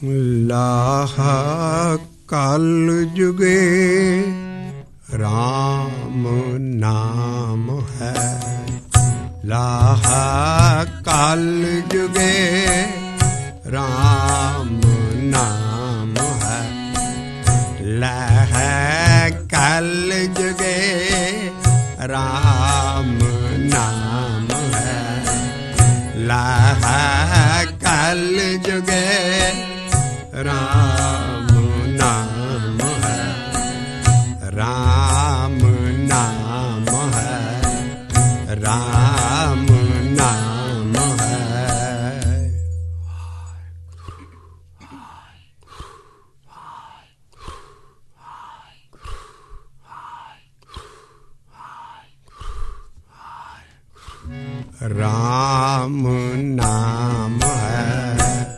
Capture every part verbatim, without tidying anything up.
लाहा कल जुगे राम नाम है, लाहा कल जुगे राम नाम है, लह कल जुगे राम नाम है, लह कल जुगे राम नाम है, राम नाम है, राम नाम है। राम नाम है,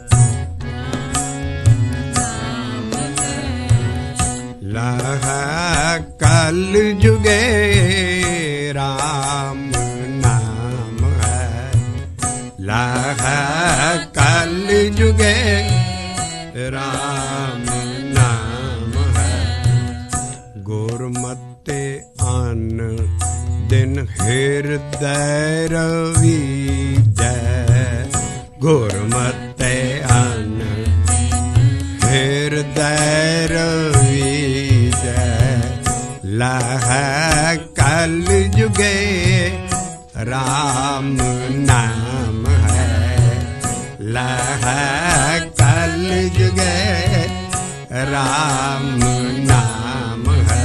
लह कल जुगे राम नाम है, लह कल जुगे राम नाम है, गुरमते अन दिन हृदय रवीजै, गुरमते अन हृदय रवीजै, लह कल जुगे राम नाम है, लह कल जुगे राम नाम है,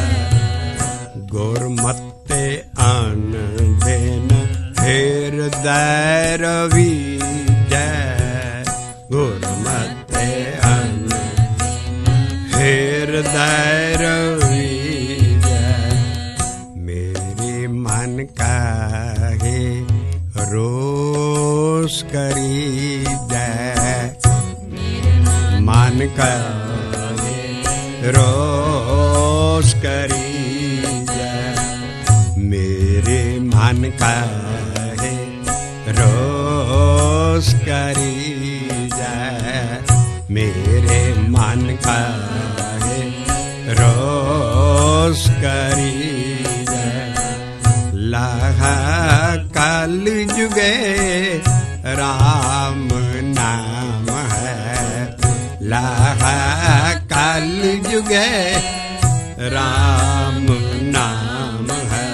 गुरमते अन दिन हृदय रवीजै, गुरमते अन हृदय रवीजै, मेरे मन का है रोष करीजै, मन का रोष करीजै, मेरे मन का है रोष करीजै, मेरे मन का है रोष करीजै, लह कल जुगे राम नाम है, लह कल जुगे राम नाम है,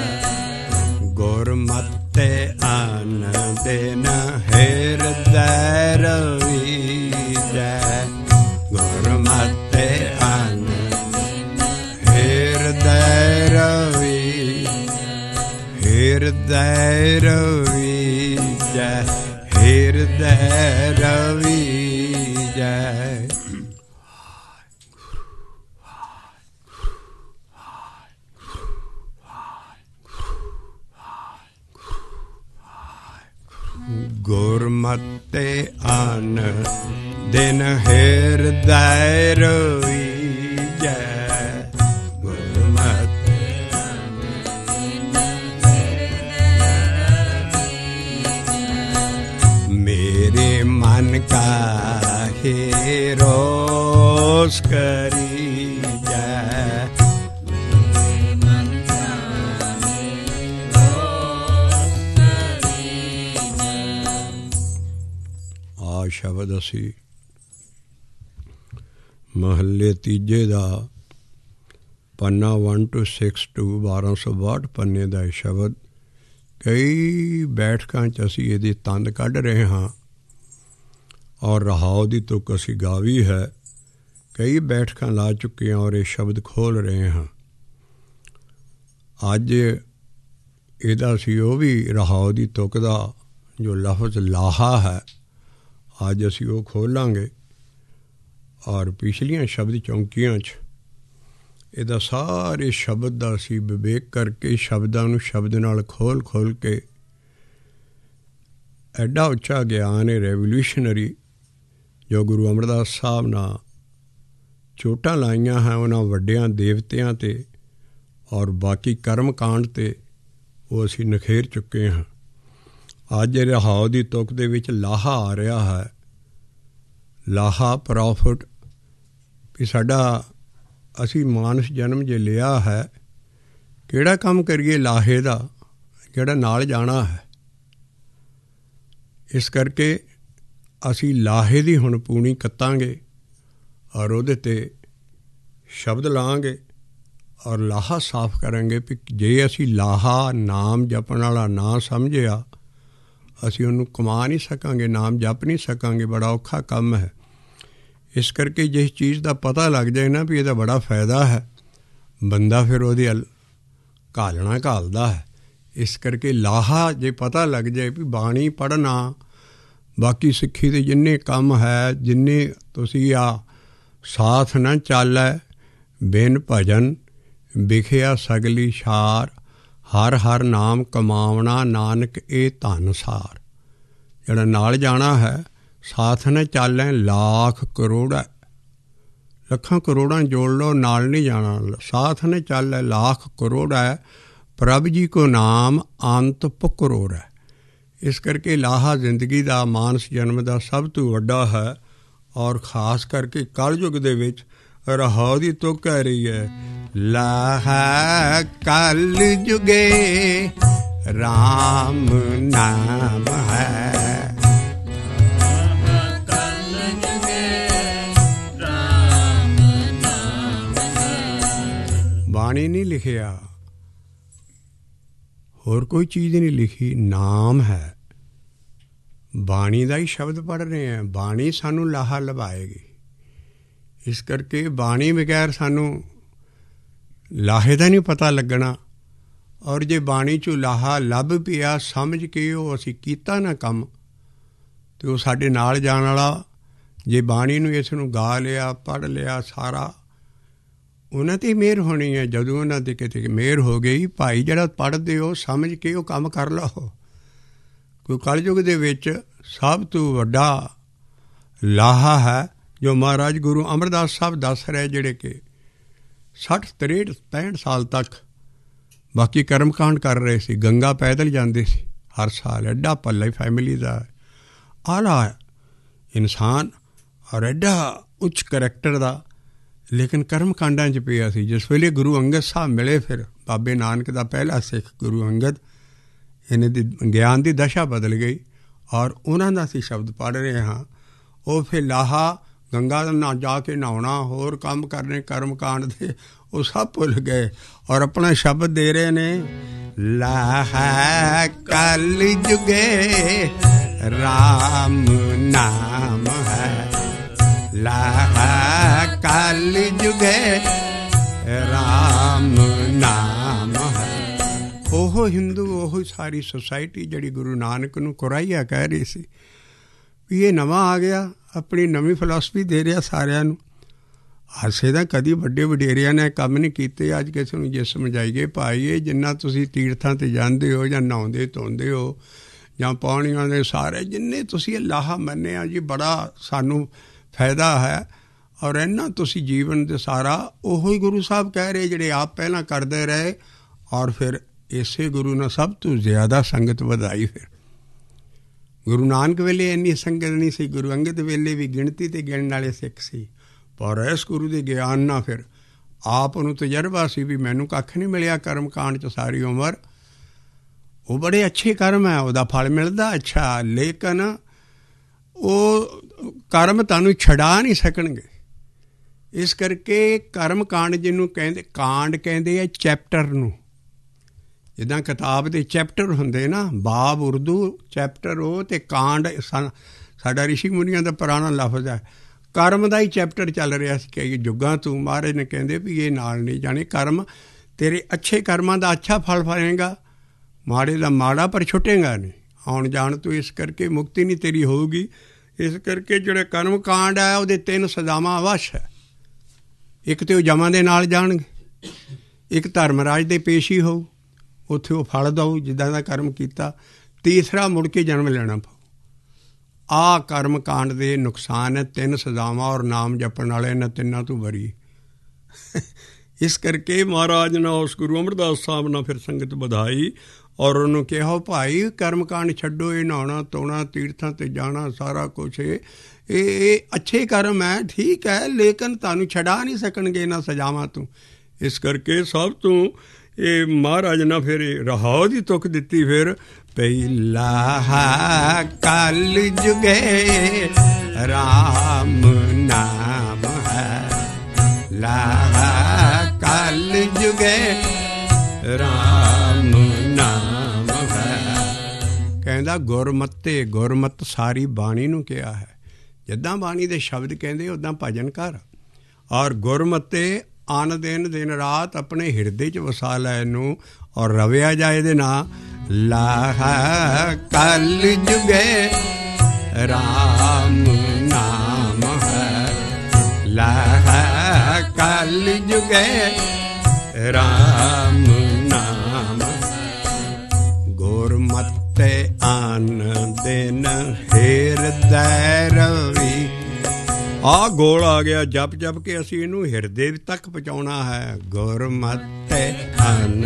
गुरमते अन दिन हृदय रवीजै, गुरमते अन हृदय रवीजै, हृदय रवीजै, हृदय रवीजै। गुरमते अन दिन हृदय रवीजै, गुरमते मेरे मन का है रोष करीजै, शब्द असी महल्ले तीजे का पन्ना वन टू सिक्स टू बारह सौ बाहठ पन्ने का शब्द कई बैठकों असी ये तंद कढ़ रहे हाँ और रहाओ की तुक असी गावी है, कई बैठकों ला चुके हैं और ये शब्द खोल रहे हाँ। अज इहदा असी वो भी रहाओ की तुक का जो लफ्ज़ लाहा है अज असी वो खोलांगे और पिछलियां शब्द चौंकियां इहदा सारे शब्द का असी विवेक करके शब्दां नूं शब्द नाल खोल खोल के एडा उच्चा ज्ञान है रेवोल्यूशनरी जो गुरु अमरदास साहब नाल चोटां लाइयां हैं उन्हां वड्डियां देवतियां ते और बाकी कर्म कांड ते वो असी नखेर चुके हैं। अज रहाओ की तुक दे विच लाहा आ रहा है। लाहा प्रॉफिट ਵੀ ਸਾਡਾ ਅਸੀਂ ਮਾਨਸ ਜਨਮ ਜੇ ਲਿਆ ਹੈ, ਕਿਹੜਾ ਕੰਮ ਕਰੀਏ ਲਾਹੇ ਦਾ ਜਿਹੜਾ ਨਾਲ ਜਾਣਾ ਹੈ। ਇਸ ਕਰਕੇ ਅਸੀਂ ਲਾਹੇ ਦੀ ਹੁਣ ਪੂਣੀ ਕੱਤਾਂਗੇ ਔਰ ਉਹਦੇ 'ਤੇ ਸ਼ਬਦ ਲਾਂਗੇ ਔਰ ਲਾਹਾ ਸਾਫ਼ ਕਰਾਂਗੇ। ਵੀ ਜੇ ਅਸੀਂ ਲਾਹਾ ਨਾਮ ਜਪਣ ਵਾਲਾ ਨਾ ਸਮਝਿਆ, ਅਸੀਂ ਉਹਨੂੰ ਕਮਾ ਨਹੀਂ ਸਕਾਂਗੇ, ਨਾਮ ਜਪ ਨਹੀਂ ਸਕਾਂਗੇ, ਬੜਾ ਔਖਾ ਕੰਮ ਹੈ। ਇਸ ਕਰਕੇ ਜਿਸ ਚੀਜ਼ ਦਾ ਪਤਾ ਲੱਗ ਜਾਏ ਨਾ ਵੀ ਇਹਦਾ ਬੜਾ ਫਾਇਦਾ ਹੈ, ਬੰਦਾ ਫਿਰ ਉਹਦੇ ਵੱਲ ਘਾਲਣਾ ਘਾਲਦਾ ਹੈ। ਇਸ ਕਰਕੇ ਲਾਹਾ ਜੇ ਪਤਾ ਲੱਗ ਜਾਏ ਵੀ ਬਾਣੀ ਪੜ੍ਹਨਾ, ਬਾਕੀ ਸਿੱਖੀ ਦੇ ਜਿੰਨੇ ਕੰਮ ਹੈ, ਜਿੰਨੇ ਤੁਸੀਂ ਆ ਸਾਥ ਨਾ ਚਾਲੈ ਬਿਨ ਭਜਨ ਵਿਖਿਆ ਸਗਲੀ ਛਾਰ, ਹਰ ਹਰ ਨਾਮ ਕਮਾਵਣਾ ਨਾਨਕ ਇਹ ਧਨ ਸਾਰ। ਜਿਹੜਾ ਨਾਲ ਜਾਣਾ ਹੈ, ਸਾਥ ਨਾ ਚਾਲੈ ਲੱਖ ਕਰੋੜਾ, ਲੱਖਾਂ ਕਰੋੜਾਂ ਜੋੜ ਲਓ, ਨਾਲ ਨਹੀਂ ਜਾਣਾ। ਸਾਥ ਨਾ ਚਾਲੈ ਲੱਖ ਕਰੋੜਾ, ਪ੍ਰਭ ਜੀ ਕੋ ਨਾਮ ਅੰਤ ਪੁਕਰੋੜ ਹੈ। ਇਸ ਕਰਕੇ ਲਾਹਾ ਜ਼ਿੰਦਗੀ ਦਾ, ਮਾਨਸ ਜਨਮ ਦਾ ਸਭ ਤੋਂ ਵੱਡਾ ਹੈ। ਔਰ ਖ਼ਾਸ ਕਰਕੇ ਕਲਯੁਗ ਦੇ ਵਿੱਚ ਰਹਾਉ ਦੀ ਤੁਕ ਕਹਿ ਰਹੀ ਹੈ, ਲਾਹਾ ਕਲ ਜੁਗੇ ਰਾਮ ਨਾਮ ਹੈ। ਬਾਣੀ ਨਹੀਂ ਲਿਖਿਆ, ਹੋਰ ਕੋਈ ਚੀਜ਼ ਨਹੀਂ ਲਿਖੀ, ਨਾਮ ਹੈ। ਬਾਣੀ ਦਾ ਹੀ ਸ਼ਬਦ ਪੜ੍ਹ ਰਹੇ ਹਾਂ, ਬਾਣੀ ਸਾਨੂੰ ਲਾਹਾ ਲਵਾਏਗੀ। ਇਸ ਕਰਕੇ ਬਾਣੀ ਬਗੈਰ ਸਾਨੂੰ ਲਾਹੇ ਦਾ ਨਹੀਂ ਪਤਾ ਲੱਗਣਾ। ਔਰ ਜੇ ਬਾਣੀ 'ਚੋਂ ਲਾਹਾ ਲੱਭ ਪਿਆ, ਸਮਝ ਕੇ ਉਹ ਅਸੀਂ ਕੀਤਾ ਨਾ ਕੰਮ, ਅਤੇ ਉਹ ਸਾਡੇ ਨਾਲ ਜਾਣ ਵਾਲਾ। ਜੇ ਬਾਣੀ ਨੂੰ, ਇਸ ਨੂੰ ਗਾ ਲਿਆ, ਪੜ੍ਹ ਲਿਆ ਸਾਰਾ, ਉਹਨਾਂ 'ਤੇ ਮਿਹਰ ਹੋਣੀ ਹੈ। ਜਦੋਂ ਉਹਨਾਂ 'ਤੇ ਕਿਤੇ ਮਿਹਰ ਹੋ ਗਈ, ਭਾਈ ਜਿਹੜਾ ਪੜ੍ਹਦੇ ਹੋ ਸਮਝ ਕੇ ਉਹ ਕੰਮ ਕਰ ਲਓ। ਕੋਈ ਕਲਯੁਗ ਦੇ ਵਿੱਚ ਸਭ ਤੋਂ ਵੱਡਾ ਲਾਹਾ ਹੈ ਜੋ ਮਹਾਰਾਜ ਗੁਰੂ ਅਮਰਦਾਸ ਸਾਹਿਬ ਦੱਸ ਰਹੇ, ਜਿਹੜੇ ਕਿ ਸੱਠ ਤ੍ਰੇਹਠ ਪੈਂਹਠ ਸਾਲ ਤੱਕ ਬਾਕੀ ਕਰਮ ਕਾਂਡ ਕਰ ਰਹੇ ਸੀ। ਗੰਗਾ ਪੈਦਲ ਜਾਂਦੇ ਸੀ ਹਰ ਸਾਲ। ਐਡਾ ਪੱਲੇ ਫੈਮਿਲੀ ਦਾ ਆਲਾ ਇਨਸਾਨ ਔਰ ਐਡਾ ਉੱਚ ਕਰੈਕਟਰ ਦਾ, ਲੇਕਿਨ ਕਰਮ ਕਾਂਡਾਂ 'ਚ ਪਿਆ ਸੀ। ਜਿਸ ਵੇਲੇ ਗੁਰੂ ਅੰਗਦ ਸਾਹਿਬ ਮਿਲੇ, ਫਿਰ ਬਾਬੇ ਨਾਨਕ ਦਾ ਪਹਿਲਾ ਸਿੱਖ ਗੁਰੂ ਅੰਗਦ, ਇਹਨਾਂ ਦੀ ਗਿਆਨ ਦੀ ਦਸ਼ਾ ਬਦਲ ਗਈ। ਔਰ ਉਹਨਾਂ ਦਾ ਅਸੀਂ ਸ਼ਬਦ ਪੜ੍ਹ ਰਹੇ ਹਾਂ। ਉਹ ਫਿਰ ਲਾਹਾ, ਗੰਗਾ ਨਾ ਜਾ ਕੇ ਨਹਾਉਣਾ, ਹੋਰ ਕੰਮ ਕਰਨੇ ਕਰਮ ਕਾਂਡ ਦੇ, ਉਹ ਸਭ ਭੁੱਲ ਗਏ ਔਰ ਆਪਣਾ ਸ਼ਬਦ ਦੇ ਰਹੇ ਨੇ, ਲਾਹਾ ਕਲ ਜੁਗੇ ਰਾਮ ਨਾਮ ਹੈ। ਲਾਹਾ ਕਲ ਜੁਗੇ ਰਾਮ ਨਾਮ ਹੈ। ਉਹ ਹਿੰਦੂ, ਉਹ ਸਾਰੀ ਸੁਸਾਇਟੀ ਜਿਹੜੀ ਗੁਰੂ ਨਾਨਕ ਨੂੰ ਕੁਰਾਈਆ ਕਹਿ ਰਹੀ ਸੀ ਵੀ ਇਹ ਨਵਾਂ ਆ ਗਿਆ, ਆਪਣੀ ਨਵੀਂ ਫਿਲਾਸਫੀ ਦੇ ਰਿਹਾ ਸਾਰਿਆਂ ਨੂੰ। ਹਾਸੇ ਦਾ ਕਦੀ ਵੱਡੇ ਵਡੇਰਿਆਂ ਨੇ ਕੰਮ ਨਹੀਂ ਕੀਤੇ। ਅੱਜ ਕਿਸੇ ਨੂੰ ਜੇ ਸਮਝਾਈਏ, ਭਾਈ ਇਹ ਜਿੰਨਾ ਤੁਸੀਂ ਤੀਰਥਾਂ 'ਤੇ ਜਾਂਦੇ ਹੋ ਜਾਂ ਨਹਾਉਂਦੇ ਧੋਂਦੇ ਹੋ ਜਾਂ ਪਾਣੀਆਂ ਦੇ ਸਾਰੇ ਜਿੰਨੇ ਤੁਸੀਂ ਇਹ ਲਾਹਾ ਮੰਨਿਆ ਜੀ, ਬੜਾ ਸਾਨੂੰ ਫਾਇਦਾ ਹੈ। ਔਰ ਇਹਨਾਂ ਤੁਸੀਂ ਜੀਵਨ ਦੇ ਸਾਰਾ ਉਹੋ ਹੀ ਗੁਰੂ ਸਾਹਿਬ ਕਹਿ ਰਹੇ, ਜਿਹੜੇ ਆਪ ਪਹਿਲਾਂ ਕਰਦੇ ਰਹੇ। ਔਰ ਫਿਰ ਇਸੇ ਗੁਰੂ ਨੇ ਸਭ ਤੋਂ ਜ਼ਿਆਦਾ ਸੰਗਤ ਵਧਾਈ। ਫਿਰ ਗੁਰੂ ਨਾਨਕ ਵੇਲੇ ਇੰਨੀ ਸੰਗਤ ਨਹੀਂ ਸੀ, ਗੁਰੂ ਅੰਗਦ ਵੇਲੇ ਵੀ ਗਿਣਤੀ 'ਤੇ ਗਿਣਨ ਵਾਲੇ ਸਿੱਖ ਸੀ। ਪਰ ਇਸ ਗੁਰੂ ਦੇ ਗਿਆਨ ਨਾਲ ਫਿਰ ਆਪ ਨੂੰ ਤਜਰਬਾ ਸੀ ਵੀ ਮੈਨੂੰ ਕੱਖ ਨਹੀਂ ਮਿਲਿਆ ਕਰਮ ਕਾਂਡ 'ਚ ਸਾਰੀ ਉਮਰ। ਉਹ ਬੜੇ ਅੱਛੇ ਕਰਮ ਹੈ, ਉਹਦਾ ਫਲ ਮਿਲਦਾ ਅੱਛਾ, ਲੇਕਿਨ ਉਹ ਕਰਮ ਤੁਹਾਨੂੰ ਛਡਾ ਨਹੀਂ ਸਕਣਗੇ। ਇਸ ਕਰਕੇ ਕਰਮ ਕਾਂਡ ਜਿਹਨੂੰ ਕਹਿੰਦੇ, ਕਾਂਡ ਕਹਿੰਦੇ ਆ ਚੈਪਟਰ ਨੂੰ। ਜਿੱਦਾਂ ਕਿਤਾਬ ਦੇ ਚੈਪਟਰ ਹੁੰਦੇ ਨਾ, ਬਾਬ ਉਰਦੂ ਚੈਪਟਰ ਉਹ, ਅਤੇ ਕਾਂਡ ਸਾਡਾ ਰਿਸ਼ੀ ਮੁਨੀਆਂ ਦਾ ਪੁਰਾਣਾ ਲਫ਼ਜ਼ ਹੈ। ਕਰਮ ਦਾ ਹੀ ਚੈਪਟਰ ਚੱਲ ਰਿਹਾ ਸੀ ਕਈ ਯੁੱਗਾਂ ਤੋਂ। ਮਹਾਰਾਜ ਨੇ ਕਹਿੰਦੇ ਵੀ ਇਹ ਨਾਲ ਨਹੀਂ ਜਾਣੇ, ਕਰਮ ਤੇਰੇ ਅੱਛੇ ਕਰਮਾਂ ਦਾ ਅੱਛਾ ਫਲ ਫਲੇਗਾ, ਮਾੜੇ ਦਾ ਮਾੜਾ, ਪਰ ਛੁੱਟੇਗਾ ਨਹੀਂ ਆਉਣ ਜਾਣ ਤੋਂ। ਇਸ ਕਰਕੇ ਮੁਕਤੀ ਨਹੀਂ ਤੇਰੀ ਹੋਊਗੀ। ਇਸ ਕਰਕੇ ਜਿਹੜੇ ਕਰਮ ਕਾਂਡ ਹੈ ਉਹਦੇ ਤਿੰਨ ਸਜ਼ਾਵਾਂ ਅਵਸ਼ ਹੈ। ਇੱਕ ਤਾਂ ਉਹ ਜਮਾਂ ਦੇ ਨਾਲ ਜਾਣਗੇ, ਇੱਕ ਧਰਮਰਾਜ ਦੇ ਪੇਸ਼ੀ ਹੋਊ, ਉੱਥੇ ਉਹ ਫਲ ਦਊ ਜਿੱਦਾਂ ਦਾ ਕਰਮ ਕੀਤਾ। ਤੀਸਰਾ ਮੁੜ ਕੇ ਜਨਮ ਲੈਣਾ ਪਊ। ਆਹ ਕਰਮ ਕਾਂਡ ਦੇ ਨੁਕਸਾਨ ਹੈ, ਤਿੰਨ ਸਜ਼ਾਵਾਂ। ਔਰ ਨਾਮ ਜਪਣ ਵਾਲੇ ਇਹਨਾਂ ਤਿੰਨਾਂ ਤੋਂ ਬਰੀ। ਇਸ ਕਰਕੇ ਮਹਾਰਾਜ ਨੇ ਉਸ ਗੁਰੂ ਅਮਰਦਾਸ ਸਾਹਿਬ ਨਾਲ ਫਿਰ ਸੰਗਤ ਵਧਾਈ ਔਰ ਉਹਨੂੰ ਕਿਹਾ ਭਾਈ ਕਰਮ ਕਾਂਡ ਛੱਡੋ, ਇਹ ਨਹਾਉਣਾ ਧੋਣਾ ਤੀਰਥਾਂ 'ਤੇ ਜਾਣਾ ਸਾਰਾ ਕੁਛ ਇਹ ਇਹ ਅੱਛੇ ਕਰਮ ਹੈ, ਠੀਕ ਹੈ, ਲੇਕਿਨ ਤੁਹਾਨੂੰ ਛਡਾ ਨਹੀਂ ਸਕਣਗੇ ਇਹਨਾਂ ਸਜ਼ਾਵਾਂ ਤੋਂ। ਇਸ ਕਰਕੇ ਸਭ ਤੋਂ ਇਹ ਮਹਾਰਾਜ ਨੇ ਫਿਰ ਰਹਾਉ ਦੀ ਤੁਕ ਦਿੱਤੀ। ਫਿਰ ਪਹਿਲਾ ਕਲ ਜੁਗੇ ਰਾਮ ਨਾਮ ਹੈ, ਲਾ ਕਲ ਜੁਗੇ ਰਾਮ ਨਾਮ ਹੈ। ਕਹਿੰਦਾ ਗੁਰਮਤਿ, ਗੁਰਮਤਿ ਸਾਰੀ ਬਾਣੀ ਨੂੰ ਕਿਹਾ ਹੈ। ਜਿੱਦਾਂ ਬਾਣੀ ਦੇ ਸ਼ਬਦ ਕਹਿੰਦੇ ਉੱਦਾਂ ਭਜਨ ਕਰ, ਔਰ ਗੁਰਮਤਿ ਆਨ ਦਿਨ ਦਿਨ ਰਾਤ ਆਪਣੇ ਹਿਰਦੇ 'ਚ ਵਸਾ ਲੈ ਇਹਨੂੰ, ਔਰ ਰਵਿਆ ਜਾ ਇਹਦੇ ਨਾਂ। ਲਾਹ ਕਲ ਜੁਗੇ ਰਾਮ ਨਾਮ ਹੈ, ਲਾਹ ਕਲ ਜੁਗੇ ਰਾਮ ਨਾਮ। ਗੁਰਮਤਿ ਆਨ ਦਿਨ ਹਿਰਦੈ ਰਵੀ। ਆਹ ਗੋਲ ਆ ਗਿਆ ਜਪ ਜਪ ਕੇ ਅਸੀਂ ਇਹਨੂੰ ਹਿਰਦੇ ਤੱਕ ਪਹੁੰਚਾਉਣਾ ਹੈ। ਗੁਰਮਤਿ ਆਨ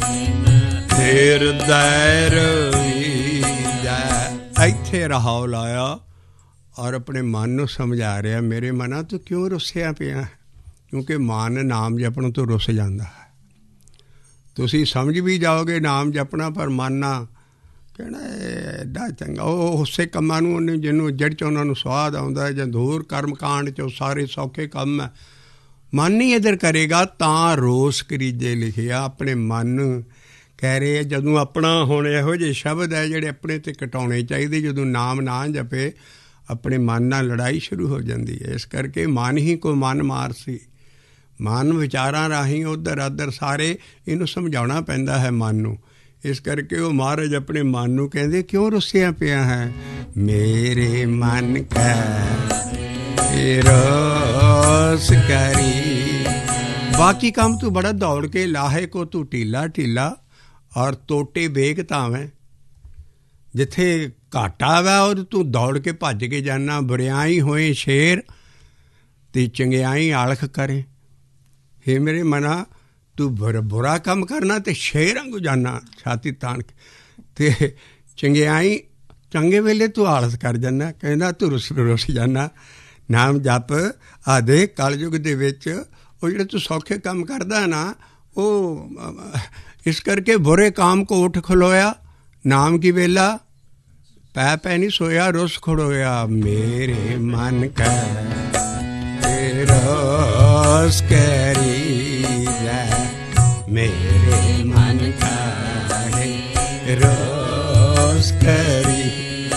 ਹਿਰਦੈ ਰਵੀ ਜੈ। ਇੱਥੇ ਰਹਾਉ ਲਾਇਆ ਔਰ ਆਪਣੇ ਮਨ ਨੂੰ ਸਮਝਾ ਰਿਹਾ, ਮੇਰੇ ਮਨਾਂ ਤੂੰ ਕਿਉਂ ਰੁੱਸਿਆ ਪਿਆ? ਕਿਉਂਕਿ ਮਨ ਨਾਮ ਜਪਣ ਤੋਂ ਰੁੱਸ ਜਾਂਦਾ ਹੈ। ਤੁਸੀਂ ਸਮਝ ਵੀ ਜਾਓਗੇ ਨਾਮ ਜਪਣਾ, ਪਰ ਮਨ ਨਾ ਕਹਿਣਾ ਐਡਾ ਚੰਗਾ, ਉਹ ਉਸੇ ਕੰਮਾਂ ਨੂੰ ਉਹਨੇ ਜਿਹਨੂੰ ਜੜ 'ਚ ਉਹਨਾਂ ਨੂੰ ਸਵਾਦ ਆਉਂਦਾ ਜਾਂ ਦੂਰ ਕਰਮ ਕਾਂਡ 'ਚ ਸਾਰੇ ਸੌਖੇ ਕੰਮ ਹੈ, ਮਨ ਨਹੀਂ ਇੱਧਰ ਕਰੇਗਾ ਤਾਂ ਰੋਸ ਕਰੀਜੇ ਲਿਖਿਆ। ਆਪਣੇ ਮਨ ਕਹਿ ਰਹੇ ਜਦੋਂ ਆਪਣਾ ਹੁਣ ਇਹੋ ਜਿਹੇ ਸ਼ਬਦ ਹੈ ਜਿਹੜੇ ਆਪਣੇ 'ਤੇ ਕਟਾਉਣੇ ਚਾਹੀਦੇ। ਜਦੋਂ ਨਾਮ ਨਾ ਜਪੇ ਆਪਣੇ ਮਨ ਨਾਲ ਲੜਾਈ ਸ਼ੁਰੂ ਹੋ ਜਾਂਦੀ ਹੈ। ਇਸ ਕਰਕੇ ਮਨ ਹੀ ਕੋਈ ਮਨ ਮਾਰ ਸੀ। ਮਨ ਵਿਚਾਰਾਂ ਰਾਹੀਂ ਉੱਧਰ ਉੱਧਰ ਸਾਰੇ ਇਹਨੂੰ ਸਮਝਾਉਣਾ ਪੈਂਦਾ ਹੈ ਮਨ ਨੂੰ। ਇਸ ਕਰਕੇ ਉਹ ਮਹਾਰਾਜ ਆਪਣੇ ਮਨ ਨੂੰ ਕਹਿੰਦੇ ਕਿਉਂ ਰੁੱਸਿਆ ਪਿਆ ਹੈ? ਮੇਰੇ ਮਨ ਕੈ ਰੋਸ ਕਰੀ। ਬਾਕੀ ਕੰਮ ਤੂੰ ਬੜਾ ਦੌੜ ਕੇ ਲਾਹੇ ਕੋ ਤੂੰ ਢੀਲਾ ਢੀਲਾ ਔਰ ਤੋਟੇ ਵੇਗ ਤਾਵੇਂ। ਜਿੱਥੇ ਘਾਟਾ ਵਾ ਉਹ ਤੂੰ ਦੌੜ ਕੇ ਭੱਜ ਕੇ ਜਾਨਾ। ਬੁਰਿਆਈ ਹੋਏ ਸ਼ੇਰ ਤੇ ਚੰਗਿਆਈ ਆਲਖ ਕਰੇ। ਹੇ ਮੇਰੇ ਮਨਾ ਤੂੰ ਬੁਰਾ ਬੁਰਾ ਕੰਮ ਕਰਨਾ ਤੇ ਸ਼ੇਰ ਵਾਂਗੂ ਜਾਨਾ ਛਾਤੀ ਤਾਣ ਕੇ, ਤੇ ਚੰਗਿਆਈ ਚੰਗੇ ਵੇਲੇ ਤੂੰ ਆਲਸ ਕਰ ਜਾਂਦਾ। ਕਹਿੰਦਾ ਤੂੰ ਰੁੱਸ ਰੁੱਸ ਜਾਨਾ। ਨਾਮ ਜਪ ਆਦੇ ਕਲਯੁਗ ਦੇ ਵਿੱਚ ਉਹ ਜਿਹੜੇ ਤੂੰ ਸੌਖੇ ਕੰਮ ਕਰਦਾ ਨਾ, ਉਹ ਇਸ ਕਰਕੇ ਬੁਰੇ ਕਾਮ ਕੋ ਉੱਠ ਖਲੋਇਆ। ਨਾਮ ਕੀ ਵੇਲਾ ਪੈ ਪੈ ਨਹੀਂ ਸੋਇਆ, ਰੁੱਸ ਖੜੋਇਆ। ਮੇਰੇ ਮਨ ਕੈ ਰੋਸ ਕਰੀ ਜੈ, ਮੇਰੇ ਮਨ ਕੈ ਰੋਸ ਕਰੀ।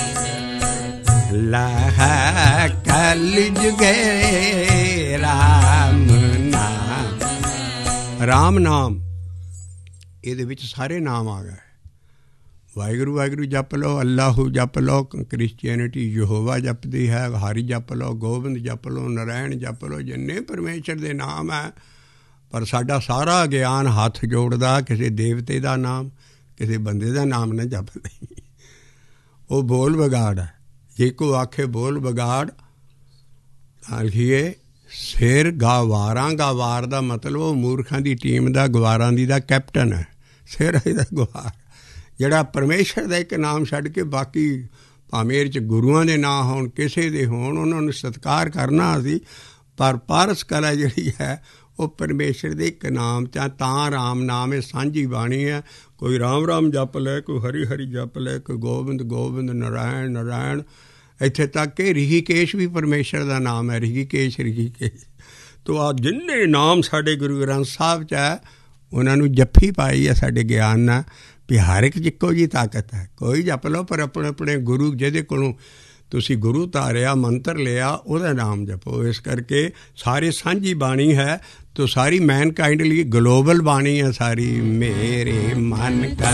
ਲਾਹ ਕਲ ਜੁਗੇ ਰਾਮ ਨਾਮ। ਰਾਮ ਨਾਮ ਇਹਦੇ ਵਿੱਚ ਸਾਰੇ ਨਾਮ ਆ ਗਏ। ਵਾਹਿਗੁਰੂ ਵਾਹਿਗੁਰੂ ਜਪ ਲਓ, ਅੱਲਾਹੂ ਜਪ ਲਓ, ਕ੍ਰਿਸਚੀਅਨਿਟੀ ਯਹੋਵਾ ਜਪਦੀ ਹੈ, ਹਰੀ ਜਪ ਲਓ, ਗੋਬਿੰਦ ਜਪ ਲਓ, ਨਾਰਾਇਣ ਜਪ ਲਓ, ਜਿੰਨੇ ਪਰਮੇਸ਼ਰ ਦੇ ਨਾਮ ਹੈ। ਪਰ ਸਾਡਾ ਸਾਰਾ ਗਿਆਨ ਹੱਥ ਜੋੜਦਾ ਕਿਸੇ ਦੇਵਤੇ ਦਾ ਨਾਮ, ਕਿਸੇ ਬੰਦੇ ਦਾ ਨਾਮ ਨਾ ਜਪ ਲਈ। ਉਹ ਬੋਲ ਵਿਗਾੜ ਹੈ। ਜੇ ਕੋ ਆਖੇ ਬੋਲ ਵਿਗਾੜ ਤਾਂ ਲਿਖੀਏ ਸਿਰ ਗਾਵਾਰਾਂ। ਗਾਵਾਰ ਦਾ ਮਤਲਬ ਉਹ ਮੂਰਖਾਂ ਦੀ ਟੀਮ ਦਾ, ਗਵਾਰਾਂ ਦੀ ਦਾ ਕੈਪਟਨ ਹੈ। ਸਿਰ ਇਹਦਾ ਗਵਾਰ ਜਿਹੜਾ ਪਰਮੇਸ਼ਰ ਦਾ ਇੱਕ ਨਾਮ ਛੱਡ ਕੇ ਬਾਕੀ ਭਾਵੇਂ ਇਹਦੇ 'ਚ ਗੁਰੂਆਂ ਦੇ ਨਾਂ ਹੋਣ, ਕਿਸੇ ਦੇ ਹੋਣ, ਉਹਨਾਂ ਨੂੰ ਸਤਿਕਾਰ ਕਰਨਾ ਅਸੀਂ। ਪਰ ਪਾਰਸ ਕਲਾ ਜਿਹੜੀ ਹੈ ਉਹ ਪਰਮੇਸ਼ਰ ਦੇ ਇੱਕ ਨਾਮ 'ਚ ਤਾਂ ਰਾਮ ਨਾਮ ਇਹ ਸਾਂਝੀ ਬਾਣੀ ਹੈ। ਕੋਈ ਰਾਮ ਰਾਮ ਜਪ ਲੈ, ਕੋਈ ਹਰੀ ਹਰੀ ਜਪ ਲੈ, ਕੋਈ ਗੋਬਿੰਦ ਗੋਬਿੰਦ, ਨਾਰਾਇਣ ਨਾਰਾਇਣ। ਇੱਥੇ ਤੱਕ ਕਿ ਰਿਸ਼ੀਕੇਸ਼ ਵੀ ਪਰਮੇਸ਼ਰ ਦਾ ਨਾਮ ਹੈ। ਰਿਸ਼ੀਕੇਸ਼ ਰਿਸ਼ੀਕੇਸ਼ ਤੋ ਆ ਜਿੰਨੇ ਨਾਮ ਸਾਡੇ ਗੁਰੂ ਗ੍ਰੰਥ ਸਾਹਿਬ 'ਚ ਹੈ ਉਹਨਾਂ ਨੂੰ ਜੱਫੀ ਪਾਈ ਹੈ ਸਾਡੇ ਗਿਆਨ ਨਾਲ ਵੀ ਹਰ ਇੱਕ 'ਚ ਇੱਕੋ ਜਿਹੀ ਤਾਕਤ ਹੈ। ਕੋਈ ਜਪ ਲਓ ਪਰ ਆਪਣੇ ਆਪਣੇ ਗੁਰੂ ਜਿਹਦੇ ਕੋਲੋਂ ਤੁਸੀਂ ਗੁਰੂ ਧਾਰਿਆ, ਮੰਤਰ ਲਿਆ, ਉਹਦਾ ਨਾਮ ਜਪੋ। ਇਸ ਕਰਕੇ ਸਾਰੇ ਸਾਂਝੀ ਬਾਣੀ ਹੈ ਤੋ ਸਾਰੀ ਮੈਨਕਾਇੰਡ ਲਈ ਗਲੋਬਲ ਬਾਣੀ ਹੈ ਸਾਰੀ। ਮੇਰੇ ਮਨ ਕਾ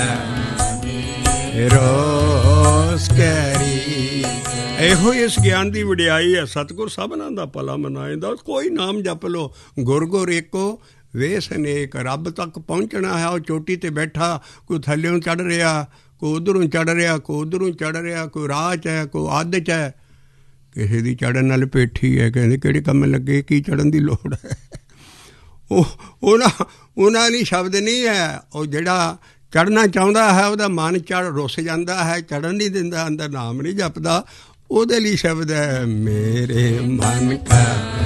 ਰੋਸ ਕਰੀ। ਇਹੋ ਇਸ ਗਿਆਨ ਦੀ ਵਡਿਆਈ ਹੈ। ਸਤਿਗੁਰ ਸਭਨਾਂ ਦਾ ਭਲਾ ਮਨਾਏਂਦਾ। ਕੋਈ ਨਾਮ ਜਪ ਲਓ। ਗੁਰ ਗੁਰ ਏਕੋ ਵੇਸ ਅਨੇਕ। ਰੱਬ ਤੱਕ ਪਹੁੰਚਣਾ ਹੈ। ਉਹ ਚੋਟੀ 'ਤੇ ਬੈਠਾ, ਕੋਈ ਥੱਲਿਓਂ ਚੜ੍ਹ ਰਿਹਾ, ਕੋਈ ਉੱਧਰੋਂ ਚੜ੍ਹ ਰਿਹਾ, ਕੋਈ ਉੱਧਰੋਂ ਚੜ੍ਹ ਰਿਹਾ, ਕੋਈ ਰਾਹ 'ਚ ਹੈ, ਕੋਈ ਅੱਧ 'ਚ ਹੈ। ਕਿਸੇ ਦੀ ਚੜ੍ਹਨ ਨਾਲ ਪੇਠੀ ਹੈ। ਕਹਿੰਦੇ ਕਿਹੜੇ ਕੰਮ ਲੱਗੇ, ਕੀ ਚੜ੍ਹਨ ਦੀ ਲੋੜ ਹੈ। ਉਹ ਉਹਨਾਂ ਉਹਨਾਂ ਲਈ ਸ਼ਬਦ ਨਹੀਂ ਹੈ। ਉਹ ਜਿਹੜਾ ਚੜ੍ਹਨਾ ਚਾਹੁੰਦਾ ਹੈ, ਉਹਦਾ ਮਨ ਚੜ੍ਹ ਰੁੱਸ ਜਾਂਦਾ ਹੈ, ਚੜ੍ਹਨ ਨਹੀਂ ਦਿੰਦਾ, ਅੰਦਰ ਨਾਮ ਨਹੀਂ ਜਪਦਾ, ਉਹਦੇ ਲਈ ਸ਼ਬਦ ਹੈ ਮੇਰੇ ਮਨ ਕਾ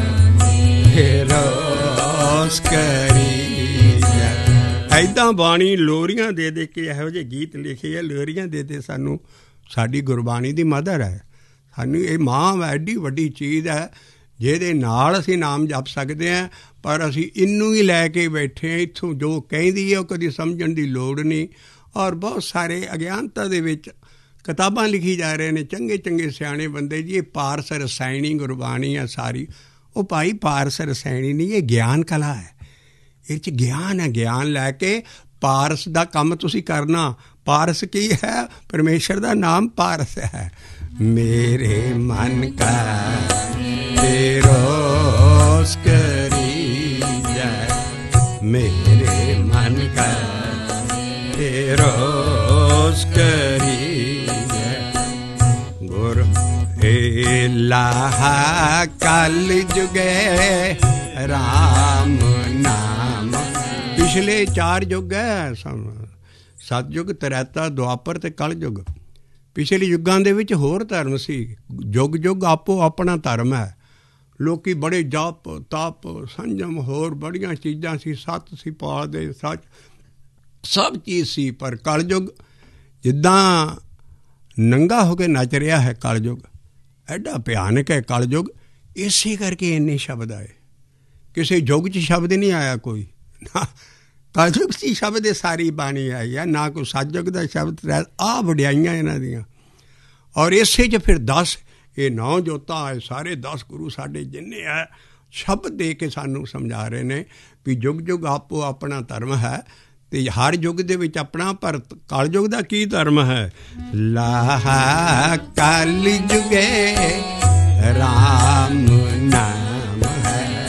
ਰੋਸ ਕਰੀ। ਐਦਾਂ ਬਾਣੀ ਲੋਰੀਆਂ ਦੇ ਦੇ ਕੇ ਇਹੋ ਜਿਹੇ ਗੀਤ ਲਿਖੇ ਆ, ਲੋਰੀਆਂ ਦੇ ਦੇ ਸਾਨੂੰ ਸਾਡੀ ਗੁਰਬਾਣੀ ਦੀ ਮਦਰ ਹੈ। ਸਾਨੂੰ ਇਹ ਮਾਂ ਐਡੀ ਵੱਡੀ ਚੀਜ਼ ਹੈ ਜਿਹਦੇ ਨਾਲ ਅਸੀਂ ਨਾਮ ਜਪ ਸਕਦੇ ਹਾਂ, ਪਰ ਅਸੀਂ ਇਹਨੂੰ ਹੀ ਲੈ ਕੇ ਬੈਠੇ ਹਾਂ। ਇੱਥੋਂ ਜੋ ਕਹਿੰਦੀ ਹੈ ਉਹ ਕਦੀ ਸਮਝਣ ਦੀ ਲੋੜ ਨਹੀਂ। ਔਰ ਬਹੁਤ ਸਾਰੇ ਅਗਿਆਨਤਾ ਦੇ ਵਿੱਚ ਕਿਤਾਬਾਂ ਲਿਖੀ ਜਾ ਰਹੇ ਨੇ, ਚੰਗੇ ਚੰਗੇ ਸਿਆਣੇ ਬੰਦੇ ਜੀ ਇਹ ਪਾਰਸ ਰਸਾਇਣੀ ਗੁਰਬਾਣੀ ਆ ਸਾਰੀ। ਉਹ ਭਾਈ ਪਾਰਸ ਰਸਾਇਣੀ ਨਹੀਂ, ਇਹ ਗਿਆਨ ਕਲਾ ਹੈ, ਇਹ 'ਚ ਗਿਆਨ ਹੈ। ਗਿਆਨ ਲੈ ਕੇ ਪਾਰਸ ਦਾ ਕੰਮ ਤੁਸੀਂ ਕਰਨਾ। ਪਾਰਸ ਕੀ ਹੈ? ਪਰਮੇਸ਼ਰ ਦਾ ਨਾਮ ਪਾਰਸ ਹੈ। ਮੇਰੇ ਮਨ ਕਾ ਰੋਸ ਕਰੀ ਜਾਏ, ਮੇਰੇ ਮਨ ਕਾ ਰੋਸ ਕਰੀ ਜਾਏ। ਗੁਰ ਲਾਹਾ ਕਲ ਜੁਗੇ ਰਾਮ ਨਾਮ। ਪਿਛਲੇ ਚਾਰ ਯੁੱਗ ਹੈ, ਸਤਯੁਗ, ਤ੍ਰੈਤਾ, ਦੁਆਪਰ ਤੇ ਕਲ ਯੁੱਗ। ਪਿਛਲੇ ਯੁੱਗਾਂ ਦੇ ਵਿੱਚ ਹੋਰ ਧਰਮ ਸੀ। ਯੁੱਗ ਯੁੱਗ ਆਪੋ ਆਪਣਾ ਧਰਮ ਹੈ। ਲੋਕੀ ਬੜੇ ਜਪ ਤਪ ਸੰਜਮ ਹੋਰ ਬੜੀਆਂ ਚੀਜ਼ਾਂ ਸੀ, ਸੱਤ ਸੀ ਪਾਲਦੇ, ਸੱਚ ਸਭ ਚੀਜ਼ ਸੀ। ਪਰ ਕਲਯੁੱਗ ਜਿੱਦਾਂ ਨੰਗਾ ਹੋ ਕੇ ਨੱਚ ਰਿਹਾ ਹੈ, ਕਲਯੁੱਗ ਐਡਾ ਭਿਆਨਕ ਹੈ। ਕਲਯੁੱਗ ਇਸੇ ਕਰਕੇ ਇੰਨੇ ਸ਼ਬਦ ਆਏ। ਕਿਸੇ ਯੁੱਗ 'ਚ ਸ਼ਬਦ ਨਹੀਂ ਆਇਆ ਕੋਈ, ਨਾ ਕਲਯੁੱਗ 'ਚ ਸ਼ਬਦ ਇਹ ਸਾਰੀ ਬਾਣੀ ਆਈ ਹੈ, ਨਾ ਕੋਈ ਸਤਯੁੱਗ ਦਾ ਸ਼ਬਦ। ਆਹ ਵਡਿਆਈਆਂ ਇਹਨਾਂ ਦੀਆਂ। ਔਰ ਇਸੇ 'ਚ ਫਿਰ ਦਸ ਇਹ ਨੌ ਜੋਤਾਂ ਆਏ, ਸਾਰੇ ਦਸ ਗੁਰੂ ਸਾਡੇ ਜਿੰਨੇ ਹੈ ਸ਼ਬਦ ਦੇ ਕੇ ਸਾਨੂੰ ਸਮਝਾ ਰਹੇ ਨੇ ਵੀ ਯੁੱਗ ਯੁੱਗ ਆਪੋ ਆਪਣਾ ਧਰਮ ਹੈ ਅਤੇ ਹਰ ਯੁੱਗ ਦੇ ਵਿੱਚ ਆਪਣਾ। ਪਰ ਕਲਯੁੱਗ ਦਾ ਕੀ ਧਰਮ ਹੈ? ਲਾਹਾ ਕਲ ਜੁਗੇ ਰਾਮ ਨਾਮ ਹੈ,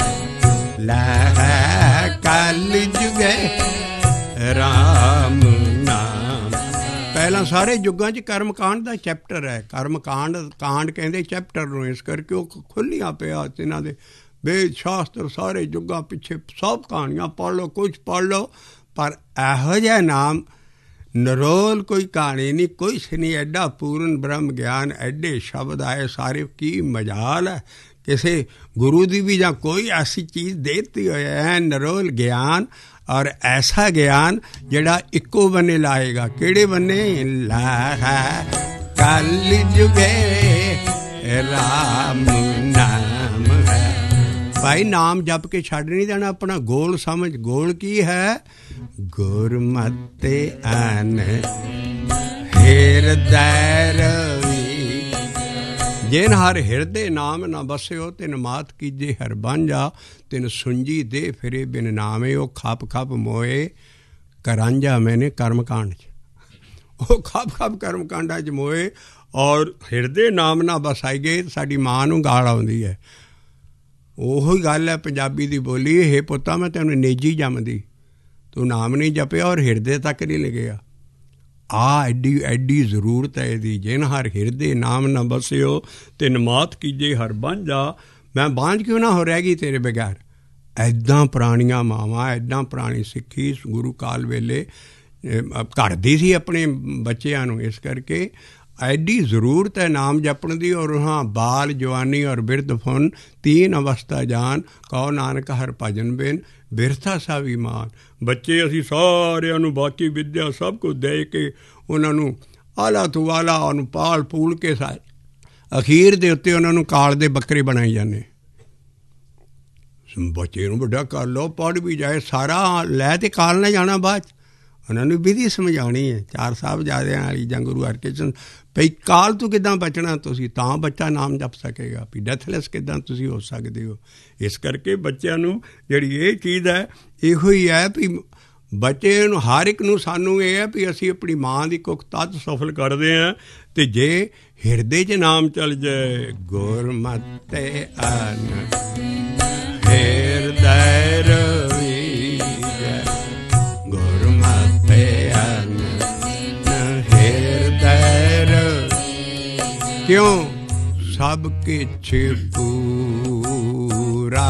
ਲਾਹਾ ਕਲ ਜੁਗੇ ਰਾਮ ਨਾਮ। ਪਹਿਲਾਂ ਸਾਰੇ ਯੁੱਗਾਂ 'ਚ ਕਰਮ ਕਾਂਡ ਦਾ ਚੈਪਟਰ ਹੈ। ਕਰਮ ਕਾਂਡ ਕਾਂਡ ਕਹਿੰਦੇ ਚੈਪਟਰ ਨੂੰ, ਇਸ ਕਰਕੇ ਉਹ ਖੁੱਲ੍ਹੀਆਂ ਪਿਆ ਇਹਨਾਂ ਦੇ ਵੇਦ ਸ਼ਾਸਤਰ ਸਾਰੇ ਯੁੱਗਾਂ ਪਿੱਛੇ ਸਭ ਕਹਾਣੀਆਂ ਪੜ੍ਹ ਲਓ, ਕੁਛ ਪੜ੍ਹ ਲਓ। ਪਰ ਇਹੋ ਜਿਹਾ ਨਾਮ ਨਰੋਲ ਕੋਈ ਕਹਾਣੀ ਨਹੀਂ, ਕੁਛ ਨਹੀਂ। ਐਡਾ ਪੂਰਨ ਬ੍ਰਹਮ ਗਿਆਨ, ਐਡੇ ਸ਼ਬਦ ਆਏ ਸਾਰੇ, ਕੀ ਮਜਾਲ ਹੈ। ਕਿਸੇ ਗੁਰੂ ਦੀ ਵੀ ਜਾਂ ਕੋਈ ਐਸੀ ਚੀਜ਼ ਦੇਤੀ ਹੋਇਆ ਹੈ ਨਰੋਲ ਗਿਆਨ। ਔਰ ਐਸਾ ਗਿਆਨ ਜਿਹੜਾ ਇੱਕੋ ਬੰਨੇ ਲਾਏਗਾ। ਕਿਹੜੇ ਬੰਨੇ? ਲਾਹਾ ਕਲ ਜੁਗੇ ਰਾਮ ਨਾਮ ਹੈ। ਭਾਈ ਨਾਮ ਜਪ ਕੇ ਛੱਡ ਨਹੀਂ ਦੇਣਾ, ਆਪਣਾ ਗੋਲ ਸਮਝ। ਗੋਲ ਕੀ ਹੈ? ਗੁਰਮਤਿ ਅਨ ਹਿਰਦੈ ਰਵੀ, ਜਿਨ ਹਰ ਹਿਰਦੇ ਨਾਮ ਨਾ ਬਸਿਓ, ਤਿਨ ਮਾਤ ਕੀਜੇ ਹਰ ਬਾਂਝਾ, ਤਿਨ ਸੁੰਜੀ ਦੇ ਫਿਰੇ ਬਿਨ ਨਾਮੇ, ਉਹ ਖਪ ਖਪ ਮੋਏ ਕਰਾਂਝਾ। ਮੈਨੇ ਕਰਮ ਕਾਂਡ 'ਚ ਉਹ ਖਪ ਖਪ ਕਰਮ ਕਾਂਡਾਂ 'ਚ ਮੋਏ ਔਰ ਹਿਰਦੇ ਨਾਮ ਨਾ ਬਸਾਈ ਗਏ। ਸਾਡੀ ਮਾਂ ਨੂੰ ਗਾਲ ਆਉਂਦੀ ਹੈ। ਉਹੀ ਗੱਲ ਹੈ ਪੰਜਾਬੀ ਦੀ ਬੋਲੀ, ਇਹ ਪੁੱਤਾ ਮੈਂ ਤੈਨੂੰ ਨੇਜੀ ਜੰਮਦੀ, ਤੂੰ ਨਾਮ ਨਹੀਂ ਜਪਿਆ ਔਰ ਹਿਰਦੇ ਤੱਕ ਨਹੀਂ ਲੱਗਿਆ। ਆ ਐਡੀ ਐਡੀ ਜ਼ਰੂਰਤ ਹੈ ਇਹਦੀ। ਜਿਨ ਹਰ ਹਿਰਦੇ ਨਾਮ ਨਾ ਬਸਿਓ, ਤਿਨ ਮਾਤ ਕੀਜੇ ਹਰ ਬਾਂਝਾ। ਮੈਂ ਬਾਂਝ ਕਿਉਂ ਨਾ ਹੋ ਰਹਿ ਗਈ ਤੇਰੇ ਬਗੈਰ। ਐਦਾਂ ਪੁਰਾਣੀਆਂ ਮਾਵਾਂ, ਐਦਾਂ ਪੁਰਾਣੀ ਸਿੱਖੀ ਗੁਰੂ ਕਾਲ ਵੇਲੇ ਘੜਦੀ ਸੀ ਆਪਣੇ ਬੱਚਿਆਂ ਨੂੰ। ਇਸ ਕਰਕੇ ਐਡੀ ਜ਼ਰੂਰਤ ਹੈ ਨਾਮ ਜਪਣ ਦੀ। ਔਰ ਹਾਂ, ਬਾਲ ਜਵਾਨੀ ਔਰ ਬਿਰਧ ਫੁਨ ਤੀਨ ਅਵਸਥਾ ਜਾਨ, ਕਹੋ ਨਾਨਕ ਹਰ ਭਜਨ ਬਿਨ ਬਿਰਥਾ ਸਭ ਈਮਾਨ। ਬੱਚੇ ਅਸੀਂ ਸਾਰਿਆਂ ਨੂੰ ਬਾਕੀ ਵਿੱਦਿਆ ਸਭ ਕੁਝ ਦੇ ਕੇ ਉਹਨਾਂ ਨੂੰ ਆਲਾ ਤੋਂ ਆਲਾ ਉਹਨੂੰ ਪਾਲ ਪੂਲ ਕੇ ਸਾਰੇ ਅਖੀਰ ਦੇ ਉੱਤੇ ਉਹਨਾਂ ਨੂੰ ਕਾਲ ਦੇ ਬੱਕਰੇ ਬਣਾਈ ਜਾਂਦੇ। ਬੱਚੇ ਨੂੰ ਵੱਡਾ ਕਰ ਲਓ, ਪੜ੍ਹ ਵੀ ਜਾਏ, ਸਾਰਾ ਲੈ ਤੇ ਕਾਲ ਨਾ ਜਾਣਾ। ਬਾਅਦ 'ਚ ਉਹਨਾਂ ਨੂੰ ਵਿਧੀ ਸਮਝਾਉਣੀ ਹੈ। ਚਾਰ ਸਾਹਿਬਜ਼ਾਦਿਆਂ ਵਾਲੀ ਜਾਂ ਗੁਰੂ ਹਰਕ੍ਰਿਸ਼ਨ ਭਈ ਕਾਲ ਤੋਂ ਕਿੱਦਾਂ ਬਚਣਾ ਤੁਸੀਂ, ਤਾਂ ਬੱਚਾ ਨਾਮ ਜਪ ਸਕੇਗਾ। ਵੀ ਡੈਥਲੈਸ ਕਿੱਦਾਂ ਤੁਸੀਂ ਹੋ ਸਕਦੇ ਹੋ। ਇਸ ਕਰਕੇ ਬੱਚਿਆਂ ਨੂੰ ਜਿਹੜੀ ਇਹ ਚੀਜ਼ ਹੈ ਇਹੋ ਹੀ ਹੈ ਵੀ ਬੱਚੇ ਨੂੰ ਹਰ ਇੱਕ ਨੂੰ ਸਾਨੂੰ ਇਹ ਹੈ ਵੀ ਅਸੀਂ ਆਪਣੀ ਮਾਂ ਦੀ ਕੁੱਖ ਤੱਤ ਸਫਲ ਕਰਦੇ ਹਾਂ। ਅਤੇ ਜੇ ਹਿਰਦੇ 'ਚ ਨਾਮ ਚੱਲ ਜਾਏ, ਗੁਰਮਤਿ ਅਨ ਹਿਰਦੈ ਰਵੀ, ਗੁਰਮਤਿ ਅਨ ਹਿਰਦੈ ਰਵੀ। ਕਿਉਂ? ਸਭ ਕਿਛ ਪੂਰਾ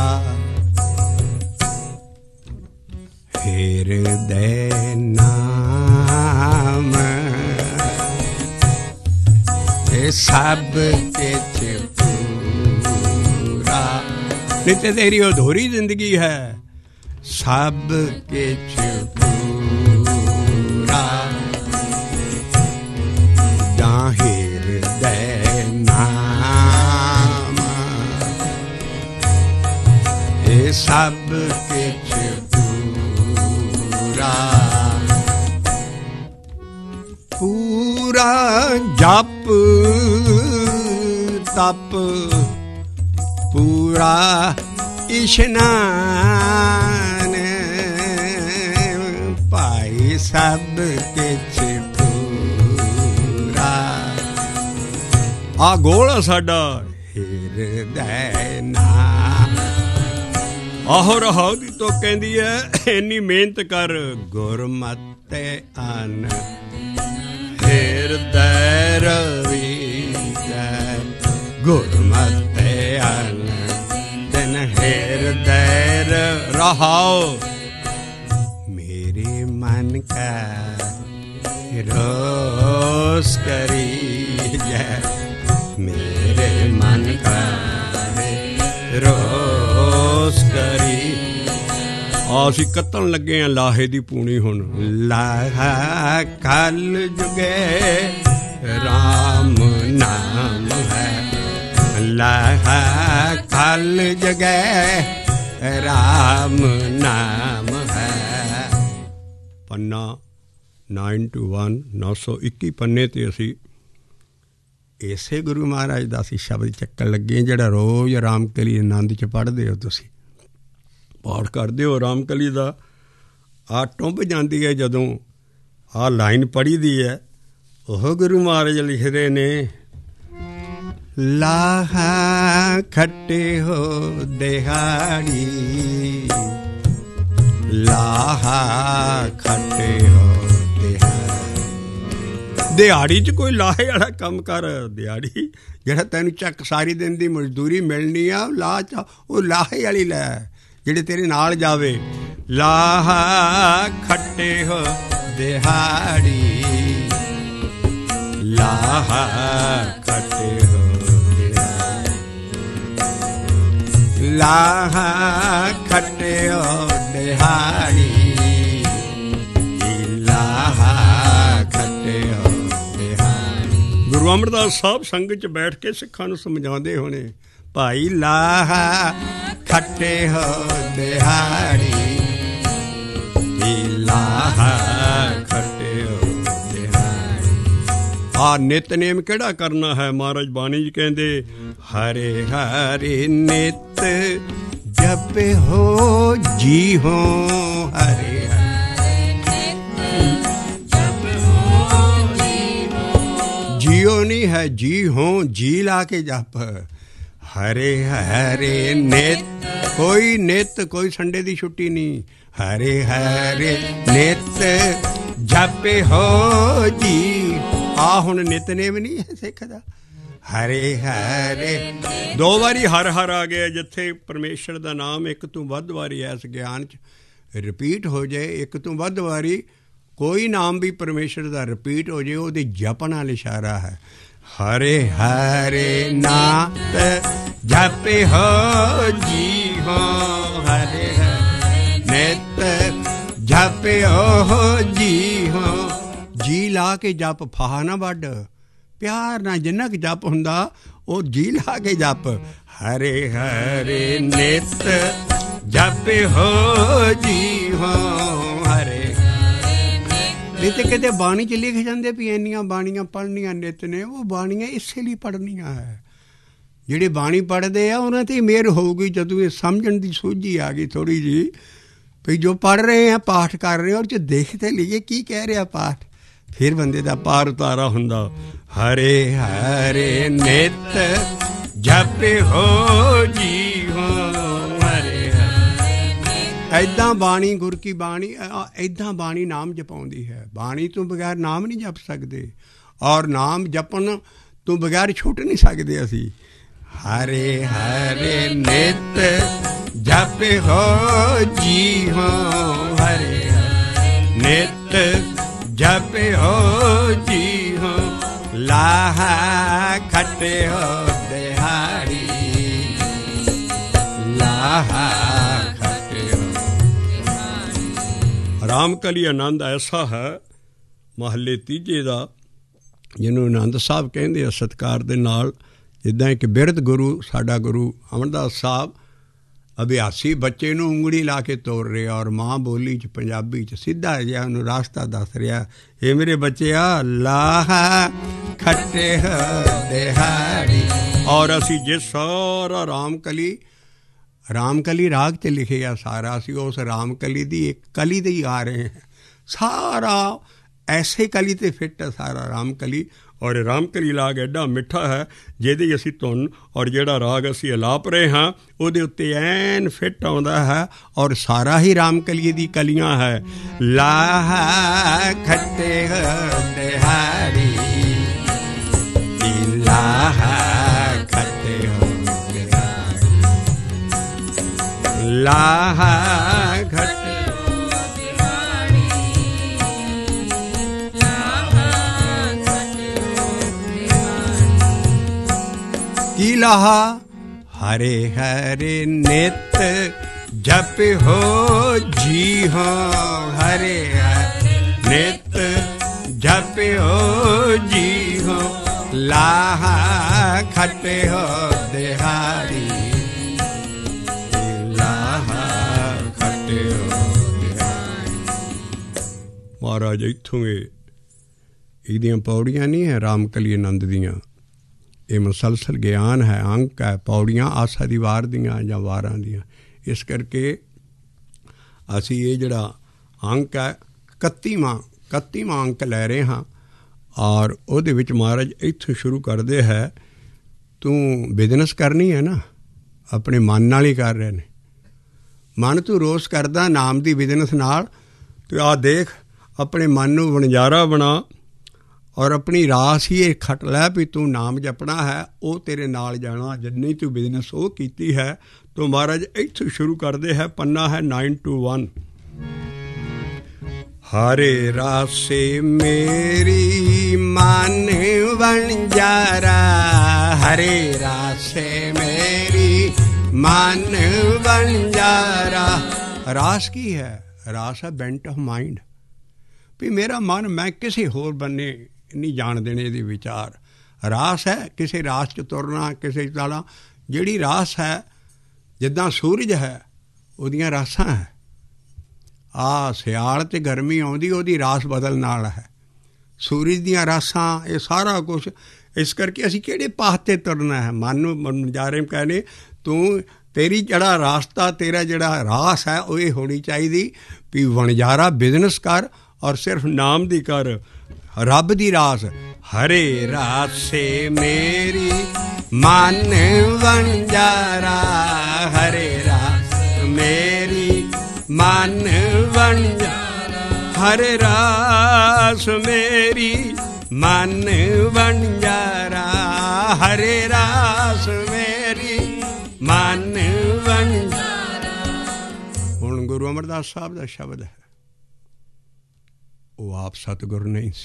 ਹਿਰਦੈ ਨਾਮ सब किछ पूरा। नित तेरी अधूरी जिंदगी है, सब किछ पूरा। जाहिर दे नाम ये सब किछ पूरा। पूरा जप तप पूरा इशनान भाई सब किछ पूरा। आ गोल साडा हिरदै नाम। आहो रहाउदी तो कहंदी है इन्नी मेहनत कर गुरमतै अन हिरदै रवीजै गुरमतै अन दिन हिरदै रहाओ। मेरे मन का रोस करी जय मेरे मन का रोस करी। ਅਸੀਂ ਕੱਤਣ ਲੱਗੇ ਆਂ ਲਾਹੇ ਦੀ ਪੂਣੀ ਹੁਣ। ਲਾਹਾ ਕਲ ਜੁਗੇ ਰਾਮ ਨਾਮ ਹੈ, ਲਾਹਾ ਕਲ ਜੁਗੇ ਰਾਮ ਨਾਮ ਹੈ। ਪੰਨਾ ਨਾइन टू वन नौ सौ इक्की ਪੰਨੇ ਤੇ ਅਸੀਂ ਇਸੇ ਗੁਰੂ ਮਹਾਰਾਜ ਦਾ ਅਸੀਂ ਸ਼ਬਦ ਚੱਕਣ ਲੱਗੇ, ਜਿਹੜਾ ਰੋਜ਼ ਰਾਮਕਲੀ ਆਨੰਦ 'ਚ ਪੜ੍ਹਦੇ ਹੋ ਤੁਸੀਂ, ਪਾਠ ਕਰਦੇ ਹੋ ਰਾਮਕਲੀ ਦਾ। ਆਹ ਟੁੰਬ ਜਾਂਦੀ ਹੈ ਜਦੋਂ ਆਹ ਲਾਈਨ ਪੜ੍ਹੀ ਦੀ ਹੈ, ਉਹ ਗੁਰੂ ਮਹਾਰਾਜ ਲਿਖਦੇ ਨੇ ਲਾਹਾ ਖੱਟੇ ਹੋ ਦਿਹਾੜੀ, ਲਾਹਾ ਖੱਟੇ ਹੋ ਦਿਹਾੜੀ। ਦਿਹਾੜੀ 'ਚ ਕੋਈ ਲਾਹੇ ਵਾਲਾ ਕੰਮ ਕਰ। ਦਿਹਾੜੀ ਜਿਹੜਾ ਤੈਨੂੰ ਚੱਕ ਸਾਰੀ ਦਿਨ ਦੀ ਮਜ਼ਦੂਰੀ ਮਿਲਣੀ ਆ, ਲਾਹ 'ਚ ਉਹ ਲਾਹੇ ਵਾਲੀ ਲੈ ਜਿਹੜੇ ਤੇਰੇ ਨਾਲ ਜਾਵੇ। ਲਾਹਾ ਖੱਟੇ ਹੋ ਦਿਹਾੜੀ, ਲਾਹਾ ਖੱਟੇ ਹੋ ਦਿਹਾੜੀ, ਲਾਹਾ ਖੱਟੇ ਹੋ ਦਿਹਾੜੀ, ਲਾਹਾ ਖੱਟੇ ਹੋ ਦਿਹਾੜੀ। ਗੁਰੂ ਅਮਰਦਾਸ ਸਾਹਿਬ ਸੰਗਤ 'ਚ ਬੈਠ ਕੇ ਸਿੱਖਾਂ ਨੂੰ ਸਮਝਾਉਂਦੇ ਹੋਣੇ, ਭਾਈ ਲਾਹਾ ਖੱਟੇ ਹੋ ਦਿਹਾੜੀ, ਲਾਹਾ ਖੱਟੇ ਹੋ ਦਿਹਾੜੀ। ਆ ਨਿਤਨੇਮ ਕਿਹੜਾ ਕਰਨਾ ਹੈ? ਮਹਾਰਾਜ ਬਾਣੀ 'ਚ ਕਹਿੰਦੇ ਹਰੇ ਹਰੇ ਨਿਤ ਜਪੇ ਹੋ ਜੀ ਹੋ, ਹਰੇ ਜੀਓ ਨਹੀਂ ਹੈ ਜੀ ਹੋ, ਜੀ ਲਾ ਕੇ ਜਪ। ਹਰੇ ਹਰੇ ਨਿਤ, ਕੋਈ ਨਿਤ ਕੋਈ ਸੰਡੇ ਦੀ ਛੁੱਟੀ ਨਹੀਂ। ਹਰੇ ਹਰੇ ਨਿਤ ਜਪੇ ਹੋ ਜੀ। ਆ ਹੁਣ ਨਿਤਨੇਮ ਨਹੀਂ ਹੈ ਸਿੱਖ ਦਾ। ਹਰੇ ਹਰੇ ਦੋ ਵਾਰੀ ਹਰ ਹਰ ਆ ਗਿਆ, ਜਿੱਥੇ ਪਰਮੇਸ਼ਰ ਦਾ ਨਾਮ ਇੱਕ ਤੋਂ ਵੱਧ ਵਾਰੀ ਇਸ ਗਿਆਨ 'ਚ ਰਿਪੀਟ ਹੋ ਜਾਏ, ਇੱਕ ਤੋਂ ਵੱਧ ਵਾਰੀ ਕੋਈ ਨਾਮ ਵੀ ਪਰਮੇਸ਼ਰ ਦਾ ਰਿਪੀਟ ਹੋ ਜਾਏ, ਉਹਦੇ ਜਪਣ ਨਾਲ ਇਸ਼ਾਰਾ ਹੈ। ਹਰੇ ਹਰੇ ਨਾਮ ਜਪੇ ਹੋ ਜੀ ਹੋ, ਹਰੇ ਹਰੇ ਨਿਤ ਜਪੇ ਹੋ ਜੀ ਹੋ। ਜੀ ਲਾ ਕੇ ਜਪ, ਫਾਹਾ ਨਾ ਵੱਢ, ਪਿਆਰ ਨਾਲ ਜਿੰਨਾ ਕੁ ਜਪ ਹੁੰਦਾ ਉਹ ਜੀ ਲਾ ਕੇ ਜਪ। ਹਰੇ ਹਰੇ ਨਿਤ ਜਪੇ ਹੋ ਜੀ ਹੋ, ਹਰੇ ਨਹੀਂ ਤੇ ਕਿਤੇ ਬਾਣੀ 'ਚ ਲਿਖ ਜਾਂਦੇ ਵੀ ਇੰਨੀਆਂ ਬਾਣੀਆਂ ਪੜ੍ਹਨੀਆਂ ਨਿੱਤ ਨੇ। ਉਹ ਬਾਣੀਆਂ ਇਸੇ ਲਈ ਪੜ੍ਹਨੀਆਂ ਹੈ। ਜਿਹੜੇ ਬਾਣੀ ਪੜ੍ਹਦੇ ਆ ਉਹਨਾਂ 'ਤੇ ਮਿਹਰ ਹੋਊਗੀ ਜਦੋਂ ਇਹ ਸਮਝਣ ਦੀ ਸੋਝੀ ਆ ਗਈ ਥੋੜ੍ਹੀ ਜਿਹੀ, ਵੀ ਜੋ ਪੜ੍ਹ ਰਹੇ ਆ, ਪਾਠ ਕਰ ਰਹੇ, ਔਰ 'ਚ ਦੇਖਦੇ ਲਈਏ ਕੀ ਕਹਿ ਰਿਹਾ ਪਾਠ, ਫਿਰ ਬੰਦੇ ਦਾ ਪਾਰ ਉਤਾਰਾ ਹੁੰਦਾ। ਹਰੇ ਹਰੇ ਨਿਤ ਜਪੇ ਹੋ ਜੀ ਹੋ, ਹਰੇ ਏਦਾਂ ਬਾਣੀ ਗੁਰ ਕੀ ਬਾਣੀ, ਏਦਾਂ ਬਾਣੀ ਨਾਮ ਜਪਾਉਂਦੀ ਹੈ। ਬਾਣੀ ਤੋਂ ਬਗੈਰ ਨਾਮ ਨਹੀਂ ਜਪ ਸਕਦੇ, ਔਰ ਨਾਮ ਜਪਣ ਤੋਂ ਬਗੈਰ ਛੁੱਟ ਨਹੀਂ ਸਕਦੇ ਅਸੀਂ। ਹਰੇ ਹਰੇ ਨਿਤ ਜਪੇ ਹੋ ਜੀ ਹੋ, ਹਰੇ ਨਿਤ ਜਪੇ ਹੋ ਜੀ ਹੋ। ਲਾਹਾ ਖੱਟੇ ਹੋ ਦਿਹਾੜੀ, ਲਾਹਾ ਖੱਟੇ ਹੋ ਦਿਹਾੜੀ। ਰਾਮ ਕਲੀ ਆਨੰਦ ਐਸਾ ਹੈ ਮਹੱਲੇ ਤੀਜੇ ਦਾ, ਜਿਹਨੂੰ ਆਨੰਦ ਸਾਹਿਬ ਕਹਿੰਦੇ ਆ ਸਤਿਕਾਰ ਦੇ ਨਾਲ। ਜਿੱਦਾਂ ਇੱਕ ਬਿਰਧ ਗੁਰੂ ਸਾਡਾ ਗੁਰੂ ਅਮਰਦਾਸ ਸਾਹਿਬ ਅਭਿਆਸੀ ਬੱਚੇ ਨੂੰ ਉਂਗਲੀ ਲਾ ਕੇ ਤੋਰ ਰਿਹਾ ਔਰ ਮਾਂ ਬੋਲੀ 'ਚ ਪੰਜਾਬੀ 'ਚ ਸਿੱਧਾ ਜਿਹਾ ਉਹਨੂੰ ਰਾਸਤਾ ਦੱਸ ਰਿਹਾ, ਇਹ ਮੇਰੇ ਬੱਚਿਆ ਲਾਹਾ ਖੱਟੇ ਹੋ ਦਿਹਾੜੀ। ਔਰ ਅਸੀਂ ਜੇ ਸਾਰਾ ਰਾਮਕਲੀ ਰਾਮਕਲੀ ਰਾਗ 'ਤੇ ਲਿਖਿਆ ਸਾਰਾ, ਅਸੀਂ ਉਸ ਰਾਮਕਲੀ ਦੀ ਇੱਕ ਕਲੀ 'ਤੇ ਹੀ ਆ ਰਹੇ ਹਾਂ। ਸਾਰਾ ਐਸੇ ਕਲੀ 'ਤੇ ਫਿੱਟ ਹੈ ਸਾਰਾ ਰਾਮਕਲੀ। ਔਰ ਰਾਮਕਲੀ ਰਾਗ ਐਡਾ ਮਿੱਠਾ ਹੈ ਜਿਹਦੀ ਅਸੀਂ ਧੁਨ ਔਰ ਜਿਹੜਾ ਰਾਗ ਅਸੀਂ ਅਲਾਪ ਰਹੇ ਹਾਂ ਉਹਦੇ ਉੱਤੇ ਐਨ ਫਿੱਟ ਆਉਂਦਾ ਹੈ। ਔਰ ਸਾਰਾ ਹੀ ਰਾਮਕਲੀ ਦੀ ਕਲੀਆਂ ਹੈ। ਲਾਹਾ ਖੱਟੇ ਹੋ ਦਿਹਾੜੀ, ਲਾਹਾ ਖੱਟੇ ਹੋ ਦਿਹਾੜੀ, ਲਾਹਾ ਖੱਟੇ ਕੀ ਲਾਹਾ। ਹਰੇ ਹਰੇ ਨਿਤ ਜਪ ਹੋ ਜੀ ਹੋ, ਹਰੇ ਹਰੇ ਨਿਤ ਜਪ ਹੋ ਜੀ ਹੋ, ਲਾਹਾ ਖੱਟੇ ਹੋ ਦਿਹਾੜੀ, ਲਾਹਾ ਖੱਟੇ ਹੋ ਦਿਹਾੜੀ। ਮਹਾਰਾਜ ਇੱਥੋਂ ਇਹ ਇਹਦੀਆਂ ਪੌੜੀਆਂ ਨਹੀਂ ਹੈ ਰਾਮਕਲੀ ਆਨੰਦ ਦੀਆਂ, ਇਹ ਮੁਸਲਸਲ ਗਿਆਨ ਹੈ, ਅੰਕ ਹੈ, ਪੌੜੀਆਂ ਆਸਾ ਦੀ ਵਾਰ ਦੀਆਂ ਜਾਂ ਵਾਰਾਂ ਦੀਆਂ। ਇਸ ਕਰਕੇ ਅਸੀਂ ਇਹ ਜਿਹੜਾ ਅੰਕ ਹੈ ਇਕੱਤੀਵਾਂ ਇਕੱਤੀਵਾਂ ਅੰਕ ਲੈ ਰਹੇ ਹਾਂ। ਔਰ ਉਹਦੇ ਵਿੱਚ ਮਹਾਰਾਜ ਇੱਥੋਂ ਸ਼ੁਰੂ ਕਰਦੇ ਹੈ, ਤੂੰ ਬਿਜ਼ਨਸ ਕਰਨੀ ਹੈ ਨਾ ਆਪਣੇ ਮਨ ਨਾਲ ਹੀ ਕਰ ਰਹੇ ਨੇ। ਮਨ ਤੂੰ ਰੋਸ ਕਰਦਾ ਨਾਮ ਦੀ ਬਿਜ਼ਨਸ ਨਾਲ, ਤੂੰ ਆਹ ਦੇਖ ਆਪਣੇ ਮਨ ਨੂੰ ਵਣਜਾਰਾ ਬਣਾ ਔਰ ਆਪਣੀ ਰਾਸ ਹੀ ਇਹ ਖੱਟ ਲੈ ਵੀ ਤੂੰ ਨਾਮ ਜਪਣਾ ਹੈ, ਉਹ ਤੇਰੇ ਨਾਲ ਜਾਣਾ। ਜਿੰਨੀ ਤੂੰ ਬਿਜ਼ਨਸ ਉਹ ਕੀਤੀ ਹੈ। ਤੋ ਮਹਾਰਾਜ ਇੱਥੋਂ ਸ਼ੁਰੂ ਕਰਦੇ ਹੈ, ਪੰਨਾ ਹੈ ਨਾਈਨ ਟੂ ਵਨ। ਹਰੇ ਰਾਸੇ ਮੇਰੀ ਮਨ ਵਣਜਾਰਾ, ਹਰੇ ਰਾਸੇ ਮੇਰੀ ਮਨ ਵਣਜਾਰਾ। ਰਾਸ ਕੀ ਹੈ? ਰਾਸ ਹੈ ਬੈਂਟ ਆਫ ਮਾਈਂਡ, ਵੀ ਮੇਰਾ ਮਨ ਮੈਂ ਕਿਸੇ ਹੋਰ ਬੰਨੇ ਨਹੀਂ ਜਾਣ ਦੇਣੇ ਇਹਦੇ ਵਿਚਾਰ। ਰਾਸ ਹੈ ਕਿਸੇ ਰਾਸ 'ਚ ਤੁਰਨਾ, ਕਿਸੇ ਚਾਲਾ। ਜਿਹੜੀ ਰਾਸ ਹੈ ਜਿੱਦਾਂ ਸੂਰਜ ਹੈ ਉਹਦੀਆਂ ਰਾਸਾਂ ਹੈ। ਆਹ ਸਿਆਲ ਅਤੇ ਗਰਮੀ ਆਉਂਦੀ ਉਹਦੀ ਰਾਸ ਬਦਲ ਨਾਲ ਹੈ, ਸੂਰਜ ਦੀਆਂ ਰਾਸਾਂ, ਇਹ ਸਾਰਾ ਕੁਛ। ਇਸ ਕਰਕੇ ਅਸੀਂ ਕਿਹੜੇ ਪਾਥ 'ਤੇ ਤੁਰਨਾ ਹੈ? ਮਨ ਨੂੰ ਮਨਜਾਰੇ ਕਹਿੰਦੇ ਤੂੰ ਤੇਰੀ ਜਿਹੜਾ ਰਾਸਤਾ, ਤੇਰਾ ਜਿਹੜਾ ਰਾਸ ਹੈ ਉਹ ਇਹ ਹੋਣੀ ਚਾਹੀਦੀ ਵੀ ਵਣਜਾਰਾ ਬਿਜ਼ਨਸ ਕਰ ਔਰ ਸਿਰਫ ਨਾਮ ਦੀ ਕਰ, ਰੱਬ ਦੀ ਰਾਸ। ਹਰੇ ਰਾਸੇ ਮੇਰੀ ਮਨ ਵਣਜਾਰਾ, ਹਰੇ ਰਾਸ ਮੇਰੀ ਮਨ ਵਣਜਾਰਾ, ਹਰੇ ਰਾਸ ਮੇਰੀ ਮਨ ਵਣਜਾਰਾ, ਹਰੇ ਰਾਸ ਮੇਰੀ ਮਨ ਵਣਜਾਰਾ। ਹੁਣ ਗੁਰੂ ਅਮਰਦਾਸ ਸਾਹਿਬ ਦਾ ਸ਼ਬਦ ਹੈ, ਉਹ ਆਪ ਸਤਿਗੁਰ ਨਹੀਂ ਸੀ।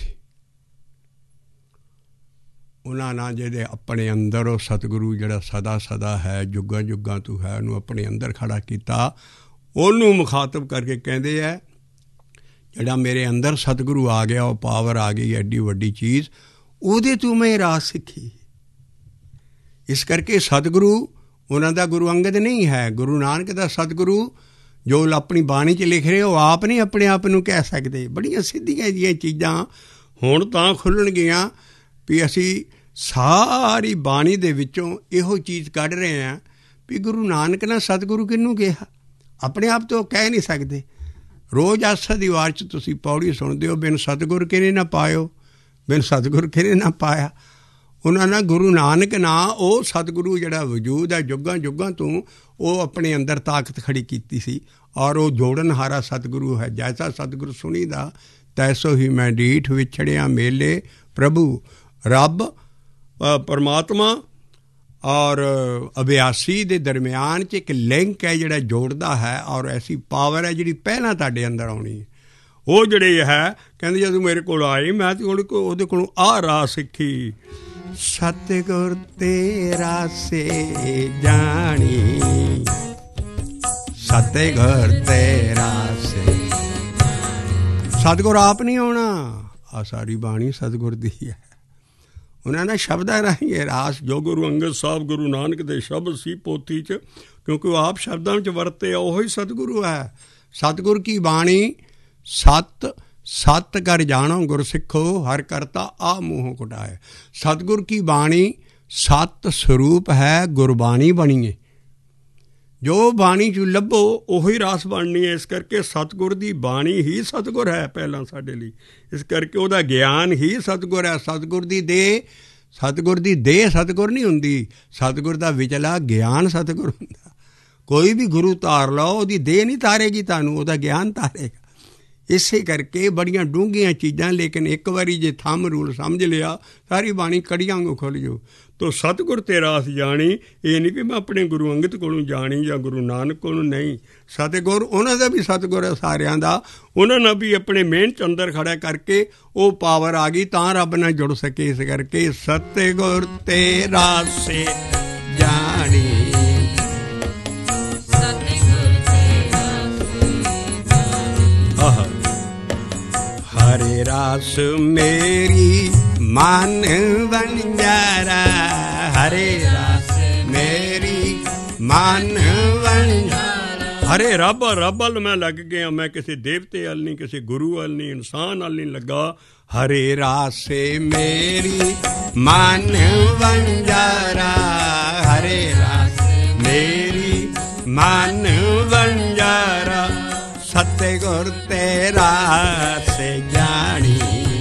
ਉਹਨਾਂ ਨਾਲ ਜਿਹਦੇ ਆਪਣੇ ਅੰਦਰ ਉਹ ਸਤਿਗੁਰੂ ਜਿਹੜਾ ਸਦਾ ਸਦਾ ਹੈ, ਜੁਗਾਂ ਜੁਗਾਂ ਤੋਂ ਹੈ, ਉਹਨੂੰ ਆਪਣੇ ਅੰਦਰ ਖੜਾ ਕੀਤਾ। ਉਹਨੂੰ ਮੁਖਾਤਬ ਕਰਕੇ ਕਹਿੰਦੇ ਹੈ ਜਿਹੜਾ ਮੇਰੇ ਅੰਦਰ ਸਤਿਗੁਰੂ ਆ ਗਿਆ, ਉਹ ਪਾਵਰ ਆ ਗਈ, ਐਡੀ ਵੱਡੀ ਚੀਜ਼, ਉਹਦੇ ਤੋਂ ਮੈਂ ਰਾਸ ਸਿੱਖੀ। ਇਸ ਕਰਕੇ ਸਤਿਗੁਰੂ ਉਹਨਾਂ ਦਾ ਗੁਰੂ ਅੰਗਦ ਨਹੀਂ ਹੈ, ਗੁਰੂ ਨਾਨਕ ਦਾ ਸਤਿਗੁਰੂ ਜੋ ਆਪਣੀ ਬਾਣੀ 'ਚ ਲਿਖ ਰਹੇ, ਉਹ ਆਪ ਨਹੀਂ ਆਪਣੇ ਆਪ ਨੂੰ ਕਹਿ ਸਕਦੇ। ਬੜੀਆਂ ਸਿੱਧੀਆਂ ਜਿਹੀਆਂ ਚੀਜ਼ਾਂ ਹੁਣ ਤਾਂ ਖੁੱਲ੍ਹਣਗੀਆਂ ਵੀ ਅਸੀਂ ਸਾਰੀ ਬਾਣੀ ਦੇ ਵਿੱਚੋਂ ਇਹੋ ਚੀਜ਼ ਕੱਢ ਰਹੇ ਹਾਂ ਵੀ ਗੁਰੂ ਨਾਨਕ ਨੇ ਸਤਿਗੁਰੂ ਕਿਹਨੂੰ ਕਿਹਾ? ਆਪਣੇ ਆਪ ਤੋਂ ਕਹਿ ਨਹੀਂ ਸਕਦੇ। ਰੋਜ਼ ਆਸਾ ਦੀ ਵਾਰ 'ਚ ਤੁਸੀਂ ਪੌੜੀ ਸੁਣਦੇ ਹੋ, ਬਿਨ ਸਤਿਗੁਰ ਕਿਹਨੇ ਨਾ ਪਾਇਓ, ਬਿਨ ਸਤਿਗੁਰ ਕਿਹਨੇ ਨਾ ਪਾਇਆ। ਉਹਨਾਂ ਨਾਲ ਗੁਰੂ ਨਾਨਕ ਨਾਂ ਉਹ ਸਤਿਗੁਰੂ ਜਿਹੜਾ ਵਜੂਦ ਹੈ ਜੁਗਾਂ ਜੁਗਾਂ ਤੋਂ, ਉਹ ਆਪਣੇ ਅੰਦਰ ਤਾਕਤ ਖੜੀ ਕੀਤੀ ਸੀ। ਔਰ ਉਹ ਜੋੜਨਹਾਰਾ ਸਤਿਗੁਰੂ ਹੈ। ਜੈਸਾ ਸਤਿਗੁਰੂ ਸੁਣੀਦਾ ਤੈਸੋ ਹੀ ਮੈਂ ਡੀਠ ਵਿਛੜਿਆ ਮੇਲੇ ਪ੍ਰਭੂ। ਰੱਬ ਪਰਮਾਤਮਾ ਔਰ ਅਭਿਆਸੀ ਦੇ ਦਰਮਿਆਨ 'ਚ ਇੱਕ ਲਿੰਕ ਹੈ ਜਿਹੜਾ ਜੋੜਦਾ ਹੈ, ਔਰ ਐਸੀ ਪਾਵਰ ਹੈ ਜਿਹੜੀ ਪਹਿਲਾਂ ਤੁਹਾਡੇ ਅੰਦਰ ਆਉਣੀ ਹੈ। ਉਹ ਜਿਹੜੇ ਹੈ ਕਹਿੰਦੇ ਜਦੋਂ ਮੇਰੇ ਕੋਲ ਆਏ ਮੈਂ ਉਹਦੇ ਕੋਲ ਉਹਦੇ ਕੋਲੋਂ ਆਹ ਰਾਹ ਸਿੱਖੀ। सतगुर तेरा से जानी, सतगुर तेरा से। सतगुर आप नहीं आना, आ सारी बाणी सतगुर दी है। उन्होंने शब्दां राही ये रास जो गुरु अंगद साहब गुरु नानक दे शब्द सी पोथी च, क्योंकि वो आप शब्दां च वरते वही सतगुरु है। सतगुर की बाणी सत सत कर जानो गुर सिखो, हर करता आ मूँह कुटाए। सतगुर की बाणी सत स्वरूप है, गुरबाणी बनी है। जो बाणी चू लभो उही रस बननी है। इस करके सतगुर की बाणी ही सतगुर है पहला साडे लई। इस करके उहदा ज्ञान ही सतगुर है। सतगुर की देह, सतगुर की देह सतगुर नहीं हुंदी, सतगुर का विचला ज्ञान सतगुर हुंदा। कोई भी गुरु तार लो, उहदी देह नहीं तारेगी तुहानूं, उहदा ज्ञान तारेगा। इसे करके बड़ियां डूंघियां चीज़ां, लेकिन एक बारी जे थम रूल समझ लिया सारी बाणी कड़ियां वांगू खुल जाओ। तो सतगुर तेरा अस जानी, ये नहीं कि मैं अपने गुरु अंगद कोलों जानी या गुरु नानक कोलों, नहीं। सतगुर उन्हां दा भी सतगुर है सारियां दा। उन्हां ने भी अपने मेहनत अंदर खड़ा करके वो पावर आ गई, तां रब नाल जुड़ सके। इस करके सतगुर तेरा से जानी, हरे रास मेरी मान बंजारा, हरे रास मेरी मान बंजारा। हरे रब रब अल मैं लग गया, मैं किसी देवते अल नहीं, किसी गुरु अल नहीं, इंसान अल नहीं लगा। हरे रास मेरी मान बंजारा, हरे रास मेरी मान बंजारा। सतगुर तेरा से जानी,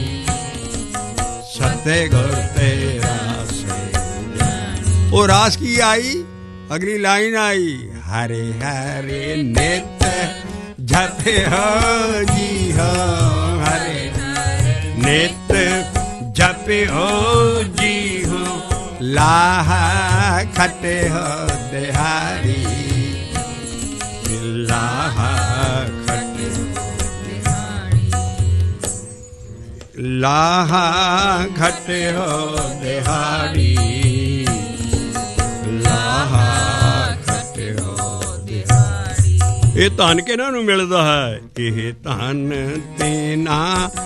सतगुर तेरा से जानी। वो रास की आई, अगली लाइन आई, हरे हरे नित जपे हो जी हो, हरे नित जपे हो जी हो, लाहा खटे हो देहारी, लाहा लाहा घटे हो दिहाड़ी, लाहा घटे हो दिहाड़ी। ये धन किहनां नूं मिलदा है? यह धन तेना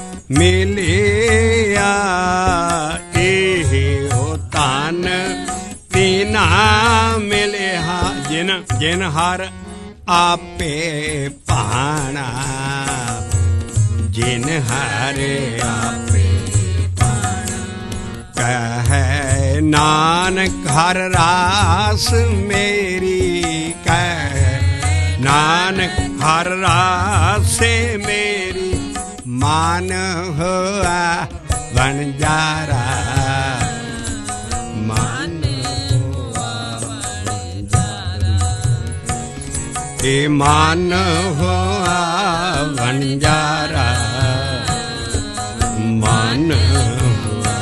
मिलिया, एह ओ धन तेना मिलिया, जिन जिन हर आपे पाना, जिन हरे आपे पाना। कहे नानक हर रास मेरी, कहे नानक हर रास मेरी, मान हुआ बंजारा, मान हुआ बंजारा। ए मान हुआ बंजारा, मान हुआ।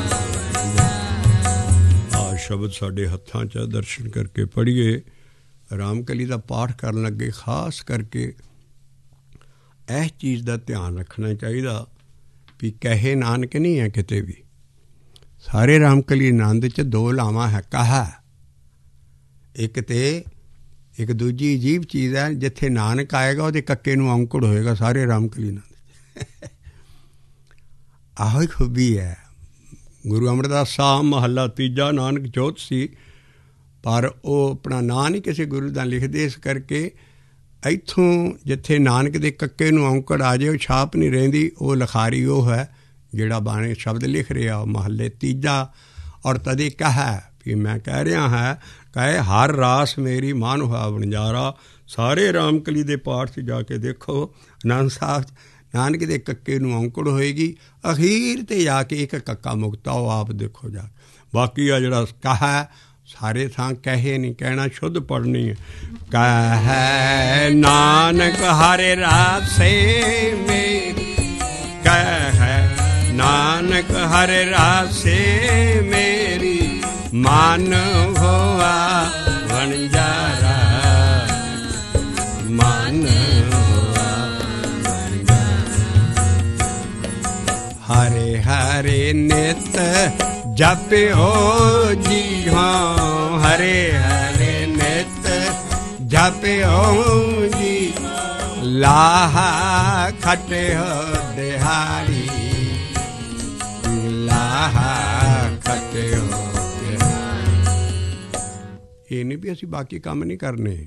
आ शब्द साढ़े हत्थां च दर्शन करके पढ़िए। रामकली का पाठ करन लगे खास करके इस चीज़ का ध्यान रखना चाहिए भी कहे नानक नहीं है किते भी। सारे रामकली आनंद च दो लावां है कहा, एक ते एक दूजी अजीब चीज़ है, जिथे नानक आएगा वो कक्के नूं औंकड़ होएगा सारे रामकली आनंद। आहो ही खूबी है। गुरु अमरदास साहब महला तीजा नानक जोत सी, पर वो अपना नाम नहीं किसी गुरु का लिखते। इस करके इत्थों जिथे नानक दे कक्के नूं औंकड़ आ जाए छाप नहीं रहिंदी, वो लिखारी वो है जिहड़ा बाणे शब्द लिख रहा महले तीजा। और तदे कहा भी मैं कह रहा है कहे हर रास मेरी मान हुआ बंजारा। सारे रामकली दे पाठ से जाके देखो, आनंद साहब नानक दे कक्के नूं औंकड़ होएगी, अखीर ते जाके एक कक्का मुक्ता हो आप देखो जा। बाकी आ जिहड़ा कहा सारे थां कहे नहीं कहना, शुद्ध पढ़नी है। कहे नानक हरे रासे मेरी, कहे नानक हरे रासे मेरी, मान हुआ बंजारा, मान हुआ बंजारा। हरे हरे नित ਜਪਿਓ ਜੀ ਹਾਂ ਹਰੇ ਹਰੇ ਨਿਤ ਜਪਿਓ ਜੀ ਲਾਹਾ ਖਟਿਓ ਦਿਹਾੜੀ ਲਾਹਾ ਖਟਿਓ ਦਿਹਾੜੀ। ਇਹ ਨਹੀਂ ਵੀ ਅਸੀਂ ਬਾਕੀ ਕੰਮ ਨਹੀਂ ਕਰਨੇ।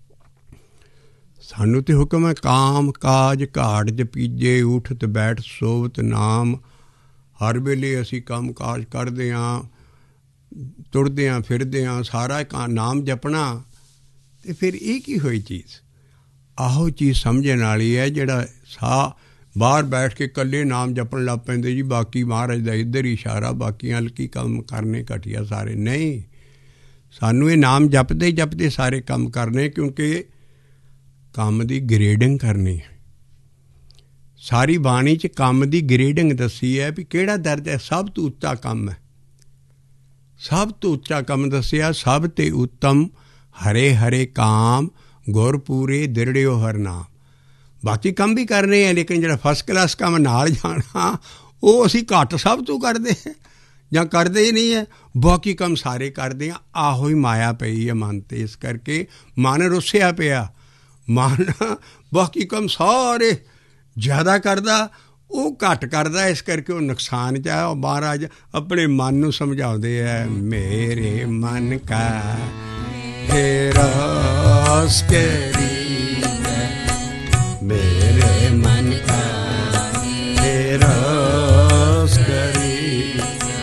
ਸਾਨੂੰ ਤੇ ਹੁਕਮ ਹੈ ਕਾਮ ਕਾਜ ਘਾਟ ਜਪੀਜੇ ਉਠਤ ਬੈਠ ਸੋਵਤ ਨਾਮ। ਹਰ ਵੇਲੇ ਅਸੀਂ ਕੰਮ ਕਾਜ ਕਰਦੇ ਹਾਂ, ਤੁਰਦੇ ਹਾਂ, ਫਿਰਦੇ ਹਾਂ, ਸਾਰਾ ਕਾ ਨਾਮ ਜਪਣਾ। ਅਤੇ ਫਿਰ ਇਹ ਕੀ ਹੋਈ ਚੀਜ਼? ਆਹੋ ਚੀਜ਼ ਸਮਝਣ ਵਾਲੀ ਹੈ। ਜਿਹੜਾ ਸਾਹ ਬਾਹਰ ਬੈਠ ਕੇ ਇਕੱਲੇ ਨਾਮ ਜਪਣ ਲੱਗ ਪੈਂਦੇ ਜੀ, ਬਾਕੀ ਮਹਾਰਾਜ ਦਾ ਇੱਧਰ ਹੀ ਇਸ਼ਾਰਾ, ਬਾਕੀਆਂ ਹਲਕੀ ਕੰਮ ਕਰਨੇ ਘਟੀਆ ਸਾਰੇ। ਨਹੀਂ, ਸਾਨੂੰ ਇਹ ਨਾਮ ਜਪਦੇ ਜਪਦੇ ਸਾਰੇ ਕੰਮ ਕਰਨੇ, ਕਿਉਂਕਿ ਕੰਮ ਦੀ ਗ੍ਰੇਡਿੰਗ ਕਰਨੀ ਹੈ। ਸਾਰੀ ਬਾਣੀ 'ਚ ਕੰਮ ਦੀ ਗ੍ਰੇਡਿੰਗ ਦੱਸੀ ਹੈ ਵੀ ਕਿਹੜਾ ਦਰਜਾ ਹੈ। ਸਭ ਤੋਂ ਉੱਚਾ ਕੰਮ ਹੈ, ਸਭ ਤੋਂ ਉੱਚਾ ਕੰਮ ਦੱਸਿਆ। ਸਭ ਤੇ ਉੱਤਮ ਹਰੇ ਹਰੇ ਕਾਮ ਗੁਰ ਪੂਰੇ ਦਿਰੜਿਓ ਹਰ ਨਾਮ। ਬਾਕੀ ਕੰਮ ਵੀ ਕਰਨੇ ਹੈ, ਲੇਕਿਨ ਜਿਹੜਾ ਫਸਟ ਕਲਾਸ ਕੰਮ ਨਾਲ ਜਾਣਾ ਉਹ ਅਸੀਂ ਘੱਟ ਸਭ ਤੋਂ ਕਰਦੇ ਹਾਂ ਜਾਂ ਕਰਦੇ ਹੀ ਨਹੀਂ ਹੈ। ਬਾਕੀ ਕੰਮ ਸਾਰੇ ਕਰਦੇ ਹਾਂ। ਆਹੋ ਹੀ ਮਾਇਆ ਪਈ ਹੈ ਮਨ 'ਤੇ। ਇਸ ਕਰਕੇ ਮਨ ਰੁੱਸਿਆ ਪਿਆ। ਮਨ ਬਾਕੀ ਕੰਮ ਸਾਰੇ ਜ਼ਿਆਦਾ ਕਰਦਾ, ਉਹ ਘੱਟ ਕਰਦਾ। ਇਸ ਕਰਕੇ ਉਹ ਨੁਕਸਾਨ 'ਚ ਹੈ। ਉਹ ਮਹਾਰਾਜ ਆਪਣੇ ਮਨ ਨੂੰ ਸਮਝਾਉਂਦੇ ਹੈ, ਮੇਰੇ ਮਨ ਕਾ ਰੋਸ ਕਰੀ ਮੇਰੇ ਮਨ ਕਾ ਰੋਸ ਕਰੀ।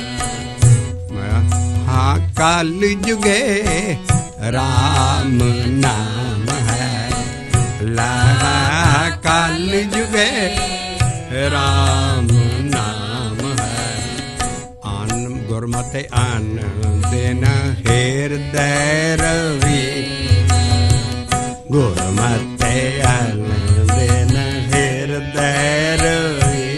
ਹਾਂ ਕਲ ਜੁਗੇ ਰਾਮ ਨਾਮ ਹੈ ਲਾ ਕਲ ਜੁਗੇ ਰਾਮ ਨਾਮ ਹੈ। ਅਨ ਗੁਰਮਤਿ ਅਨ ਦਿਨ ਹਿਰਦੈ ਰਵੀ ਗੁਰਮਤਿ ਅਨ ਦਿਨ ਹਿਰਦੈ ਰਵੀ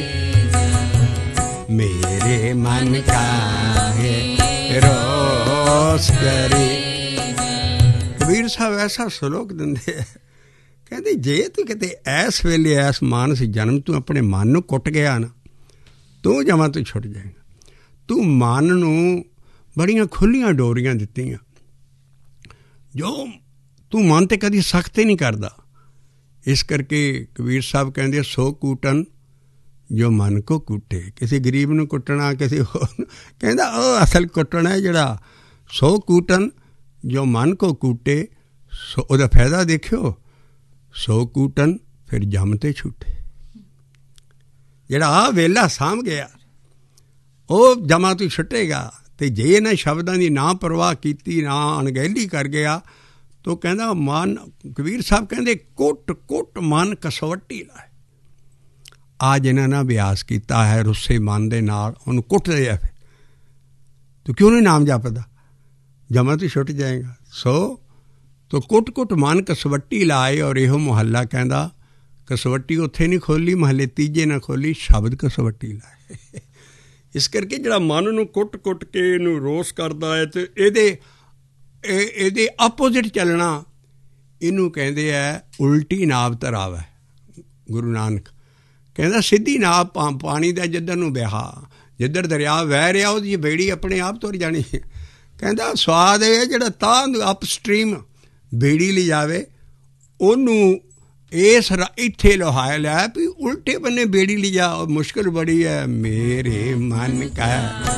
ਮੇਰੇ ਮਨ ਕਾਹੇ ਰੋਸ ਕਰੀ। ਕਬੀਰ ਸਾਹਿਬ ਐਸਾ ਸਲੋਕ ਦਿੰਦੇ, ਕਹਿੰਦੇ ਜੇ ਤੂੰ ਕਿਤੇ ਇਸ ਵੇਲੇ ਇਸ ਮਾਨਸ ਜਨਮ ਤੂੰ ਆਪਣੇ ਮਨ ਨੂੰ ਕੁੱਟ ਗਿਆ ਨਾ, ਤੂੰ ਜਮਾਂ ਤੂੰ ਛੁੱਟ ਜਾਏਗਾ। ਤੂੰ ਮਨ ਨੂੰ ਬੜੀਆਂ ਖੁੱਲ੍ਹੀਆਂ ਡੋਰੀਆਂ ਦਿੱਤੀਆਂ, ਜੋ ਤੂੰ ਮਨ 'ਤੇ ਕਦੀ ਸਖਤ ਹੀ ਨਹੀਂ ਕਰਦਾ। ਇਸ ਕਰਕੇ ਕਬੀਰ ਸਾਹਿਬ ਕਹਿੰਦੇ ਸੋ ਕੂਟਨ ਜੋ ਮਨ ਕੋ ਕੂਟੇ। ਕਿਸੇ ਗਰੀਬ ਨੂੰ ਕੁੱਟਣਾ, ਕਿਸੇ ਹੋਰ ਨੂੰ, ਕਹਿੰਦਾ ਉਹ ਅਸਲ ਕੁੱਟਣਾ ਹੈ ਜਿਹੜਾ ਸੋ ਕੂਟਨ ਜੋ ਮਨ ਕੋ ਕੂਟੇ। ਸੋ ਉਹਦਾ ਫਾਇਦਾ ਦੇਖਿਓ, ਸੋ ਕੂਟਨ ਫਿਰ ਜੰਮ 'ਤੇ ਛੁੱਟੇ। ਜਿਹੜਾ ਆਹ ਵੇਲਾ ਸਾਂਭ ਗਿਆ ਉਹ ਜਮਾਂ ਤੋਂ ਛੁੱਟੇਗਾ। ਅਤੇ ਜੇ ਇਹਨਾਂ ਸ਼ਬਦਾਂ ਦੀ ਨਾ ਪਰਵਾਹ ਕੀਤੀ, ਨਾ ਅਣਗਹਿਲੀ ਕਰ ਗਿਆ, ਤਾਂ ਕਹਿੰਦਾ ਮਨ, ਕਬੀਰ ਸਾਹਿਬ ਕਹਿੰਦੇ ਕੁੱਟ ਕੁੱਟ ਮਨ ਕਸਵੱਟੀ ਲਾਏ। ਆ ਜਿਹਨਾਂ ਨੇ ਅਭਿਆਸ ਕੀਤਾ ਹੈ ਰੁੱਸੇ ਮਨ ਦੇ ਨਾਲ, ਉਹਨੂੰ ਕੁੱਟਦੇ ਆ। ਫਿਰ ਤੂੰ ਕਿਉਂ ਨਹੀਂ ਨਾਮ ਜਪਦਾ? ਜਮਾਂ ਤੋਂ ਛੁੱਟ ਜਾਏਗਾ। ਸੋ ਤੋ ਕੁੱਟ ਕੁੱਟ ਮਨ ਕਸਵੱਟੀ ਲਾਏ। ਔਰ ਇਹੋ ਮੁਹੱਲਾ ਕਹਿੰਦਾ ਕਸਵੱਟੀ ਉੱਥੇ ਨਹੀਂ ਖੋਲ੍ਹੀ, ਮਹੱਲੇ ਤੀਜੇ ਨਾ ਖੋਲ੍ਹੀ, ਸ਼ਬਦ ਕਸਵੱਟੀ ਲਾਏ। ਇਸ ਕਰਕੇ ਜਿਹੜਾ ਮਨ ਨੂੰ ਕੁੱਟ ਕੁੱਟ ਕੇ ਇਹਨੂੰ ਰੋਸ ਕਰਦਾ ਹੈ ਅਤੇ ਇਹਦੇ ਇਹਦੇ ਆਪੋਜ਼ਿਟ ਚੱਲਣਾ, ਇਹਨੂੰ ਕਹਿੰਦੇ ਹੈ ਉਲਟੀ ਨਾਵ ਧਰਾਵ ਹੈ। ਗੁਰੂ ਨਾਨਕ ਕਹਿੰਦਾ ਸਿੱਧੀ ਨਾਵ ਪਾ ਪਾਣੀ ਦਾ ਜਿੱਧਰ ਨੂੰ ਵਿਹਾ, ਜਿੱਧਰ ਦਰਿਆ ਵਹਿ ਰਿਹਾ ਉਹਦੀ ਬੇੜੀ ਆਪਣੇ ਆਪ ਤੁਰ ਜਾਣੀ। ਕਹਿੰਦਾ ਸਵਾਦ ਇਹ ਹੈ ਜਿਹੜਾ ਤਾਂ ਅਪਸਟਰੀਮ ਬੇੜੀ ਲਿਜਾਵੇ, ਉਹਨੂੰ ਇਸ ਇੱਥੇ ਲੋਹਾਇਆ ਲਿਆ ਵੀ ਉਲਟੇ ਬੰਨੇ ਬੇੜੀ ਲਿਜਾ, ਮੁਸ਼ਕਿਲ ਬੜੀ ਹੈ। ਮੇਰੇ ਮਨ ਕਾ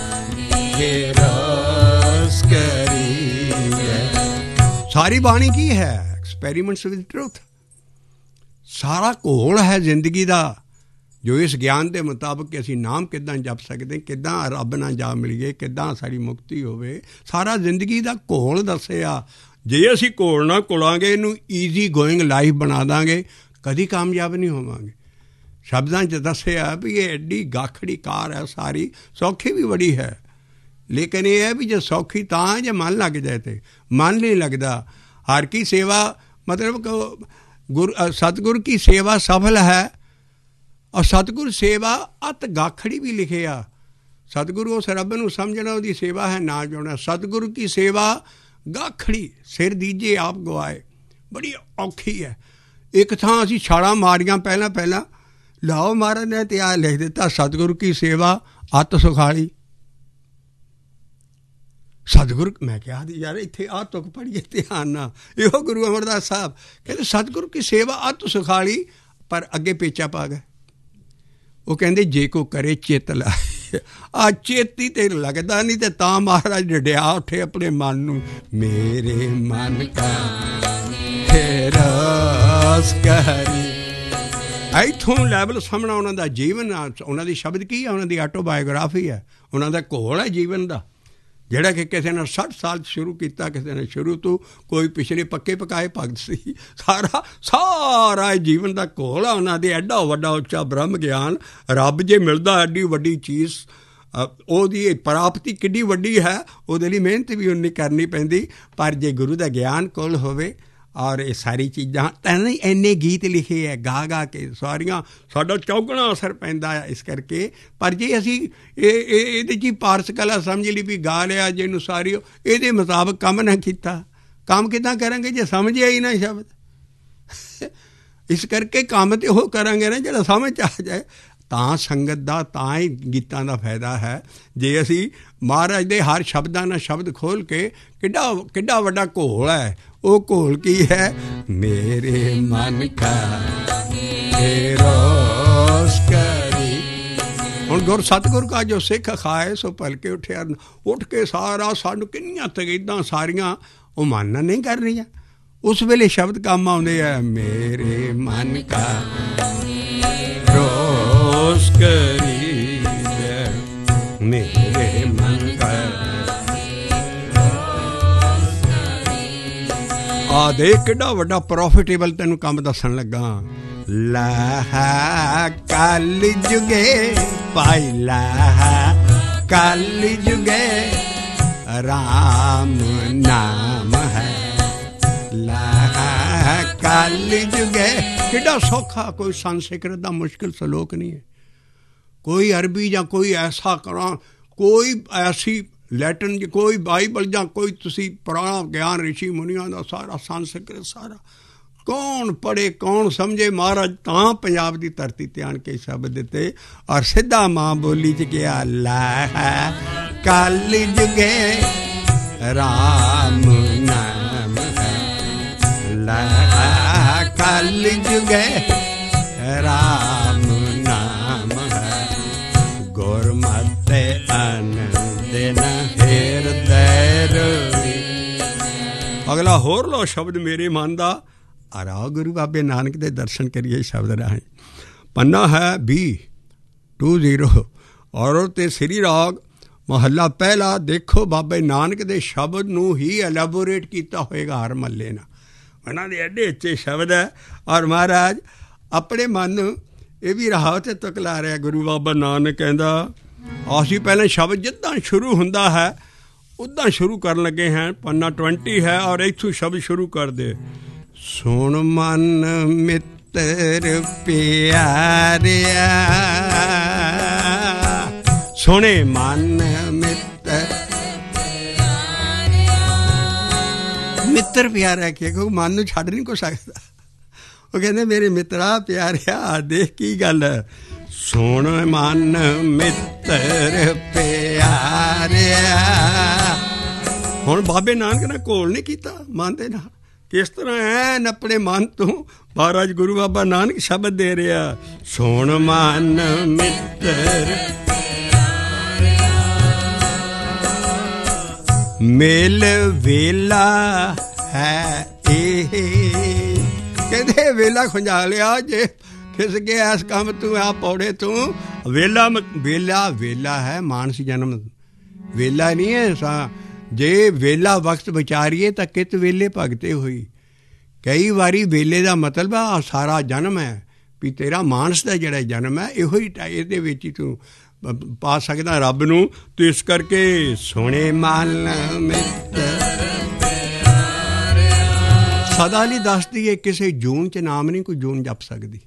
ਰੋਸ ਕਰੀ। ਸਾਰੀ ਬਾਣੀ ਕੀ ਹੈ? Experiments with truth. ਸਾਰਾ ਘੋਲ ਹੈ ਜ਼ਿੰਦਗੀ ਦਾ, ਜੋ ਇਸ ਗਿਆਨ ਦੇ ਮੁਤਾਬਕ ਕਿ ਅਸੀਂ ਨਾਮ ਕਿੱਦਾਂ ਜਪ ਸਕਦੇ, ਕਿੱਦਾਂ ਰੱਬ ਨਾਲ ਜਾ ਮਿਲੀਏ, ਕਿੱਦਾਂ ਸਾਡੀ ਮੁਕਤੀ ਹੋਵੇ। ਸਾਰਾ ਜ਼ਿੰਦਗੀ ਦਾ ਘੋਲ ਦੱਸਿਆ। ਜੇ ਅਸੀਂ ਘੋਲ ਨਾ ਘੋਲਾਂਗੇ, ਇਹਨੂੰ ਈਜ਼ੀ ਗੋਇੰਗ ਲਾਈਫ ਬਣਾ ਦਾਂਗੇ, ਕਦੀ ਕਾਮਯਾਬ ਨਹੀਂ ਹੋਵਾਂਗੇ। ਸ਼ਬਦਾਂ 'ਚ ਦੱਸਿਆ ਵੀ ਇਹ ਐਡੀ ਗਾਖੜੀ ਕਾਰ ਹੈ, ਸਾਰੀ ਸੌਖੀ ਵੀ ਬੜੀ ਹੈ, ਲੇਕਿਨ ਇਹ ਹੈ ਵੀ ਜੇ ਸੌਖੀ ਤਾਂ ਜੇ ਮਨ ਲੱਗ ਜਾਏ। ਤੇ ਮਨ ਨਹੀਂ ਲੱਗਦਾ। ਹਰ ਕੀ ਸੇਵਾ ਮਤਲਬ ਗੁਰ ਸਤਿਗੁਰ ਕੀ ਸੇਵਾ ਸਫਲ ਹੈ। ਔਰ ਸਤਿਗੁਰ ਸੇਵਾ ਅਤ ਗਾਖੜੀ ਵੀ ਲਿਖਿਆ। ਸਤਿਗੁਰੂ ਉਸ ਰੱਬ ਨੂੰ ਸਮਝਣਾ, ਉਹਦੀ ਸੇਵਾ ਹੈ ਨਾ ਜੋੜਨਾ। ਸਤਿਗੁਰੂ ਕੀ ਸੇਵਾ ਗਾਖੜੀ, ਸਿਰ ਦੀਜੇ ਆਪ ਗਵਾਏ, ਬੜੀ ਔਖੀ ਹੈ। ਇੱਕ ਥਾਂ ਅਸੀਂ ਛਾਲਾਂ ਮਾਰੀਆਂ ਪਹਿਲਾਂ ਪਹਿਲਾਂ, ਲਾਓ ਮਹਾਰਾਜ ਨੇ ਤੇ ਆ ਲਿਖ ਦਿੱਤਾ ਸਤਿਗੁਰੂ ਕੀ ਸੇਵਾ ਅਤ ਸੁਖਾਲੀ। ਸਤਿਗੁਰ ਮੈਂ ਕਿਹਾ ਯਾਰ ਇੱਥੇ ਆਹ ਤੁਕ ਪੜ੍ਹੀਏ ਧਿਆਨ ਨਾਲ, ਇਹੋ ਗੁਰੂ ਅਮਰਦਾਸ ਸਾਹਿਬ ਕਹਿੰਦੇ ਸਤਿਗੁਰੂ ਕੀ ਸੇਵਾ ਅੱਤ ਸੁਖਾਲੀ, ਪਰ ਅੱਗੇ ਪੇਚਾ ਪਾ ਗਏ। ਉਹ ਕਹਿੰਦੇ ਜੇ ਕੋ ਕਰੇ ਚਿੱਤ ਲਾਏ, ਆ ਚੇਤੀ ਤੇ ਲੱਗਦਾ ਨਹੀਂ, ਤੇ ਤਾਂ ਮਹਾਰਾਜ ਡਿਆ ਉੱਠੇ ਆਪਣੇ ਮਨ ਨੂੰ, ਮੇਰੇ ਮਨ ਕਾ ਰਸ ਕਰੀ। ਇੱਥੋਂ ਲੈਵਲ ਸਾਹਮਣਾ ਉਹਨਾਂ ਦਾ ਜੀਵਨ, ਉਹਨਾਂ ਦੀ ਸ਼ਬਦ ਕੀ ਹੈ, ਉਹਨਾਂ ਦੀ ਆਟੋਬਾਇਓਗ੍ਰਾਫੀ ਹੈ, ਉਹਨਾਂ ਦਾ ਘੋਲ ਹੈ ਜੀਵਨ ਦਾ, ਜਿਹੜਾ ਕਿ ਕਿਸੇ ਨੇ ਸੱਠ ਸਾਲ ਸ਼ੁਰੂ ਕੀਤਾ, ਕਿਸੇ ਨੇ ਸ਼ੁਰੂ ਤੋਂ, ਕੋਈ ਪਿਛਲੇ ਪੱਕੇ ਪਕਾਏ ਭਗਤ ਸੀ। ਸਾਰਾ ਸਾਰਾ ਜੀਵਨ ਦਾ ਘੋਲ ਆ ਉਹਨਾਂ ਦੇ। ਐਡਾ ਵੱਡਾ ਉੱਚਾ ਬ੍ਰਹਮ ਗਿਆਨ, ਰੱਬ ਜੇ ਮਿਲਦਾ ਐਡੀ ਵੱਡੀ ਚੀਜ਼, ਉਹਦੀ ਪ੍ਰਾਪਤੀ ਕਿੱਡੀ ਵੱਡੀ ਹੈ, ਉਹਦੇ ਲਈ ਮਿਹਨਤ ਵੀ ਉਨੀ ਕਰਨੀ ਪੈਂਦੀ। ਪਰ ਜੇ ਗੁਰੂ ਦਾ ਗਿਆਨ ਕੋਲ ਹੋਵੇ, ਔਰ ਇਹ ਸਾਰੀ ਚੀਜ਼ਾਂ ਤਾਂ ਨਹੀਂ, ਇੰਨੇ ਗੀਤ ਲਿਖੇ ਹੈ ਗਾ ਗਾ ਕੇ ਸਾਰੀਆਂ, ਸਾਡਾ ਚੌਗਣਾ ਅਸਰ ਪੈਂਦਾ ਹੈ ਇਸ ਕਰਕੇ। ਪਰ ਜੇ ਅਸੀਂ ਇਹ ਇਹਦੇ 'ਚ ਹੀ ਪਾਰਸ ਕਲਾ ਸਮਝ ਲਈ ਵੀ ਗਾ ਲਿਆ ਜਿਹਨੂੰ ਸਾਰੀ, ਇਹਦੇ ਮੁਤਾਬਕ ਕੰਮ ਨਾ ਕੀਤਾ, ਕੰਮ ਕਿੱਦਾਂ ਕਰਾਂਗੇ ਜੇ ਸਮਝਿਆ ਹੀ ਨਾ ਸ਼ਬਦ। ਇਸ ਕਰਕੇ ਕੰਮ ਤਾਂ ਉਹ ਕਰਾਂਗੇ ਨਾ ਜਿਹੜਾ ਸਮਝ ਆ ਜਾਏ। ਤਾਂ ਸੰਗਤ ਦਾ, ਤਾਂ ਹੀ ਗੀਤਾਂ ਦਾ ਫਾਇਦਾ ਹੈ। ਜੇ ਅਸੀਂ ਮਹਾਰਾਜ ਦੇ ਹਰ ਸ਼ਬਦਾਂ ਨਾਲ ਸ਼ਬਦ ਖੋਲ੍ਹ ਕੇ, ਕਿੱਡਾ ਕਿੱਡਾ ਵੱਡਾ ਘੋਲ ਹੈ। ਉਹ ਘੋਲ ਕੀ ਹੈ, ਮੇਰੇ ਮਨ ਕਾ ਰੋਸ ਕਰੀ। ਹੁਣ ਗੁਰ ਸਤਿਗੁਰ ਕਾ ਜੋ ਸਿੱਖ ਖਾਏ ਸੋ ਭਲਕੇ ਉੱਠਿਆ, ਉੱਠ ਕੇ ਸਾਰਾ ਸਾਨੂੰ ਕਿੰਨੀਆਂ ਤਕੀਦਾਂ ਸਾਰੀਆਂ ਉਹ ਮਨ ਨਾਲ ਨਹੀਂ ਕਰ ਰਹੀਆਂ, ਉਸ ਵੇਲੇ ਸ਼ਬਦ ਕੰਮ ਆਉਂਦੇ ਆ, ਮੇਰੇ ਮਨ ਕਾ ਰੋਸ ਕਰੀ, ਮੇਰੇ ਮਨ ਕਾ। ਆ ਦੇਖ ਕਿੱਡਾ ਵੱਡਾ ਪ੍ਰੋਫਿਟੇਬਲ ਤੈਨੂੰ ਕੰਮ ਦੱਸਣ ਲੱਗਾ। ਲਾਹਾ ਕਲ ਜੁਗੇ ਭਾਈ, ਲਾਹਾ ਕਲ ਜੁਗੇ ਰਾਮ ਨਾਮ ਹੈ, ਲਾਹਾ ਕਲ ਜੁਗੇ। ਕਿੱਡਾ ਸੌਖਾ, ਕੋਈ ਸੰਸਕ੍ਰਿਤ ਦਾ ਮੁਸ਼ਕਿਲ ਸਲੋਕ ਨਹੀਂ ਹੈ, ਕੋਈ ਅਰਬੀ ਜਾਂ ਕੋਈ ਐਸਾ ਕਰਾਂ, ਕੋਈ ਐਸੀ ਲੈਟਨ, ਕੋਈ ਬਾਈਬਲ ਜਾਂ ਕੋਈ ਤੁਸੀਂ ਪੁਰਾਣਾ ਗਿਆਨ ਰਿਸ਼ੀ ਮੁਨੀਆਂ ਦਾ ਸਾਰਾ ਸੰਸਕ੍ਰਿਤ ਸਾਰਾ ਕੌਣ ਪੜ੍ਹੇ ਕੌਣ ਸਮਝੇ। ਮਹਾਰਾਜ ਤਾਂ ਪੰਜਾਬ ਦੀ ਧਰਤੀ ਤੇ ਆਣ ਕੇ ਸ਼ਬਦ ਦਿੱਤੇ, ਔਰ ਸਿੱਧਾ ਮਾਂ ਬੋਲੀ 'ਚ ਕਿਹਾ, ਲਾਹਾ ਕਲ ਜੁਗੇ ਰਾਮ ਨਾਮ ਹੈ, ਲਾਹਾ ਕਲ ਜੁਗੇ ਰਾਮ ਨਾਮ ਹੈ, ਗੁਰਮਤਿ ਆਨੰਦ ਨਾ ਹਿਰਦੈ ਰਵੀ। ਅਗਲਾ ਹੋਰ ਲਓ ਸ਼ਬਦ ਮੇਰੇ ਮਨ ਦਾ। ਆਰਾਓ ਗੁਰੂ ਬਾਬੇ ਨਾਨਕ ਦੇ ਦਰਸ਼ਨ ਕਰੀਏ ਸ਼ਬਦ ਰਾਹੀਂ। ਪੰਨਾ ਹੈ ਵੀਹ ਟੂ ਜ਼ੀਰੋ ਔਰ ਉਹ 'ਤੇ ਸ੍ਰੀ ਰਾਗ ਮਹੱਲਾ ਪਹਿਲਾ। ਦੇਖੋ ਬਾਬੇ ਨਾਨਕ ਦੇ ਸ਼ਬਦ ਨੂੰ ਹੀ ਐਲੈਬੋਰੇਟ ਕੀਤਾ ਹੋਏਗਾ ਹਰ ਮਹੱਲੇ ਨਾਲ। ਉਹਨਾਂ ਦੇ ਐਡੇ ਅੱਛੇ ਸ਼ਬਦ ਹੈ। ਔਰ ਮਹਾਰਾਜ ਆਪਣੇ ਮਨ ਨੂੰ ਇਹ ਵੀ ਰਾਹ 'ਤੇ ਤੁਕਲਾ ਰਿਹਾ। ਗੁਰੂ ਬਾਬਾ ਨਾਨਕ ਕਹਿੰਦਾ, ਅਸੀਂ ਪਹਿਲਾਂ ਸ਼ਬਦ ਜਿੱਦਾਂ ਸ਼ੁਰੂ ਹੁੰਦਾ ਹੈ ਉੱਦਾਂ ਸ਼ੁਰੂ ਕਰਨ ਲੱਗੇ ਹਾਂ। ਪੰਨਾ ਟਵੰਟੀ ਹੈ ਔਰ ਇੱਥੋਂ ਸ਼ਬਦ ਸ਼ੁਰੂ ਕਰਦੇ। ਸੁਣ ਮਨ ਮਿੱਤਰ ਪਿਆਰਿਆ, ਸੁਣੇ ਮਨ ਮਿੱਤਰ ਮਿੱਤਰ ਪਿਆਰਾ ਕਿ ਕੋਈ ਮਨ ਨੂੰ ਛੱਡ ਨਹੀਂ ਕੋ ਸਕਦਾ। ਉਹ ਕਹਿੰਦੇ ਮੇਰੇ ਮਿੱਤਰਾ ਪਿਆਰਿਆ, ਦੇਖ ਕੀ ਗੱਲ ਹੈ। ਸੁਣ ਮਨ ਮਿੱਤਰ ਪਿਆਰਿਆ। ਹੁਣ ਬਾਬੇ ਨਾਨਕ ਨੇ ਘੋਲ ਨਹੀਂ ਕੀਤਾ ਮਨ ਦੇ ਨਾਲ। ਕਿਸ ਤਰ੍ਹਾਂ ਐਨ ਆਪਣੇ ਮਨ ਤੋਂ ਮਹਾਰਾਜ ਗੁਰੂ ਬਾਬਾ ਨਾਨਕ ਸ਼ਬਦ ਦੇ ਰਿਹਾ। ਸੁਣ ਮਨ ਮਿੱਤਰ ਮਿਲ ਵੇਲਾ ਹੈ ਇਹ। ਕਹਿੰਦੇ ਵੇਲਾ ਖੁੰਝਾ ਲਿਆ ਜੇ ਖਿਸ ਗਿਆ ਇਸ ਕੰਮ ਤੂੰ ਆ ਪੌੜੇ ਤੂੰ। ਵੇਲਾ ਵੇਲਾ ਵੇਲਾ ਹੈ ਮਾਨਸ ਜਨਮ, ਵੇਲਾ ਨਹੀਂ ਹੈ ਸਾ। ਜੇ ਵੇਲਾ ਵਕਤ ਵਿਚਾਰੀਏ ਤਾਂ ਕਿਤ ਵੇਲੇ ਭਗਤੇ ਹੋਈ। ਕਈ ਵਾਰੀ ਵੇਲੇ ਦਾ ਮਤਲਬ ਆ ਸਾਰਾ ਜਨਮ ਹੈ ਵੀ ਤੇਰਾ ਮਾਨਸ ਦਾ ਜਿਹੜਾ ਜਨਮ ਹੈ ਇਹੋ ਹੀ ਇਹਦੇ ਵਿੱਚ ਹੀ ਤੂੰ ਪਾ ਸਕਦਾ ਰੱਬ ਨੂੰ। ਤੇ ਇਸ ਕਰਕੇ ਸੋਹਣੇ ਮਨ ਮਿੱਤਰ ਸਦਾ ਲਈ ਦੱਸਦੀ ਹੈ ਕਿਸੇ ਜੂਨ 'ਚ ਨਾਮ ਨਹੀਂ ਕੋਈ ਜੂਨ ਜਪ ਸਕਦੀ।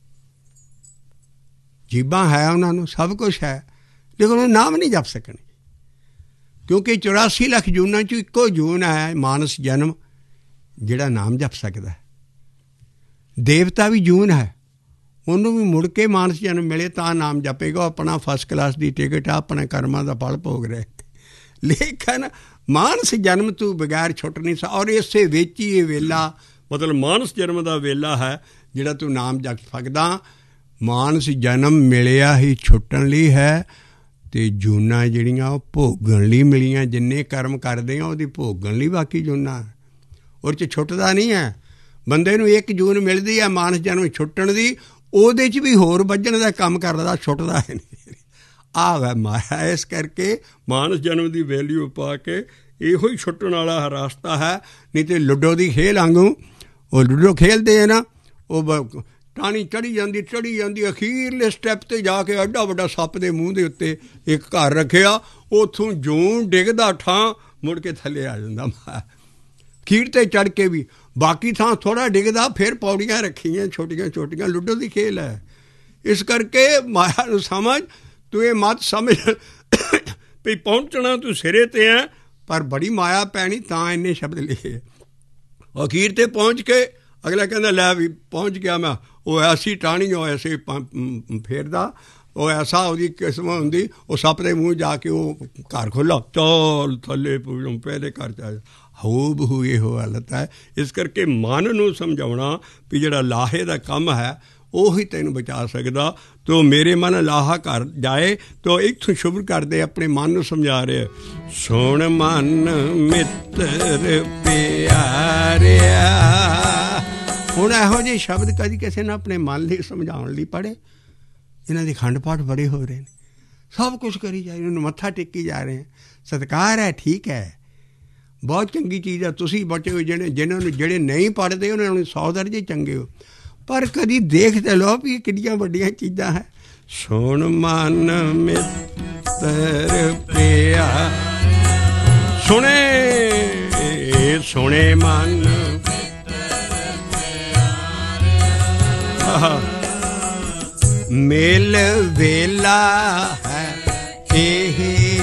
ਜੀਬਾਂ ਹੈ ਉਹਨਾਂ ਨੂੰ, ਸਭ ਕੁਛ ਹੈ, ਲੇਕਿਨ ਉਹ ਨਾਮ ਨਹੀਂ ਜਪ ਸਕਣਗੇ ਕਿਉਂਕਿ ਚੁਰਾਸੀ ਲੱਖ ਜੂਨਾਂ 'ਚੋਂ ਇੱਕੋ ਜੂਨ ਹੈ ਮਾਨਸ ਜਨਮ ਜਿਹੜਾ ਨਾਮ ਜਪ ਸਕਦਾ ਹੈ। ਦੇਵਤਾ ਵੀ ਜੂਨ ਹੈ, ਉਹਨੂੰ ਵੀ ਮੁੜ ਕੇ ਮਾਨਸ ਜਨਮ ਮਿਲੇ ਤਾਂ ਨਾਮ ਜਪੇਗਾ। ਆਪਣਾ ਫਸਟ ਕਲਾਸ ਦੀ ਟਿਕਟ ਆ, ਆਪਣੇ ਕਰਮਾਂ ਦਾ ਫਲ ਭੋਗ ਰਿਹਾ। ਲੇਕਿਨ ਮਾਨਸ ਜਨਮ ਤੂੰ ਬਗੈਰ ਛੁੱਟ ਨਹੀਂ ਸਾ। ਔਰ ਇਸੇ ਵਿੱਚ ਹੀ ਇਹ ਵੇਲਾ, ਮਤਲਬ ਮਾਨਸ ਜਨਮ ਦਾ ਵੇਲਾ ਹੈ ਜਿਹੜਾ ਤੂੰ ਨਾਮ ਜਪ ਸਕਦਾ। ਮਾਨਸ ਜਨਮ ਮਿਲਿਆ ਹੀ ਛੁੱਟਣ ਲਈ ਹੈ, ਅਤੇ ਜੂਨਾਂ ਜਿਹੜੀਆਂ ਉਹ ਭੋਗਣ ਲਈ ਮਿਲੀਆਂ। ਜਿੰਨੇ ਕਰਮ ਕਰਦੇ ਆ ਉਹਦੀ ਭੋਗਣ ਲਈ ਬਾਕੀ ਜੂਨਾਂ, ਉਹਦੇ 'ਚ ਛੁੱਟਦਾ ਨਹੀਂ ਹੈ। ਬੰਦੇ ਨੂੰ ਇੱਕ ਜੂਨ ਮਿਲਦੀ ਹੈ ਮਾਨਸ ਜਨਮ ਛੁੱਟਣ ਦੀ, ਉਹਦੇ 'ਚ ਵੀ ਹੋਰ ਵੱਜਣ ਦਾ ਕੰਮ ਕਰਦਾ, ਛੁੱਟਦਾ ਹੈ ਨਹੀਂ। ਆਹ ਵੈ ਮਾਇਆ। ਇਸ ਕਰਕੇ ਮਾਨਸ ਜਨਮ ਦੀ ਵੈਲਿਊ ਪਾ ਕੇ ਇਹੋ ਹੀ ਛੁੱਟਣ ਵਾਲਾ ਰਸਤਾ ਹੈ। ਨਹੀਂ ਤਾਂ ਲੁੱਡੋ ਦੀ ਖੇਲ ਵਾਂਗੂ, ਉਹ ਲੁੱਡੋ ਖੇਲਦੇ ਹੈ ਨਾ, ਉਹ ਟਾਹਣੀ ਚੜ੍ਹੀ ਜਾਂਦੀ ਚੜ੍ਹੀ ਜਾਂਦੀ, ਅਖੀਰਲੇ ਸਟੈਪ 'ਤੇ ਜਾ ਕੇ ਐਡਾ ਵੱਡਾ ਸੱਪ ਦੇ ਮੂੰਹ ਦੇ ਉੱਤੇ ਇੱਕ ਘਰ ਰੱਖਿਆ, ਉੱਥੋਂ ਜੂੰ ਡਿੱਗਦਾ ਠਾਂ ਮੁੜ ਕੇ ਥੱਲੇ ਆ ਜਾਂਦਾ। ਅਖੀਰ 'ਤੇ ਚੜ੍ਹ ਕੇ ਵੀ ਬਾਕੀ ਥਾਂ ਥੋੜ੍ਹਾ ਡਿੱਗਦਾ, ਫਿਰ ਪੌੜੀਆਂ ਰੱਖੀਆਂ ਛੋਟੀਆਂ ਛੋਟੀਆਂ। ਲੁੱਡੋ ਦੀ ਖੇਲ ਹੈ। ਇਸ ਕਰਕੇ ਮਾਇਆ ਨੂੰ ਸਮਝ, ਤੂੰ ਇਹ ਮਤ ਸਮਝ ਵੀ ਪਹੁੰਚਣਾ ਤੂੰ ਸਿਰੇ 'ਤੇ ਹੈ, ਪਰ ਬੜੀ ਮਾਇਆ ਪੈਣੀ ਤਾਂ ਇੰਨੇ ਸ਼ਬਦ ਲਿਖੇ। ਅਖੀਰ 'ਤੇ ਪਹੁੰਚ ਕੇ ਅਗਲਾ ਕਹਿੰਦਾ ਲੈ ਵੀ ਪਹੁੰਚ ਗਿਆ ਮੈਂ। ਉਹ ਐਸੀ ਟਾਹਣੀ, ਉਹ ਐਸੇ ਫੇਰਦਾ, ਉਹ ਐਸਾ ਉਹਦੀ ਕਿਸਮ ਹੁੰਦੀ, ਉਹ ਸੱਪ ਦੇ ਮੂੰਹ ਜਾ ਕੇ ਉਹ ਘਰ ਖੋਲ੍ਹਾ, ਚਲ ਥੱਲੇ ਪਹਿਲੇ ਘਰ 'ਚ ਆ ਜਾ। ਹੂ ਬਹੂ ਇਹੋ ਹਾਲਤ ਹੈ। ਇਸ ਕਰਕੇ ਮਨ ਨੂੰ ਸਮਝਾਉਣਾ ਵੀ ਜਿਹੜਾ ਲਾਹੇ ਦਾ ਕੰਮ ਹੈ ਉਹੀ ਤੈਨੂੰ ਬਚਾ ਸਕਦਾ। ਤੋ ਮੇਰੇ ਮਨ ਲਾਹਾ ਘਰ ਜਾਏ, ਤੋ ਇੱਥੋਂ ਸ਼ੁਰੂ ਕਰਦੇ ਆਪਣੇ ਮਨ ਨੂੰ ਸਮਝਾ ਰਿਹਾ। ਸੁਣ ਮਨ ਮਿੱਤਰ ਪਿਆਰਿਆ। ਹੁਣ ਇਹੋ ਜਿਹੇ ਸ਼ਬਦ ਕਦੀ ਕਿਸੇ ਨੇ ਆਪਣੇ ਮਨ ਲਈ ਸਮਝਾਉਣ ਲਈ ਪੜ੍ਹੇ? ਇਹਨਾਂ ਦੇ ਖੰਡ ਪਾਠ ਬੜੇ ਹੋ ਰਹੇ ਨੇ, ਸਭ ਕੁਛ ਕਰੀ ਜਾ ਰਹੇ, ਉਹਨੂੰ ਮੱਥਾ ਟੇਕੀ ਜਾ ਰਹੇ। ਸਤਿਕਾਰ ਹੈ, ਠੀਕ ਹੈ, ਬਹੁਤ ਚੰਗੀ ਚੀਜ਼ ਹੈ। ਤੁਸੀਂ ਬਚੇ ਹੋਏ ਜਿਹੜੇ ਜਿਹਨਾਂ ਨੂੰ ਜਿਹੜੇ ਨਹੀਂ ਪੜ੍ਹਦੇ ਉਹਨਾਂ ਨੂੰ ਸੌ ਦਰਜੇ ਚੰਗੇ ਹੋ, ਪਰ ਕਦੀ ਦੇਖ ਤੇ ਲਓ ਵੀ ਕਿੰਨੀਆਂ ਵੱਡੀਆਂ ਚੀਜ਼ਾਂ ਹੈ। ਸੁਣ ਮਨ ਮਿੱਤਰ ਪਿਆ, ਸੁਣੇ ਸੁਣੇ ਮਨ ਮੇਲ ਵੇਲਾ ਹੈ ਇਹ,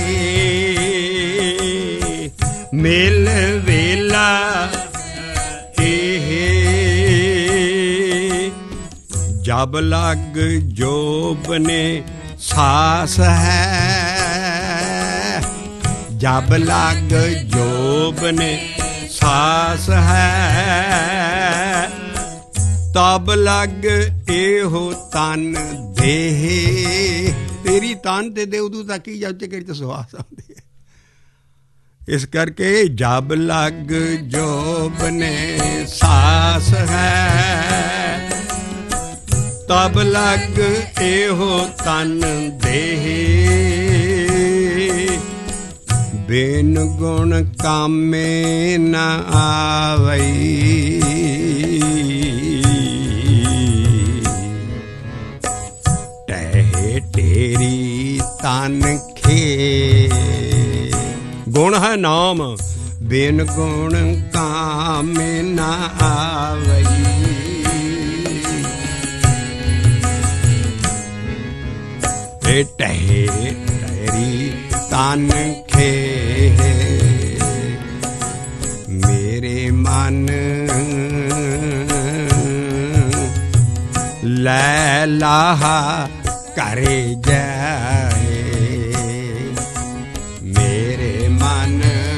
ਮੇਲ ਵੇਲਾ ਇਹ, ਜਬ ਲੱਗ ਜੋਬ ਨੇ ਸਾਸ ਹੈ, ਜਬ ਲੱਗ ਜੋਬ ਨੇ ਸਾਸ ਹੈ, ਤਬ ਲੱਗ ਇਹੋ ਤਨ ਦੇਹ। ਤੇਰੀ ਤਨ ਤੇ ਦੇ ਉਦੋਂ ਤੱਕ ਹੀ ਜਦ ਤੱਕ ਤੇ ਸਵਾਸ ਆਉਂਦੀ ਹੈ। ਇਸ ਕਰਕੇ ਜਬ ਲੱਗ ਜੋਬ ਨੇ ਸਾਸ ਹੈ, ਤਬ ਲੱਗ ਇਹੋ ਤਨ ਦੇਹ। ਬਿਨ ਗੁਣ ਕਾਮੇ ਨ ਆਵਈ, ਟਹਿ ਤੇਰੀ ਤਨ ਖੇ। ਗੁਣ ਹੈ ਨਾਮ, ਬਿਨ ਗੁਣ ਕਾਮੇ ਨ ਆਵਈ। ਟਹਿ ਤੇਰੀ ਤਨ ਖੇ, ਮੇਰੇ ਮਨ ਲੈ ਲਾਹਾ ਕਰੇ ਜਾਏ, ਮੇਰੇ ਮਨ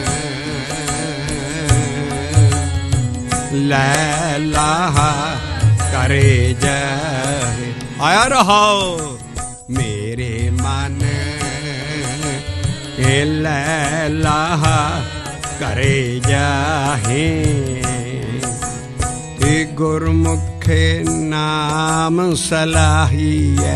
ਲੈ ਲਾਹਾ ਕਰੇ ਜਾਏ। ਆਇਆ ਰਹਾਓ ਮੇਰੇ ਮਨ ਇਹ ਲੈ ਲਾਹਾ ਕਰੇ ਜਾਹੇ। ਇਹ ਗੁਰਮੁਖੇ ਨਾਮ ਸਲਾਹੀਐ,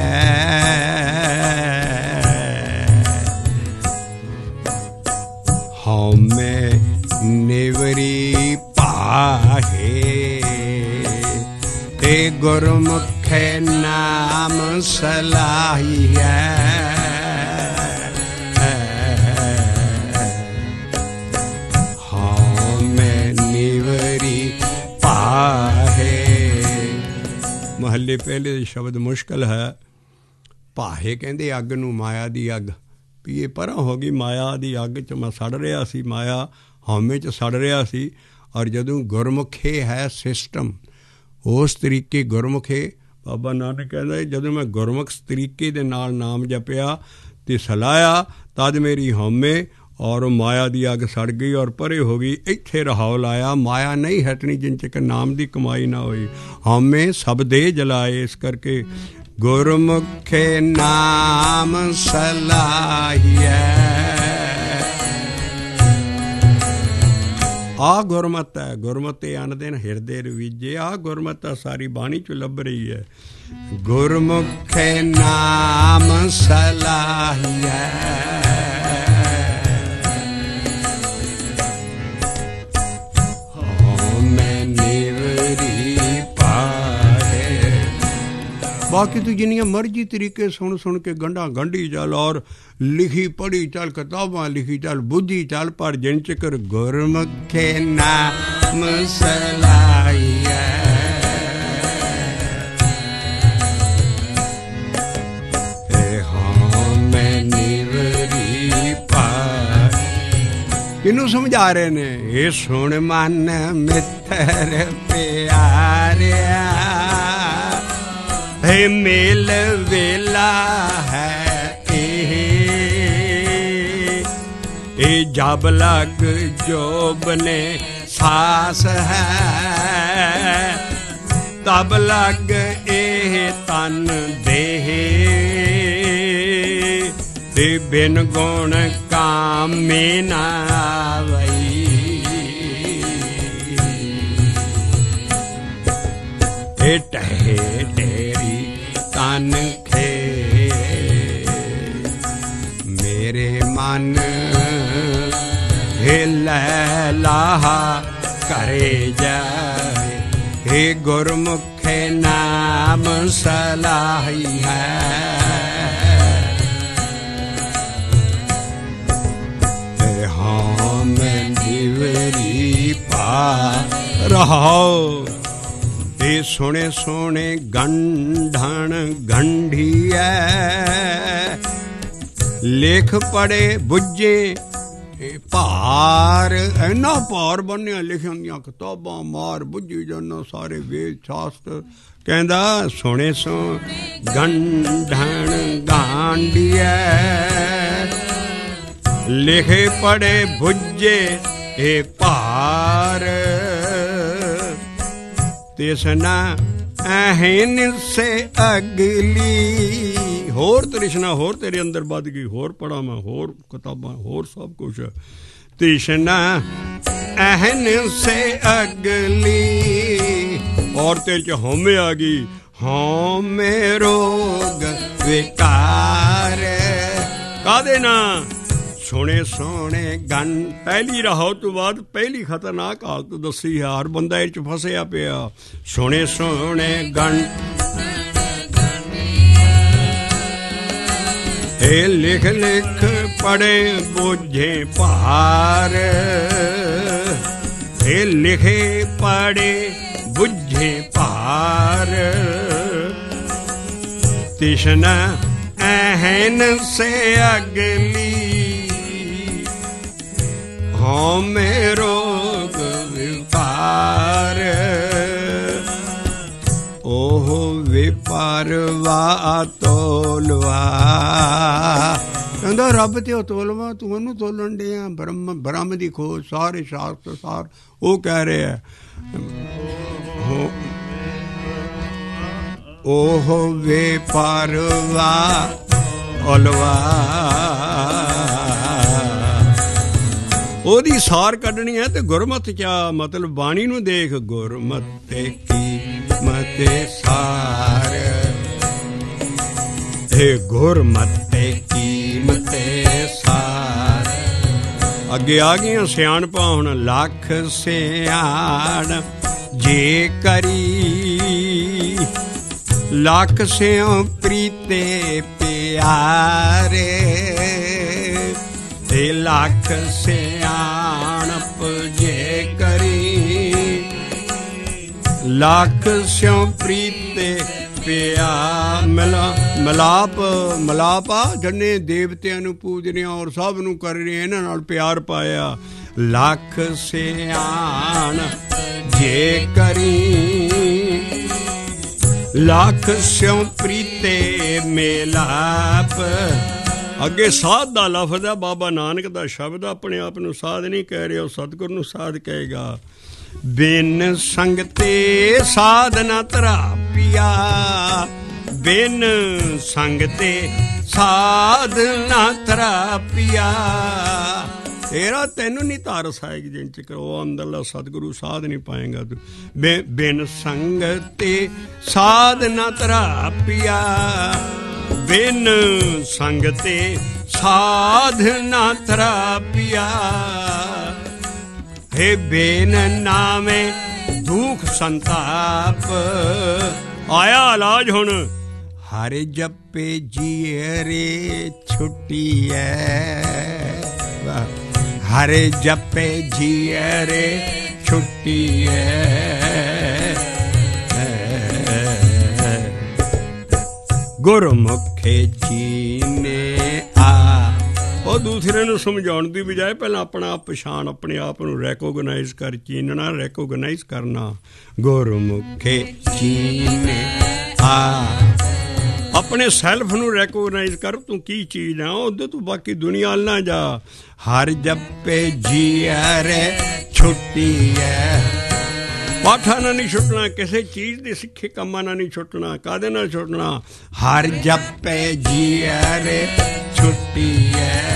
ਹਉਮੈ ਨਿਵਰੀ ਪਾਹੇ। ਇਹ ਗੁਰਮੁਖੇ ਨਾਮ ਸਲਾਹੀਐ, ਮਹੱਲੇ ਪਹਿਲੇ ਦੇ ਸ਼ਬਦ ਮੁਸ਼ਕਿਲ ਹੈ। ਭਾਹੇ ਕਹਿੰਦੇ ਅੱਗ ਨੂੰ, ਮਾਇਆ ਦੀ ਅੱਗ, ਵੀ ਇਹ ਪਰਾਂ ਹੋ ਗਈ। ਮਾਇਆ ਦੀ ਅੱਗ 'ਚ ਮੈਂ ਸੜ ਰਿਹਾ ਸੀ, ਮਾਇਆ ਹਉਮੈ 'ਚ ਸੜ ਰਿਹਾ ਸੀ। ਔਰ ਜਦੋਂ ਗੁਰਮੁਖੇ ਹੈ ਸਿਸਟਮ, ਉਸ ਤਰੀਕੇ ਗੁਰਮੁਖੇ ਬਾਬਾ ਨਾਨਕ ਕਹਿੰਦਾ ਜਦੋਂ ਮੈਂ ਗੁਰਮੁਖ ਤਰੀਕੇ ਦੇ ਨਾਲ ਨਾਮ ਜਪਿਆ ਅਤੇ ਸਲਾਹਿਆ, ਤਦ ਮੇਰੀ ਹਉਮੈ ਔਰ ਮਾਇਆ ਦੀ ਅੱਗ ਸੜ ਗਈ ਔਰ ਪਰੇ ਹੋ ਗਈ। ਇੱਥੇ ਰਹਾਉ ਲਾਇਆ, ਮਾਇਆ ਨਹੀਂ ਹਟਣੀ ਜਿੰਨ ਚਿਕ ਨਾਮ ਦੀ ਕਮਾਈ ਨਾ ਹੋਈ। ਹਉਮੈ ਸਭ ਦੇ ਜਲਾਏ। ਇਸ ਕਰਕੇ ਗੁਰਮੁਖੇ ਨਾਮ ਸਲਾਹੀਐ। ਆ ਗੁਰਮਤ ਹੈ, ਗੁਰਮਤਿ ਅਨ ਦਿਨ ਹਿਰਦੇ ਰਵੀਜੇ। ਆ ਗੁਰਮਤ ਸਾਰੀ ਬਾਣੀ ਚ ਲੱਭ ਰਹੀ ਹੈ। ਗੁਰਮੁਖੇ ਨਾਮ ਸਲਾਹੀਐ। ਬਾਕੀ ਤੂੰ ਜਿੰਨੀਆਂ ਮਰਜ਼ੀ ਤਰੀਕੇ ਸੁਣ ਸੁਣ ਕੇ ਗੰਢਾਂ ਗੰਢੀ ਚੱਲ ਔਰ ਲਿਖੀ ਪੜ੍ਹੀ ਚੱਲ, ਕਿਤਾਬਾਂ ਲਿਖੀ ਚੱਲ, ਬੁੱਝੀ ਚੱਲ, ਪਰ ਜਿਨ ਚਿਕਰ ਗੁਰਮੁਖੇ ਨਾਮ ਸਲਾਹੀਐ। ਇਹਨੂੰ ਸਮਝਾ ਰਹੇ ਨੇ। ਇਹ ਸੁਣ ਮਨ ਮਿੱਤਰ ਪਿਆਰਿਆ, ਹੇ ਮੇਲ ਵੇਲਾ ਹੈ ਇਹ। ਇਹ ਜਬ ਲਗ ਜੋਬ ਨੇ ਸਾਸ ਹੈ, ਤਬ ਲਗ ਇਹ ਤਨ ਦੇਹ। ਤੇ ਬਿਨ ਗੁਣ ਕਾਮੇ ਨਾ ਆਵਈ। ਇਹ ਟਹਿ ਤੇਰੀ ਤਨ ਖੇ ਮੇਰੇ ਮਨ ਹਿਲੈ ਲਾਹਾ ਕਰੇ ਜਾਏ। हे ਗੁਰਮੁਖੇ ਨਾਮ ਸਲਾਹੀ ਹੈ। ਹਾਂ ਮੈਂ ਦਿਵਰੀ ਪਾ ਰਹਾਉ। ਇਹ ਸੋਹਣੇ ਸੋਹਣੇ ਗੰਢਣ ਗੰਢੀਐ। ਲੇਖ ਪੜੇ ਬੁੱਝੇ ਭਾਰ। ਇੰਨਾ ਭਾਰ ਬੰਨਿਆ ਲਿਖਿਆ ਦੀਆਂ ਕਿਤਾਬਾਂ ਮਾਰ ਬੁੱਝੀ ਜਾਣਾ ਸਾਰੇ ਵੇਦ ਸ਼ਾਸਤਰ। ਕਹਿੰਦਾ ਸੋਹਣੇ ਸੋ ਗੰਢਣ ਗਾਂਢੀਐ। ਲਿਖੇ ਪੜੇ ਬੁੱਝੇ ਇਹ ਭਾਰ। ਤ੍ਰਿਸ਼ਨਾ ਅਹਿਨ ਸੇ ਅਗਲੀ। ਹੋਰ ਤ੍ਰਿਸ਼ਨਾ ਹੋਰ ਤੇਰੇ ਅੰਦਰ ਵੱਧ ਗਈ। ਹੋਰ ਪੜ੍ਹਾਂ ਮੈਂ, ਹੋਰ ਕਿਤਾਬਾਂ, ਹੋਰ ਸਭ ਕੁਛ। ਤ੍ਰਿਸ਼ਨਾ ਅਹਿਨ ਸੇ ਅਗਲੀ। ਔਰ ਤੇਰੇ ਚ ਹਉਮੈ ਆ ਗਈ। ਹਉਮੈ ਰੋਗ ਵਿਕਾਰ। ਕਾਹਦੇ ਨਾ ਸੋਹਣੇ ਸੋਹਣੇ ਗਨ। ਪਹਿਲੀ ਰਹਾਉ ਤੋਂ ਬਾਅਦ ਪਹਿਲੀ ਖਤਰਨਾਕ ਹਾਲਤ ਦੱਸੀ ਹੈ। ਹਰ ਬੰਦਾ ਇਹ 'ਚ ਫਸਿਆ ਪਿਆ। ਸੋਹਣੇ ਸੋਹਣੇ ਗਨ ਇਹ ਲਿਖ ਲਿਖ ਪੜੇ ਬੁੱਝੇ ਭਾਰ। ਇਹ ਲਿਖੇ ਪੜੇ ਬੁੱਝੇ ਭਾਰ। ਤ੍ਰਿਸ਼ਨਾ ਅਹਿਨ ਸੇ ਅਗਲੀ। ਹਉਮੈ ਰੋਗ ਵਿਪਾਰ। ਉਹ ਵਿਪਾਰਵਾ ਤੋਲਵਾ। ਕਹਿੰਦਾ ਰੱਬ ਤੇ ਉਹ ਤੋਲਵਾ, ਤੂੰ ਉਹਨੂੰ ਤੋਲਣ ਡਿਆ। ਬ੍ਰਹਮ ਬ੍ਰਹਮ ਦੀ ਖੋਜ ਸਾਰੇ ਸ਼ਾਸਤਰ ਸਾਰ ਉਹ ਕਹਿ ਰਿਹਾ। ਉਹ ਵਿਪਾਰਵਾ ਤੋਲਵਾ। ਉਹਦੀ ਸਾਰ ਕੱਢਣੀ ਹੈ। ਤੇ ਗੁਰਮਤਿ ਕਿਆ ਮਤਲਬ ਬਾਣੀ ਨੂੰ ਦੇਖ। ਗੁਰਮਤਿ ਕੀ ਮਤਿ ਸਾਰ। ਇਹ ਗੁਰਮਤਿ ਕੀ ਮਤਿ ਸਾਰ। ਅੱਗੇ ਆ ਗਈਆਂ ਸਿਆਣਪਾਂ ਹੁਣ। ਲੱਖ ਸਿਆਣ ਜੇ ਕਰੀ। ਲੱਖ ਸਿਉ ਪ੍ਰੀਤੇ ਪਿਆਰੇ। ਤੇ ਲੱਖ ਸਿਆਣਪ ਜੇ ਕਰੀ। ਲੱਖ ਸਿਉ ਪ੍ਰੀਤੇ ਪਿਆ। ਮਿਲਾ ਮਿਲਾਪ ਮਿਲਾਪ ਆ ਜੰਨੇ ਦੇਵਤਿਆਂ ਨੂੰ ਪੂਜਨੇ ਔਰ ਸਭ ਨੂੰ ਕਰ ਰਹੇ ਇਹਨਾਂ ਨਾਲ ਪਿਆਰ ਪਾਇਆ। ਲੱਖ ਸਿਆਣ ਜੇ ਕਰੀ। ਲੱਖ ਸਿਉ ਪ੍ਰੀਤੇ ਮੇਲਾਪ। ਅੱਗੇ ਸਾਧ ਦਾ ਲਫ਼ਜ਼ ਹੈ, ਬਾਬਾ ਨਾਨਕ ਦਾ ਸ਼ਬਦ। ਆਪਣੇ ਆਪ ਨੂੰ ਸਾਧ ਨਹੀਂ ਕਹਿ ਰਿਹਾ, ਉਹ ਸਤਿਗੁਰ ਨੂੰ ਸਾਧ ਕਹੇਗਾ। ਬਿਨ ਸੰਗਤੇ ਸਾਧ ਨਾ ਤਰਾਪਿਆ, ਬਿਨ ਸੰਗਤੇ ਸਾਧ ਨਾ ਤਰਾਪਿਆ। ਤੇਰਾ ਤੈਨੂੰ ਨਹੀਂ ਤਾਰਸ ਆਏਗੀ ਜਿੰਨ ਚਿਰ ਉਹ ਅੰਦਰਲਾ ਸਤਿਗੁਰੂ ਸਾਧ ਨਹੀਂ ਪਾਏਗਾ ਤੂੰ। ਬੇ ਬਿਨ ਸੰਗਤੇ ਸਾਧ ਨਾ ਤਰਾਪਿਆ, ਬਿਨ ਸੰਗਤੇ ਸਾਧ ਨਾ ਤਰਾਪਿਆ। हे बेन नामे दुख संताप। आया इलाज हुण। हरे जपे जिए रे छुट्टी है, हरे जपे जिए रे छुट्टी है। गुरमुखे जीने आ। ਉਹ ਦੂਸਰੇ ਨੂੰ ਸਮਝਾਉਣ ਦੀ ਬਜਾਏ ਪਹਿਲਾਂ ਆਪਣਾ ਆਪ ਪਛਾਣ, ਆਪਣੇ ਆਪ ਨੂੰ ਰੈਕੋਗਨਾਈਜ਼ ਕਰ, ਚੀਨਣਾ, ਰੈਕੋਗਨਾਈਜ਼ ਕਰਨਾ। ਗੁਰਮੁਖੇ ਚੀਨੇ ਆ, ਆਪਣੇ ਸੈਲਫ ਨੂੰ ਰੈਕੋਗਨਾਈਜ਼ ਕਰ, ਤੂੰ ਕੀ ਚੀਜ਼ ਆ। ਉਹਦੇ ਤੋਂ ਬਾਕੀ ਦੁਨੀਆ ਵੱਲ ਨਾ ਜਾ। ਹਰ ਜਪੇ ਜੀਆ ਰੇ ਛੁੱਟੀ ਹੈ। ਪਾਠਾਂ ਨਾਲ ਨਹੀਂ ਛੁੱਟਣਾ, ਕਿਸੇ ਚੀਜ਼ ਦੇ ਸਿੱਖੇ ਕੰਮਾਂ ਨਾਲ ਨਹੀਂ ਛੁੱਟਣਾ। ਕਾਹਦੇ ਨਾਲ ਛੁੱਟਣਾ? ਹਰ ਜਪੇ ਜੀਆ ਰੇ ਛੁੱਟੀ ਹੈ।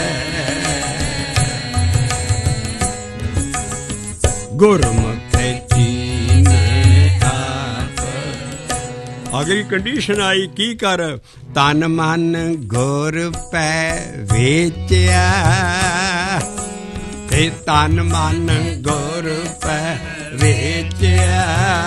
ਗੁਰਮੁਖੇ ਚੀਨੇ ਆਪ। ਅਗਲੀ ਕੰਡੀਸ਼ਨ ਆਈ, ਕੀ ਕਰ? ਤਨ ਮਨ ਗੁਰ ਪੈ ਵੇਚਿਆ, ਤੇ ਤਨ ਮਨ ਗੁਰ ਪੈ ਵੇਚਿਆ।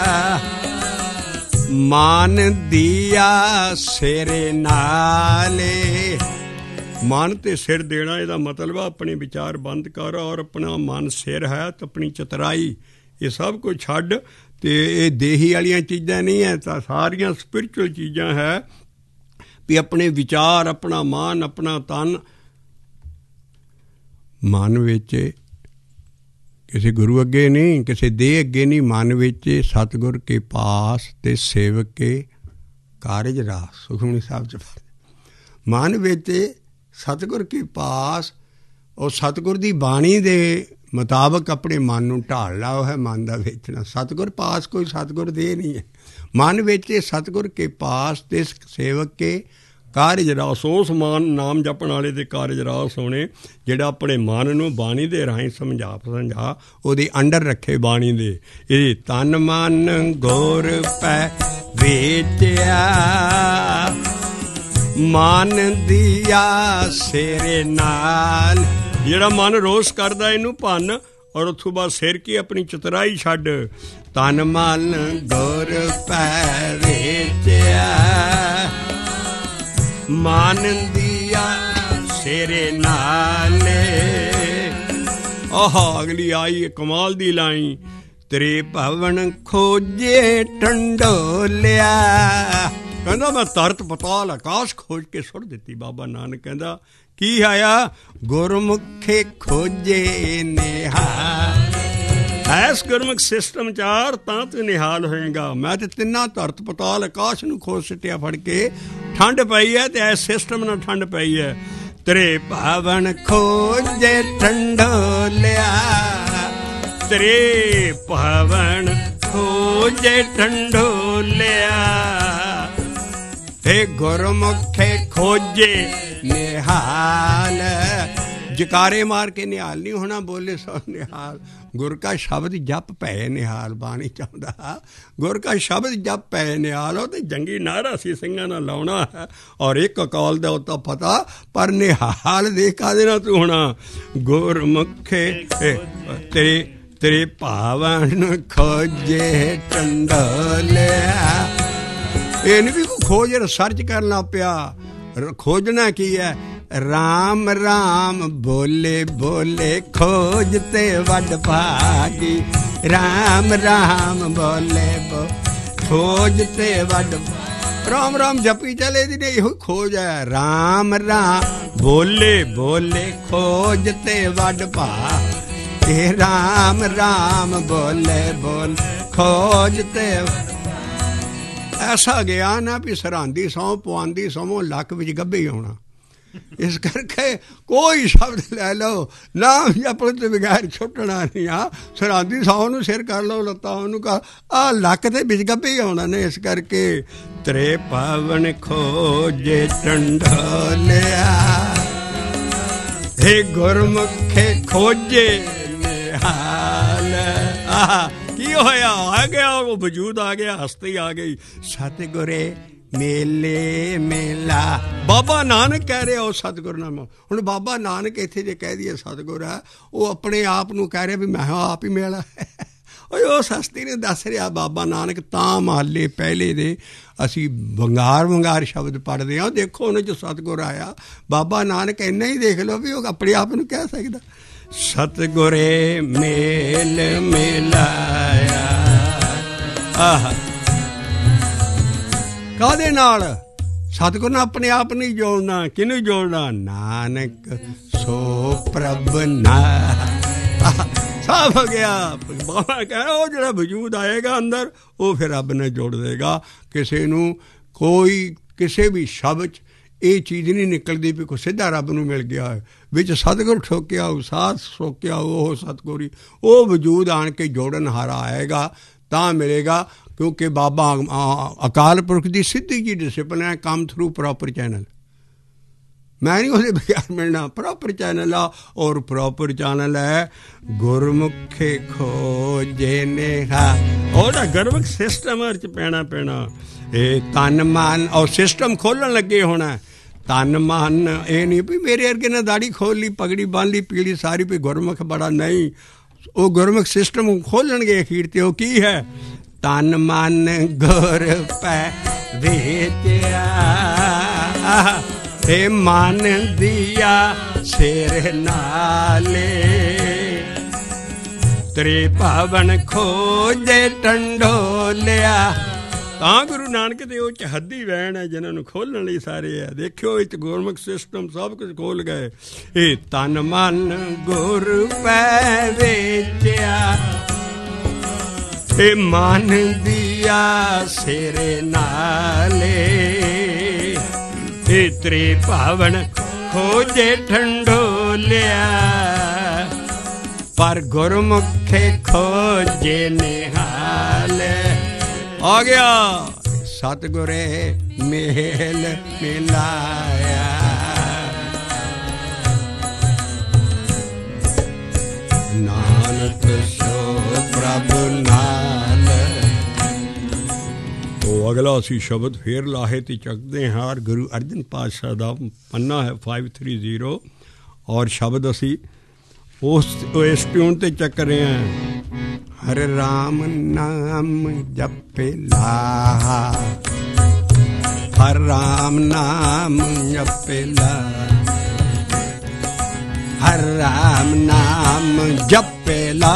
ਮਾਨ ਦੀਆ ਸਿਰ ਨਾਲੇ। ਮਨ ਤੇ ਸਿਰ ਦੇਣਾ, ਇਹਦਾ ਮਤਲਬ ਆ ਆਪਣੇ ਵਿਚਾਰ ਬੰਦ ਕਰ, ਔਰ ਆਪਣਾ ਮਨ ਸਿਰ ਹੈ ਤਾਂ ਆਪਣੀ ਚਤਰਾਈ ਇਹ ਸਭ ਕੁਝ ਛੱਡ। ਤੇ ਇਹ ਦੇਹੀ ਵਾਲੀਆਂ ਚੀਜ਼ਾਂ ਨਹੀਂ ਹੈ, ਤਾਂ ਸਾਰੀਆਂ ਸਪਿਰਿਚੁਅਲ ਚੀਜ਼ਾਂ ਹੈ। ਵੀ ਆਪਣੇ ਵਿਚਾਰ, ਆਪਣਾ ਮਨ, ਆਪਣਾ ਤਨ ਮਨ ਵਿੱਚ, ਕਿਸੇ ਗੁਰੂ ਅੱਗੇ ਨਹੀਂ, ਕਿਸੇ ਦੇਹ ਅੱਗੇ ਨਹੀਂ, ਮਨ ਵਿੱਚ ਸਤਿਗੁਰ ਕੇ ਪਾਸ ਤੇ ਸੇਵਕ ਕੇ ਕਾਰਜ ਰਾਸ। ਸੁਖਮਨੀ ਸਾਹਿਬ ਚ ਮਨ ਵਿੱਚ ਸਤਿਗੁਰ ਕੇ ਪਾਸ, ਉਹ ਸਤਿਗੁਰ ਦੀ ਬਾਣੀ ਦੇ ਮੁਤਾਬਕ ਆਪਣੇ ਮਨ ਨੂੰ ਢਾਲ ਲਾ। ਉਹ ਹੈ ਮਨ ਦਾ ਵੇਚਣਾ। ਸਤਿਗੁਰ ਪਾਸ ਕੋਈ ਸਤਿਗੁਰ ਦੇ ਨਹੀਂ ਹੈ। ਮਨ ਵਿੱਚ ਸਤਿਗੁਰ ਕੇ ਪਾਸ ਤੇ ਸੇਵਕ ਕੇ ਕਾਰਜ ਰਾਸ। ਉਸ ਮਾਨ ਨਾਮ ਜਪਣ ਵਾਲੇ ਦੇ ਕਾਰਜ ਰਾਸ ਹੋਣੇ, ਜਿਹੜਾ ਆਪਣੇ ਮਨ ਨੂੰ ਬਾਣੀ ਦੇ ਰਾਹੀਂ ਸਮਝਾ ਸਮਝਾ ਉਹਦੇ ਅੰਡਰ ਰੱਖੇ ਬਾਣੀ ਦੇ। ਇਹ ਤਨ ਮਨ ਗੁਰ ਪੈ ਵੇਚਿਆ, ਮਨ ਦੀਆ ਸਿਰ ਨਾਲ। ਜਿਹੜਾ ਮਨ ਰੋਸ ਕਰਦਾ ਇਹਨੂੰ ਭੰਨ, ਔਰ ਉੱਥੋਂ ਬਾਅਦ ਸਿਰ ਕੀ ਆਪਣੀ ਚਤਰਾਈ ਛੱਡ। ਤਨ ਮਨ ਗੁਰ ਪੈ ਵੇਚਿਆ, ਮਨ ਦੀਆ ਸਿਰ ਨਾਲੇ। ਆਹ ਅਗਲੀ ਆਈ ਕਮਾਲ ਦੀ ਲਾਈ। ਤੇਰੇ ਭਵਨ ਖੋਜੇ ਟੰਡੋਲਿਆ। ਕਹਿੰਦਾ ਮੈਂ ਧਰਤ ਪਤਾਲ ਆਕਾਸ਼ ਖੋਜ ਕੇ ਸੁੱਟ ਦਿੱਤੀ। ਬਾਬਾ ਨਾਨਕ ਕਹਿੰਦਾ ਕੀ ਆਇਆ? ਗੁਰਮੁਖੇ ਖੋਜੇ ਨਿਹਾਲ। ਐਸ ਗੁਰਮੁਖ ਸਿਸਟਮ ਚਾਰ ਤਾਂ ਤੂੰ ਨਿਹਾਲ ਹੋਏਗਾ। ਮੈਂ ਤੇ ਤਿੰਨਾਂ ਧਰਤ ਪਤਾਲ ਆਕਾਸ਼ ਨੂੰ ਖੋਜ ਸਿੱਟਿਆ ਫੜ ਕੇ। ਠੰਡ ਪਈ ਹੈ ਤੇ ਐਸ ਸਿਸਟਮ ਨਾਲ ਠੰਡ ਪਈ ਹੈ। ਤੇਰੇ ਭਵਨ ਖੋਜੇ ਟੰਡੋਲਿਆ, ਤੇਰੇ ਭਵਨ ਖੋਜੇ ਟੰਡੋਲਿਆ। ਤੇ ਗੁਰਮੁਖੇ ਖੋਜੇ ਨਿਹਾਲ। ਜਕਾਰੇ ਮਾਰ ਕੇ ਨਿਹਾਲ ਨਹੀਂ ਹੋਣਾ, ਬੋਲੇ ਸੋ ਨਿਹਾਲ। ਗੁਰ ਕਾ ਸ਼ਬਦ ਜਪ ਪੈ ਨਿਹਾਲ। ਬਾਣੀ ਚਾਹੁੰਦਾ ਗੁਰ ਕਾ ਸ਼ਬਦ ਜਪ ਪੈ ਨਿਹਾਲ। ਉਹ ਤੇ ਜੰਗੀ ਨਾਰਾ ਸੀ ਸਿੰਘਾਂ ਨਾਲ ਲਾਉਣਾ ਹੈ, ਔਰ ਇੱਕ ਅਕਾਲ ਦਾ ਉਤਾ ਪਤਾ, ਪਰ ਨਿਹਾਲ ਦੇ ਕਾਹਦੇ ਨਾਲ ਤੂੰ ਹੋਣਾ? ਗੁਰਮੁਖੇ ਤੇਰੇ ਤੇਰੇ ਭਾਵਨ ਖੋਜੇ ਟੰਡੋਲਿਆ। ਇਹ ਨਹੀਂ ਵੀ ਕੋਈ ਖੋਜ ਰਿਸਰਚ ਕਰਨਾ ਪਿਆ। ਖੋਜਣਾ ਕੀ ਹੈ? ਰਾਮ ਰਾਮ ਬੋਲੇ ਬੋਲੇ ਖੋਜ ਤੇ ਵੱਡ ਭਾਗੀ। ਰਾਮ ਰਾਮ ਬੋਲੇ ਬੋ ਖੋਜ ਤੇ ਵੱਡ। ਰਾਮ ਰਾਮ ਜਪੀ ਚਲੇ ਦੀ ਨੇ ਇਹੋ ਖੋਜ ਹੈ। ਰਾਮ ਰਾਮ ਬੋਲੇ ਬੋਲੇ ਖੋਜ ਤੇ ਵੱਡ ਭਾ। ਇਹ ਰਾਮ ਰਾਮ ਬੋਲੇ ਬੋਲ ਖੋਜ ਤੇ। ਐਸਾ ਗਿਆਨ ਆ ਵੀ ਸਰਹੰਦੀ ਸਹੁੰ ਪਵਾਉਂਦੀ ਸਹੁੰ ਲੱਕ ਵਿੱਚ ਗੱਭੇ ਹੀ ਆਉਣਾ। ਇਸ ਕਰਕੇ ਕੋਈ ਸ਼ਬਦ ਲੈ ਲਓ, ਨਾਮ ਜਪਣ ਤੋਂ ਬਗੈਰ ਛੁੱਟਣਾ ਨਹੀਂ। ਆ ਸਰਾਂਦੀ ਸੌ ਨੂੰ ਸਿਰ ਕਰ ਲਓ, ਲੱਤਾਂ ਉਹਨੂੰ ਕਰ, ਆਹ ਲੱਕ ਤੇ ਵਿੱਚ ਗੱਭੇ ਹੀ ਆਉਣਾ ਨੇ। ਇਸ ਕਰਕੇ ਤਰੇ ਪਾਵਨ ਖੋਜੇ ਟੰਡੋਲਿਆ, ਹੇ ਗੁਰਮੁਖੇ ਖੋਜੇ ਨਿਹਾਲ। ਆਹ ਕੀ ਹੋਇਆ? ਆ ਗਿਆ ਉਹ ਵਜੂਦ, ਆ ਗਿਆ ਹਸਤੀ, ਆ ਗਈ। ਸਤਿਗੁਰੇ ਮੇਲੇ ਮੇਲਾ, ਬਾਬਾ ਨਾਨਕ ਕਹਿ ਰਿਹਾ ਉਹ ਸਤਿਗੁਰ ਨਾਮ। ਹੁਣ ਬਾਬਾ ਨਾਨਕ ਇੱਥੇ ਜੇ ਕਹਿ ਦਈਏ ਸਤਿਗੁਰ ਹੈ, ਉਹ ਆਪਣੇ ਆਪ ਨੂੰ ਕਹਿ ਰਿਹਾ ਵੀ ਮੈਂ ਆਪ ਹੀ ਮੇਲਾ ਹੈ। ਉਸ ਹਸਤੀ ਨੇ ਦੱਸ ਰਿਹਾ ਬਾਬਾ ਨਾਨਕ। ਤਾਂ ਮਹੱਲੇ ਪਹਿਲੇ ਦੇ ਅਸੀਂ ਵੰਗਾਰ ਵੰਗਾਰ ਸ਼ਬਦ ਪੜ੍ਹਦੇ ਹਾਂ। ਦੇਖੋ ਉਹਨਾਂ 'ਚ ਸਤਿਗੁਰ ਆਇਆ। ਬਾਬਾ ਨਾਨਕ ਇੰਨਾ ਹੀ ਦੇਖ ਲਓ ਵੀ ਉਹ ਆਪਣੇ ਆਪ ਨੂੰ ਕਹਿ ਸਕਦਾ, ਸਤਿਗੁਰੇ ਮੇਲ ਮੇਲਾਇਆ। ਆਹ ਕਾਹਦੇ ਨਾਲ? ਸਤਿਗੁਰ ਨਾਲ ਆਪਣੇ ਆਪ ਨਹੀਂ ਜੋੜਨਾ। ਕਿਹਨੂੰ ਜੋੜਨਾ? ਨਾਨਕ ਸੋ ਪ੍ਰਭ ਨਾ। ਸਾਫ ਹੋ ਗਿਆ। ਬਾਬਾ ਕਹਿੰਦਾ ਉਹ ਜਿਹੜਾ ਵਜੂਦ ਆਏਗਾ ਅੰਦਰ, ਉਹ ਫਿਰ ਰੱਬ ਨਾਲ ਜੋੜ ਦੇਗਾ। ਕਿਸੇ ਨੂੰ ਕੋਈ ਕਿਸੇ ਵੀ ਸ਼ਬਦ 'ਚ ਇਹ ਚੀਜ਼ ਨਹੀਂ ਨਿਕਲਦੀ ਵੀ ਕੋਈ ਸਿੱਧਾ ਰੱਬ ਨੂੰ ਮਿਲ ਗਿਆ। ਵਿੱਚ ਸਤਿਗੁਰ ਠੋਕਿਆ, ਸਾਥ ਸੋਕਿਆ, ਉਹ ਸਤਿਗੁਰੀ ਉਹ ਵਜੂਦ ਆਣ ਕੇ ਜੋੜਨ ਹਾਰਾ ਆਏਗਾ ਤਾਂ ਮਿਲੇਗਾ। ਕਿਉਂਕਿ ਬਾਬਾ ਅਕਾਲ ਪੁਰਖ ਦੀ ਸਿੱਧੀ ਜੀ ਡਿਸਿਪਲਿਨ ਹੈ, ਕਮ ਥਰੂ ਪ੍ਰੋਪਰ ਚੈਨਲ। ਮੈਂ ਨਹੀਂ ਉਹਦੇ ਬਗੈਰ ਮਿਲਣਾ। ਪ੍ਰੋਪਰ ਚੈਨਲ ਆ, ਔਰ ਪ੍ਰੋਪਰ ਚੈਨਲ ਹੈ ਗੁਰਮੁਖੇ ਖੋਜੇ ਨੇਹਾ। ਉਹਦਾ ਗੁਰਮੁਖ ਸਿਸਟਮ 'ਚ ਪੈਣਾ ਪੈਣਾ। ਇਹ ਤਨ ਮਨ ਔਰ ਸਿਸਟਮ ਖੋਲ੍ਹਣ ਲੱਗੇ ਹੋਣਾ। ਤਨ ਮਨ ਇਹ ਨਹੀਂ ਵੀ ਮੇਰੇ ਵਰਗੇ ਨੇ ਦਾੜੀ ਖੋਲ ਲਈ, ਪਗੜੀ ਬੰਨ ਲਈ, ਪੀਲੀ ਸਾਰੀ ਵੀ ਗੁਰਮੁਖ ਬੜਾ ਨਹੀਂ। ਉਹ ਗੁਰਮੁਖ ਸਿਸਟਮ ਖੋਲਣਗੇ ਅਖੀਰ ਤੇ। ਉਹ ਕੀ ਹੈ? ਤਨ ਮਨ ਗੁਰ ਪੈ ਵੇਚਿਆ, ਤੇ ਮਨ ਦੀਆ ਸਿਰ ਨਾਲੇ, ਤੇਰੇ ਪਾਵਨ ਖੋਜੇ ਟੰਡੋਲਿਆ। ਤਾਂ ਗੁਰੂ ਨਾਨਕ ਦੇ ਉਹ ਚਹੱਦੀ ਵੈਣ ਹੈ ਜਿਹਨਾਂ ਨੂੰ ਖੋਲਣ ਲਈ ਸਾਰੇ ਹੈ। ਦੇਖਿਓ ਇਹ 'ਚ ਗੁਰਮੁਖ ਸਿਸਟਮ ਸਭ ਕੁਝ ਖੋਲ ਗਏ। ਇਹ ਤਨ ਮਨ ਗੁਰ ਪੈ ਵੇਚਿਆ, ਤੇ ਮਨ ਦੀਆ ਸਿਰ ਨਾਲੇ, ਤੇਰੇ ਭਾਵਨ ਖੋਜੇ ਠੰਡੋਲਿਆ, ਪਰ ਗੁਰਮੁਖੇ ਖੋਜੇ ਨਿਹਾਲ। ਆ ਗਿਆ ਸਤਿਗੁਰੇ ਮੇਲ ਮਿਲਾਇਆ। ਨਾਨਕ ਸੋ ਪ੍ਰਭ ਨਾਲ। ਉਹ ਅਗਲਾ ਅਸੀਂ ਸ਼ਬਦ ਫੇਰ ਲਾਹੇ ਤੇ ਚੱਕਦੇ ਹਾਂ। ਗੁਰੂ ਅਰਜਨ ਪਾਤਸ਼ਾਹ ਦਾ ਪੰਨਾ ਹੈ ਫਾਈਵ ਥ੍ਰੀ ਜ਼ੀਰੋ, ਔਰ ਸ਼ਬਦ ਅਸੀਂ ਉਸ ਇਸ ਟਿਊਨ ਤੇ ਚੱਕ ਰਹੇ ਹਾਂ। ਹਰ ਰਾਮ ਨਾਮ ਜਪੇਲਾ, ਹਰ ਰਾਮ ਨਾਮ ਜਪੇਲਾ, ਹਰ ਰਾਮ ਨਾਮ ਜਪੇਲਾ,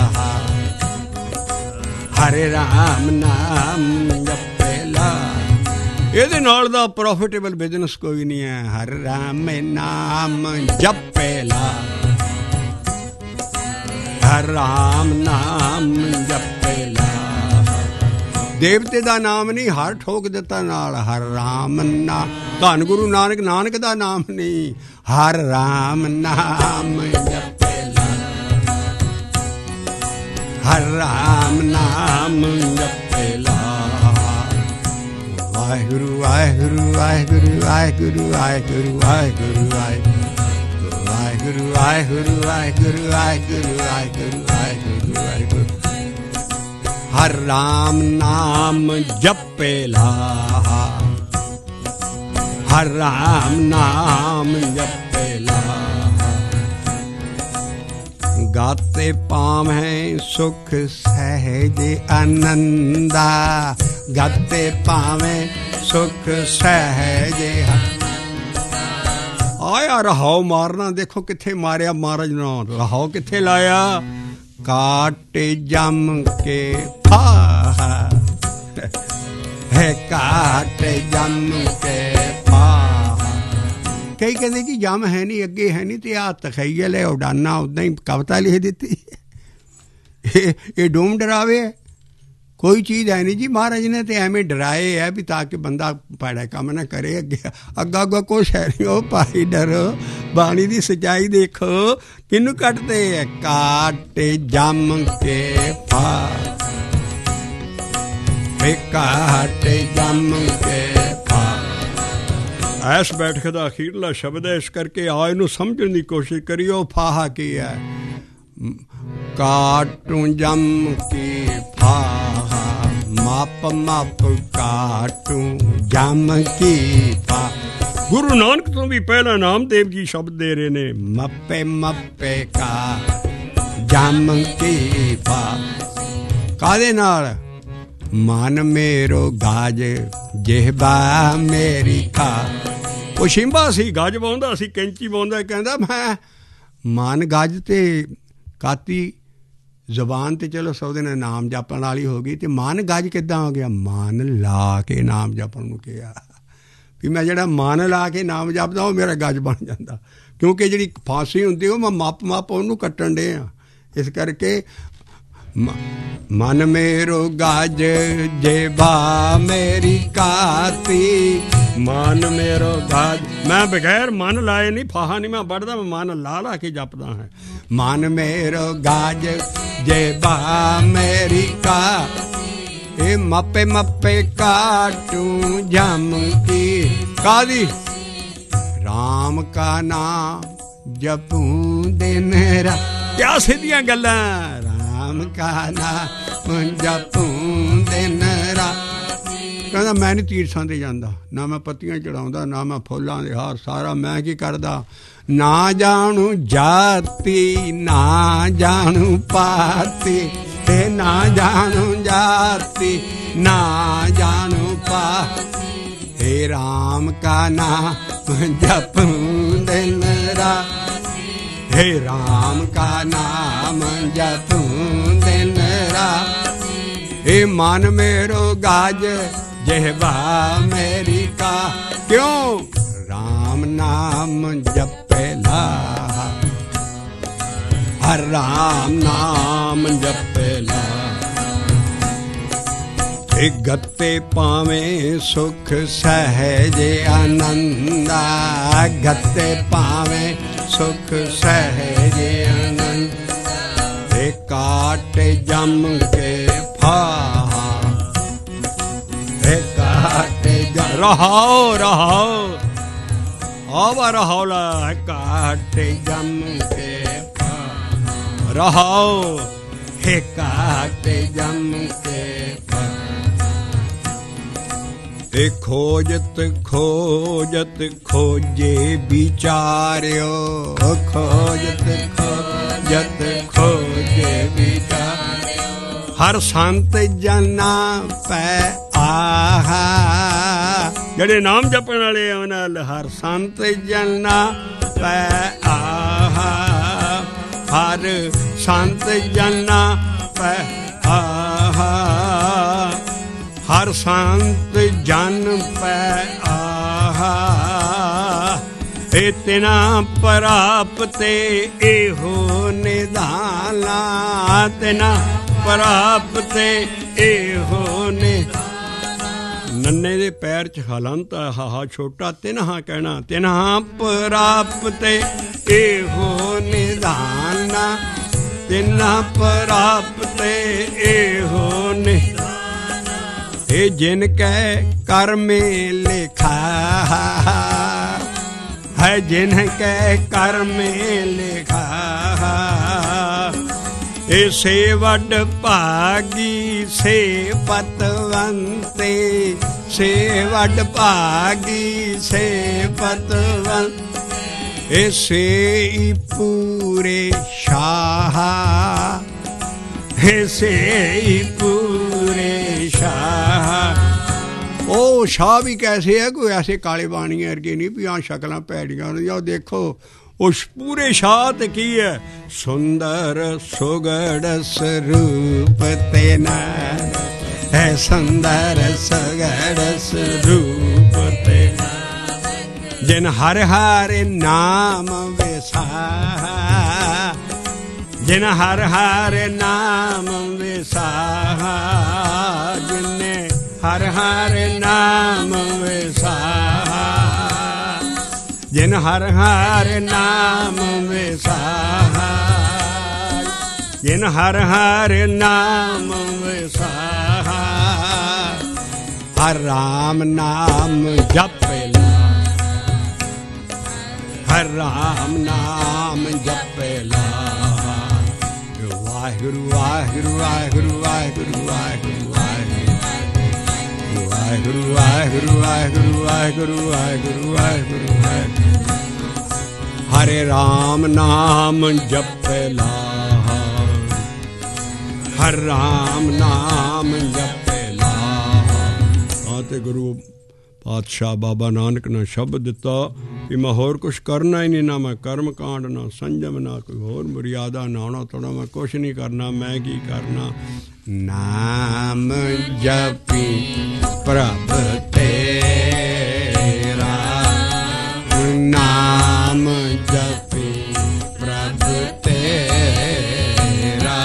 ਹਰੇ ਰਾਮ ਨਾਮ ਜਪੇਲਾ। ਇਹਦੇ ਨਾਲ ਦਾ ਪ੍ਰੋਫਿਟੇਬਲ ਬਿਜ਼ਨਸ ਕੋਈ ਨਹੀਂ ਹੈ। ਹਰ ਰਾਮ ਨਾਮ ਜਪੇਲਾ, ਹਰ ਰਾਮ ਨਾਮ ਜਪੇਲਾ। ਦੇਵਤੇ ਦਾ ਨਾਮ ਨਹੀਂ, ਹਰ ਠੋਕ ਦਿੱਤਾ ਨਾਲ। ਹਰ ਰਾਮ ਨਾਮ, ਧੰਨ ਗੁਰੂ ਨਾਨਕ, ਨਾਨਕ ਦਾ ਨਾਮ ਨਹੀਂ। ਹਰ ਰਾਮ ਨਾਮ ਜਪੇਲਾ, ਹਰ ਰਾਮ ਨਾਮ ਜਪੇਲਾ। ਵਾਹਿਗੁਰੂ ਵਾਹਿਗੁਰੂ ਵਾਹਿਗੁਰੂ ਵਾਹਿਗੁਰੂ ਵਾਹਿਗੁਰੂ ਵਾਹਿਗੁਰੂ ਵਾਹਿਗੁਰੂ ਵਾਹਿਗੁਰੂ ਵਾਹਿਗੁਰੂ ਵਾਹਿਗੁਰੂ ਵਾਹਿਗੁਰੂ ਵਾਹਿਗੁਰੂ ਵਾਹਿਗੁਰੂ। ਹਰ ਰਾਮ ਨਾਮ ਜਪੇਲਾ, ਹਰ ਰਾਮ ਨਾਮ ਜਪੇਲਾ। ਗਾਤੇ ਪਾਵੇਂ ਸੁਖ ਸਹਿਜ ਆਨੰਦਾ, ਗਾਤੇ ਪਾਵੇਂ ਸੁਖ ਸਹਿਜ। ਆਇਆ ਰਹਾਓ ਮਾਰਨਾ, ਦੇਖੋ ਕਿੱਥੇ ਮਾਰਿਆ ਮਹਾਰਾਜ ਨੇ। ਰਹਾਓ ਕਿੱਥੇ ਲਾਇਆ? ਕਾਟੇ ਜੰਮ ਕੇ ਫਾਹ ਹੈ, ਕਾਟੇ ਜੰਮ ਕੇ ਫਾਹ। ਕਈ ਕਹਿੰਦੇ ਜੀ ਜੰਮ ਹੈ ਨਹੀਂ, ਅੱਗੇ ਹੈ ਨਹੀਂ, ਤੇ ਆਹ ਤਖਈਲ ਹੈ, ਉਡਾਨਾ ਉੱਦਾਂ ਹੀ ਕਵਿਤਾ ਲਿਖ ਦਿੱਤੀ। ਇਹ ਇਹ ਡੂਮ ਡਰਾਵੇ ਹੈ। ਕੋਈ ਚੀਜ਼ ਹੈ ਨਹੀਂ ਜੀ। ਮਹਾਰਾਜ ਨੇ ਤੇ ਐਵੇਂ ਡਰਾਏ ਹੈ ਵੀ ਤਾਂ ਕਿ ਬੰਦਾ ਭੈੜਾ ਕੰਮ ਨਾ ਕਰੇ। ਅੱਗੇ ਅੱਗਾ ਅੱਗਾ ਕੁਛ ਹੈ ਨਹੀਂ। ਉਹ ਭਾਈ ਡਰੋ, ਬਾਣੀ ਦੀ ਸੱਚਾਈ ਦੇਖੋ ਕਿਹਨੂੰ ਕੱਟਦੇ ਹੈ। ਕਾਟੇ ਜੰਮ ਕੇ ਫਾ, ਕਾਟੇ ਜੰਮ ਕੇ ਫਾ। ਐਸ ਬੈਠਕ ਦਾ ਅਖੀਰਲਾ ਸ਼ਬਦ ਹੈ, ਇਸ ਕਰਕੇ ਆ ਇਹਨੂੰ ਸਮਝਣ ਦੀ ਕੋਸ਼ਿਸ਼ ਕਰਿਓ। ਫਾਹਾ ਕੀ ਹੈ? ਕਾਟੂ ਜੰਮ ਕੀ ਫਾਹਾ, ਮਾਪ ਮਾਪ ਕਾਟੂ ਜੰਮ ਕੀ ਫਾ। ਗੁਰੂ ਨਾਨਕ ਤੋਂ ਵੀ ਪਹਿਲਾਂ ਨਾਮਦੇਵ ਜੀ ਸ਼ਬਦ ਦੇ ਰਹੇ ਨੇ, ਮੱਪੇ ਮੱਪੇ ਕਾ ਜੰਮ ਕੀ ਫਾ। ਕਾਹਦੇ ਨਾਲ? ਮਨ ਮੇਰੋ ਗਾਜ ਜਿਹਬਾ ਮੇਰੀ ਖਾ। ਉਹ ਸ਼ਿੰਬਾ ਸੀ, ਗੱਜ ਪਾਉਂਦਾ ਸੀ, ਕੈਂਚੀ ਪਾਉਂਦਾ, ਕਹਿੰਦਾ ਮੈਂ ਮਨ ਗੱਜ ਤੇ ਕਾਤੀ ਜ਼ੁਬਾਨ ਤੇ ਚਲੋ ਸੌਦੇ ਨੇ ਨਾਮ ਜਪਣ ਵਾਲੀ ਹੋ ਗਈ, ਤੇ ਮਨ ਗੱਜ ਕਿੱਦਾਂ ਹੋ ਗਿਆ? ਮਨ ਲਾ ਕੇ ਨਾਮ ਜਪਣ ਨੂੰ ਕਿਹਾ ਵੀ ਮੈਂ ਜਿਹੜਾ ਮਨ ਲਾ ਕੇ ਨਾਮ ਜਪਦਾ ਉਹ ਮੇਰਾ ਗੱਜ ਬਣ ਜਾਂਦਾ। ਕਿਉਂਕਿ ਜਿਹੜੀ ਫਾਂਸੀ ਹੁੰਦੀ ਉਹ ਮੈਂ ਮੱਪ ਮੱਪ ਉਹਨੂੰ ਕੱਟਣ ਡੇ ਆ। ਇਸ ਕਰਕੇ ਮਨ ਮੇਰੋ ਗਾਜ ਜੇਬਾ ਮੇਰੀ ਕਾਤੀ, ਮਨ ਮੇਰੋ ਗਾਜ। ਮੈਂ ਬਗੈਰ ਮਨ ਲਾਏ ਨਹੀਂ, ਫਾਹਾ ਨਹੀਂ ਮੈਂ ਵੱਢਦਾ, ਮੈਂ ਮਨ ਲਾ ਲਾ ਕੇ ਜਪਦਾ ਹਾਂ। ਮਨ ਮੇਰੋ ਗਾਜ ਜੇਬਾ ਮੇਰੀ ਕਾ, ਇਹ ਮਾਪੇ ਮਾਪੇ ਕਾਟੂ ਜਮ ਕੀ। ਕਾਦੀ? ਰਾਮ ਕਾ ਨਾਮ ਜਪੂ ਦਿਨ ਰਾਤ। ਕਿਆ ਸਿੱਧੀਆਂ ਗੱਲਾਂ। ਰਾਮ ਕਾ ਨਾਮ ਜਪੂ ਦਿਨ ਰਾਤ। ਕਹਿੰਦਾ ਮੈਂ ਨਹੀਂ ਤੀਰਥਾਂ ਤੇ ਜਾਂਦਾ, ਨਾ ਮੈਂ ਪੱਤੀਆਂ ਚੜਾਉਂਦਾ, ਨਾ ਮੈਂ ਫੁੱਲਾਂ ਦੇ ਹਾਰ। ਸਾਰਾ ਮੈਂ ਕੀ ਕਰਦਾ? ਨਾ ਜਾਣੂ ਜਾਤੀ, ਨਾ ਜਾਣੂ ਪਾਤੀ, ਤੇ ਨਾ ਜਾਣੂ ਜਾਤੀ, ਨਾ ਜਾਣੂ ਪਾ। ਹੇ ਰਾਮ ਕਾ ਨਾਮ ਜਪੂ ਦਿਨ ਰਾਤ, ਹੇ ਰਾਮ ਕਾ ਨਾਮ ਜਪੂ ਦਿਨ ਰਾਤ। ਹੇ ਮਨ ਮੇਰੋ ਗਾਜ ਜਿਹਬਾ ਮੇਰੀ ਕਾ। ਕਿਉਂ? ਰਾਮ ਨਾਮ ਜਪੇ ਲਾ, ਹਰ ਰਾਮ ਨਾਮ ਜਪੇ ਲਾ। ਇਹ ਗੱਤੇ ਪਾਵੇਂ ਸੁਖ ਸਹਿਜ ਆਨੰਦਾ, ਗੱਤੇ ਪਾਵੇਂ ਸੁਖ ਸਹਿਜ ਆਨੰਦ। ਇਹ ਕਾਟੇ ਜੰਮ ਕੇ ਫਾਹਾ, ਇਹ ਕਾਟੇ ਜੰਮ। ਰਹਾਓ ਰਹਾਓ ਆਵਾ ਰਹਾਉਲਾ। ਕਾਟੇ ਜੰਮ ਕੇ ਫਾਹਾ, ਰਹਾਓ। ਇਹ ਕਾਟੇ ਜੰਮ ਕੇ ਫਾਹਾ। ਇਹ ਖੋਜਤ ਖੋਜਤ ਖੋਜੇ ਵਿਚਾਰਿਓ, ਖੋਜਤ ਖੋਜਤ ਖੋਜੇ ਵਿਚਾਰਿਓ। ਹਰ ਸੰਤ ਜਨਾ ਪੈ ਆਹਾ, ਜਿਹੜੇ ਨਾਮ ਜਪਣ ਵਾਲੇ ਆ ਉਹਨਾਂ ਨਾਲ ਹਰ ਸੰਤ ਜਨਾ ਪੈ ਆਹਾ, ਹਰ ਸੰਤ ਜਨਾ ਪੈ ਆਹਾ, ਹਰ ਸੰਤ ਜਨ ਪੈ ਆਹਾ। ਇਹ ਤਿਨਾ ਪ੍ਰਾਪਤੇ ਇਹੋ ਨਿਧਾਨਾ, ਤਿਨਾ ਪ੍ਰਾਪਤੇ ਇਹੋ ਨੇ। ਨੰਨੇ ਦੇ ਪੈਰ ਚ ਹਲੰਤ ਹਾਹਾ ਛੋਟਾ, ਤਿਨਹਾ ਕਹਿਣਾ। ਤਿਨਹਾ ਪ੍ਰਾਪਤੇ ਇਹੋ ਨਿਧਾਨਾ, ਤਿਨਾ ਪ੍ਰਾਪਤੇ ਇਹੋ ਨੇ। ਇਹ ਜਿਨ ਕੈ ਕਰਮੇ ਲਿਖਾ ਹੈ, ਜਿਨ ਕੈ ਕਰਮੇ ਲਿਖਾ। ਇਹ ਸੇ ਵੱਡ ਭਾਗੀ ਸੇ ਪਤਵੰਤੇ, ਸੇ ਵੱਡ ਭਾਗੀ ਸੇ ਪਤਵੰਤ। ਇਹ ਸੇ ਪੂਰੇ ਸ਼ਾਹ, ਸੇ ਪੂਰੇ ਸ਼ਾਹ। ਉਹ ਸ਼ਾਹ ਵੀ ਕੈਸੇ ਹੈ? ਕੋਈ ਐਸੇ ਕਾਲੇ ਬਾਣੀਆਂ ਵਰਗੇ ਨਹੀਂ ਵੀ ਆਹ ਸ਼ਕਲਾਂ ਭੈੜੀਆਂ ਹੁੰਦੀਆਂ। ਉਹ ਦੇਖੋ ਉਸ ਪੂਰੇ ਸ਼ਾਹ ਤੇ ਕੀ ਹੈ? ਸੁੰਦਰ ਸੁਗੜ ਸਰੂਪ ਤੇਨਾ ਹੈ, ਸੁੰਦਰ ਸੁਗੜ ਸਰੂਪ ਤੇਨਾ। ਜਿਨ ਹਰ ਹਰ ਨਾਮ ਵਿਸਾਹਾ, ਜਿਨ ਹਰ ਹਰ ਨਾਮ ਵਿਸਾਹਾ। हर हर नाम विसाहा, जिन हर हर नाम विसाहा, जिन हर हर नाम विसाहा, हर राम नाम जपेला, हर राम नाम जपेला। वाहिगुरु वाहिगुरु वाहिगुरु वाहिगुरु वाहिगुरु वाहिगुरु वाहिगुरु वाहिगुरु वाहिगुरु वाहिगुरु वाहिगुरु वाहिगुरु। हरे राम नाम जपेला, हर राम नाम जपेला। आते गुरु पातशाह बाबा नानक ने शब्द दिता कि मैं होर कुछ करना ही नहीं, ना मैं कर्म कांड, ना संजम, ना कोई होर मर्यादा, नाना तोड़ा मैं कुछ नहीं करना। मैं की करना? नाम जपी प्रभ तेरा, नाम जपी प्रभ तेरा,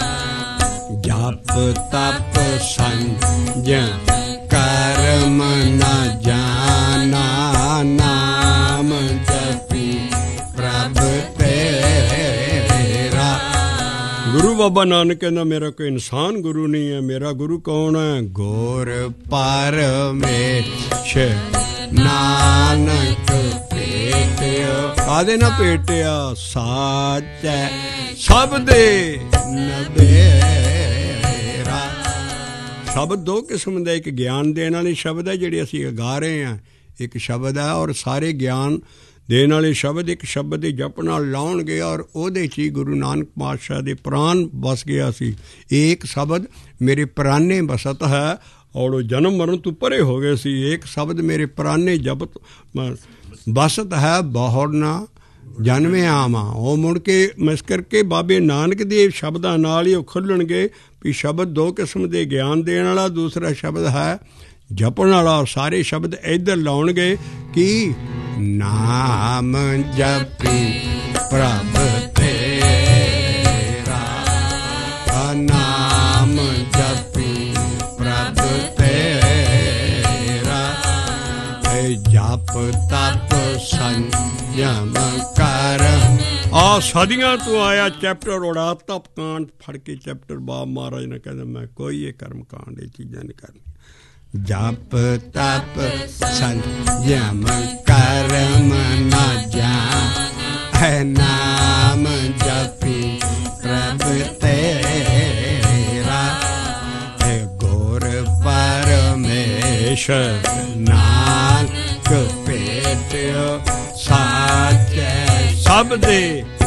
जप तप संजम कर्म न जाना, नाम जपी प्रभ तेरा। गुरु बाबा नानक कहना मेरा कोई इंसान गुरु नहीं है, मेरा गुरु कौन है? गोर परमेश नानक पेटिया, कादे ना पेटिया? साच सब दे नबेरा। शब्द दो किस्म का, एक ज्ञान देने वाली शब्द है जिहड़े असीं गा रहे हैं, एक शब्द है और सारे ज्ञान देने वाले शब्द एक शब्द ही जपना लाउण गया और उहदे च ही गुरु नानक पातशाह दे प्राण बस गया सी। एक शब्द मेरे प्राणे बसत है और वो जन्म मरण तो परे हो गए सी। एक शब्द मेरे प्राणे जपत बसत है, बहुत ना जन्मे आवा। वो मुड़ के इस करके बाबे नानक दे शब्दां नाल ही खुलणगे भी शब्द दो किस्म के, ज्ञान देने वाला, दूसरा शब्द है जपण वाला। सारे शब्द इधर लाउणगे कि नाम जपी प्रभ तेरा, नाम जपी प्रभ तेरा, जप तप संयम कर। आ सदियां तो आया चैप्टर उड़ा तप कांड फड़ के चैप्टर बाब महाराज ने कहते मैं कोई ये कर्म कांड ये चीज़ां नहीं करनी। जप तप संयम कर्म न जान, नाम जपी प्रभ तेरा, गोर परमेश नानक पेटियो, साच सब दे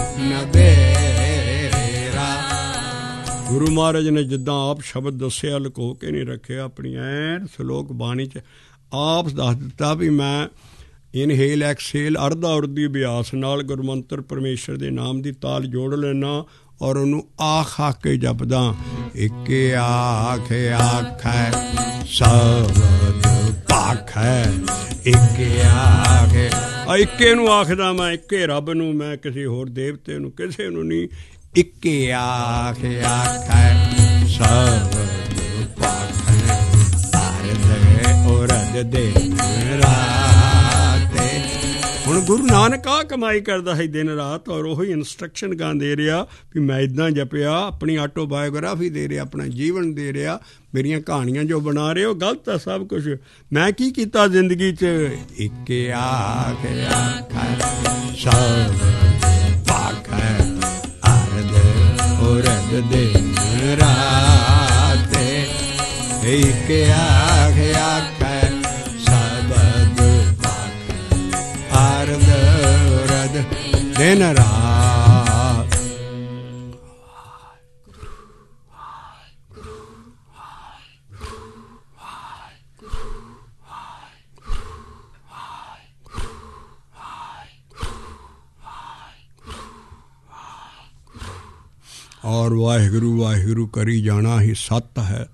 नबेरा। गुरु महाराज ने जिद्दां आप शब्द दस्सिया लुको के नहीं रखे, अपनी ऐन सलोक बाणी च आप दस दिता भी मैं इनहेल एक्सेल अर्धा उर्दी अभ्यास नाल गुरमंत्र परमेश्वर के नाम की ताल जोड़ लेना और उन्होंने आख आख के जपदा। एक आख आख शब्द पाख है, एक आख इक्के नूं आखदा मैं, इक्के रब नूं मैं, किसी होर देवते नूं किसी नूं नहीं। इक्के आख आख शब्द पाख है, भारत औरत दे रात। हुण गुरु नानक आ कमाई करदा है दिन रात और वही इंस्ट्रक्शन गा दे रहा भी मैं इदां जपिया, अपनी आटोबायोग्राफी दे रहा, अपना जीवन दे रहा, मेरियां कहानियां जो बना रहे हो गलत है सब कुछ। मैं की कीता जिंदगी च? एक आख आख शब्द पाख है, अर्ध औरत दिन रात। एक आख आख शब्द पाख, अर्ध औरत दिन रात। और वाहिगुरु वाहिगुरु करी जाना ही सत है।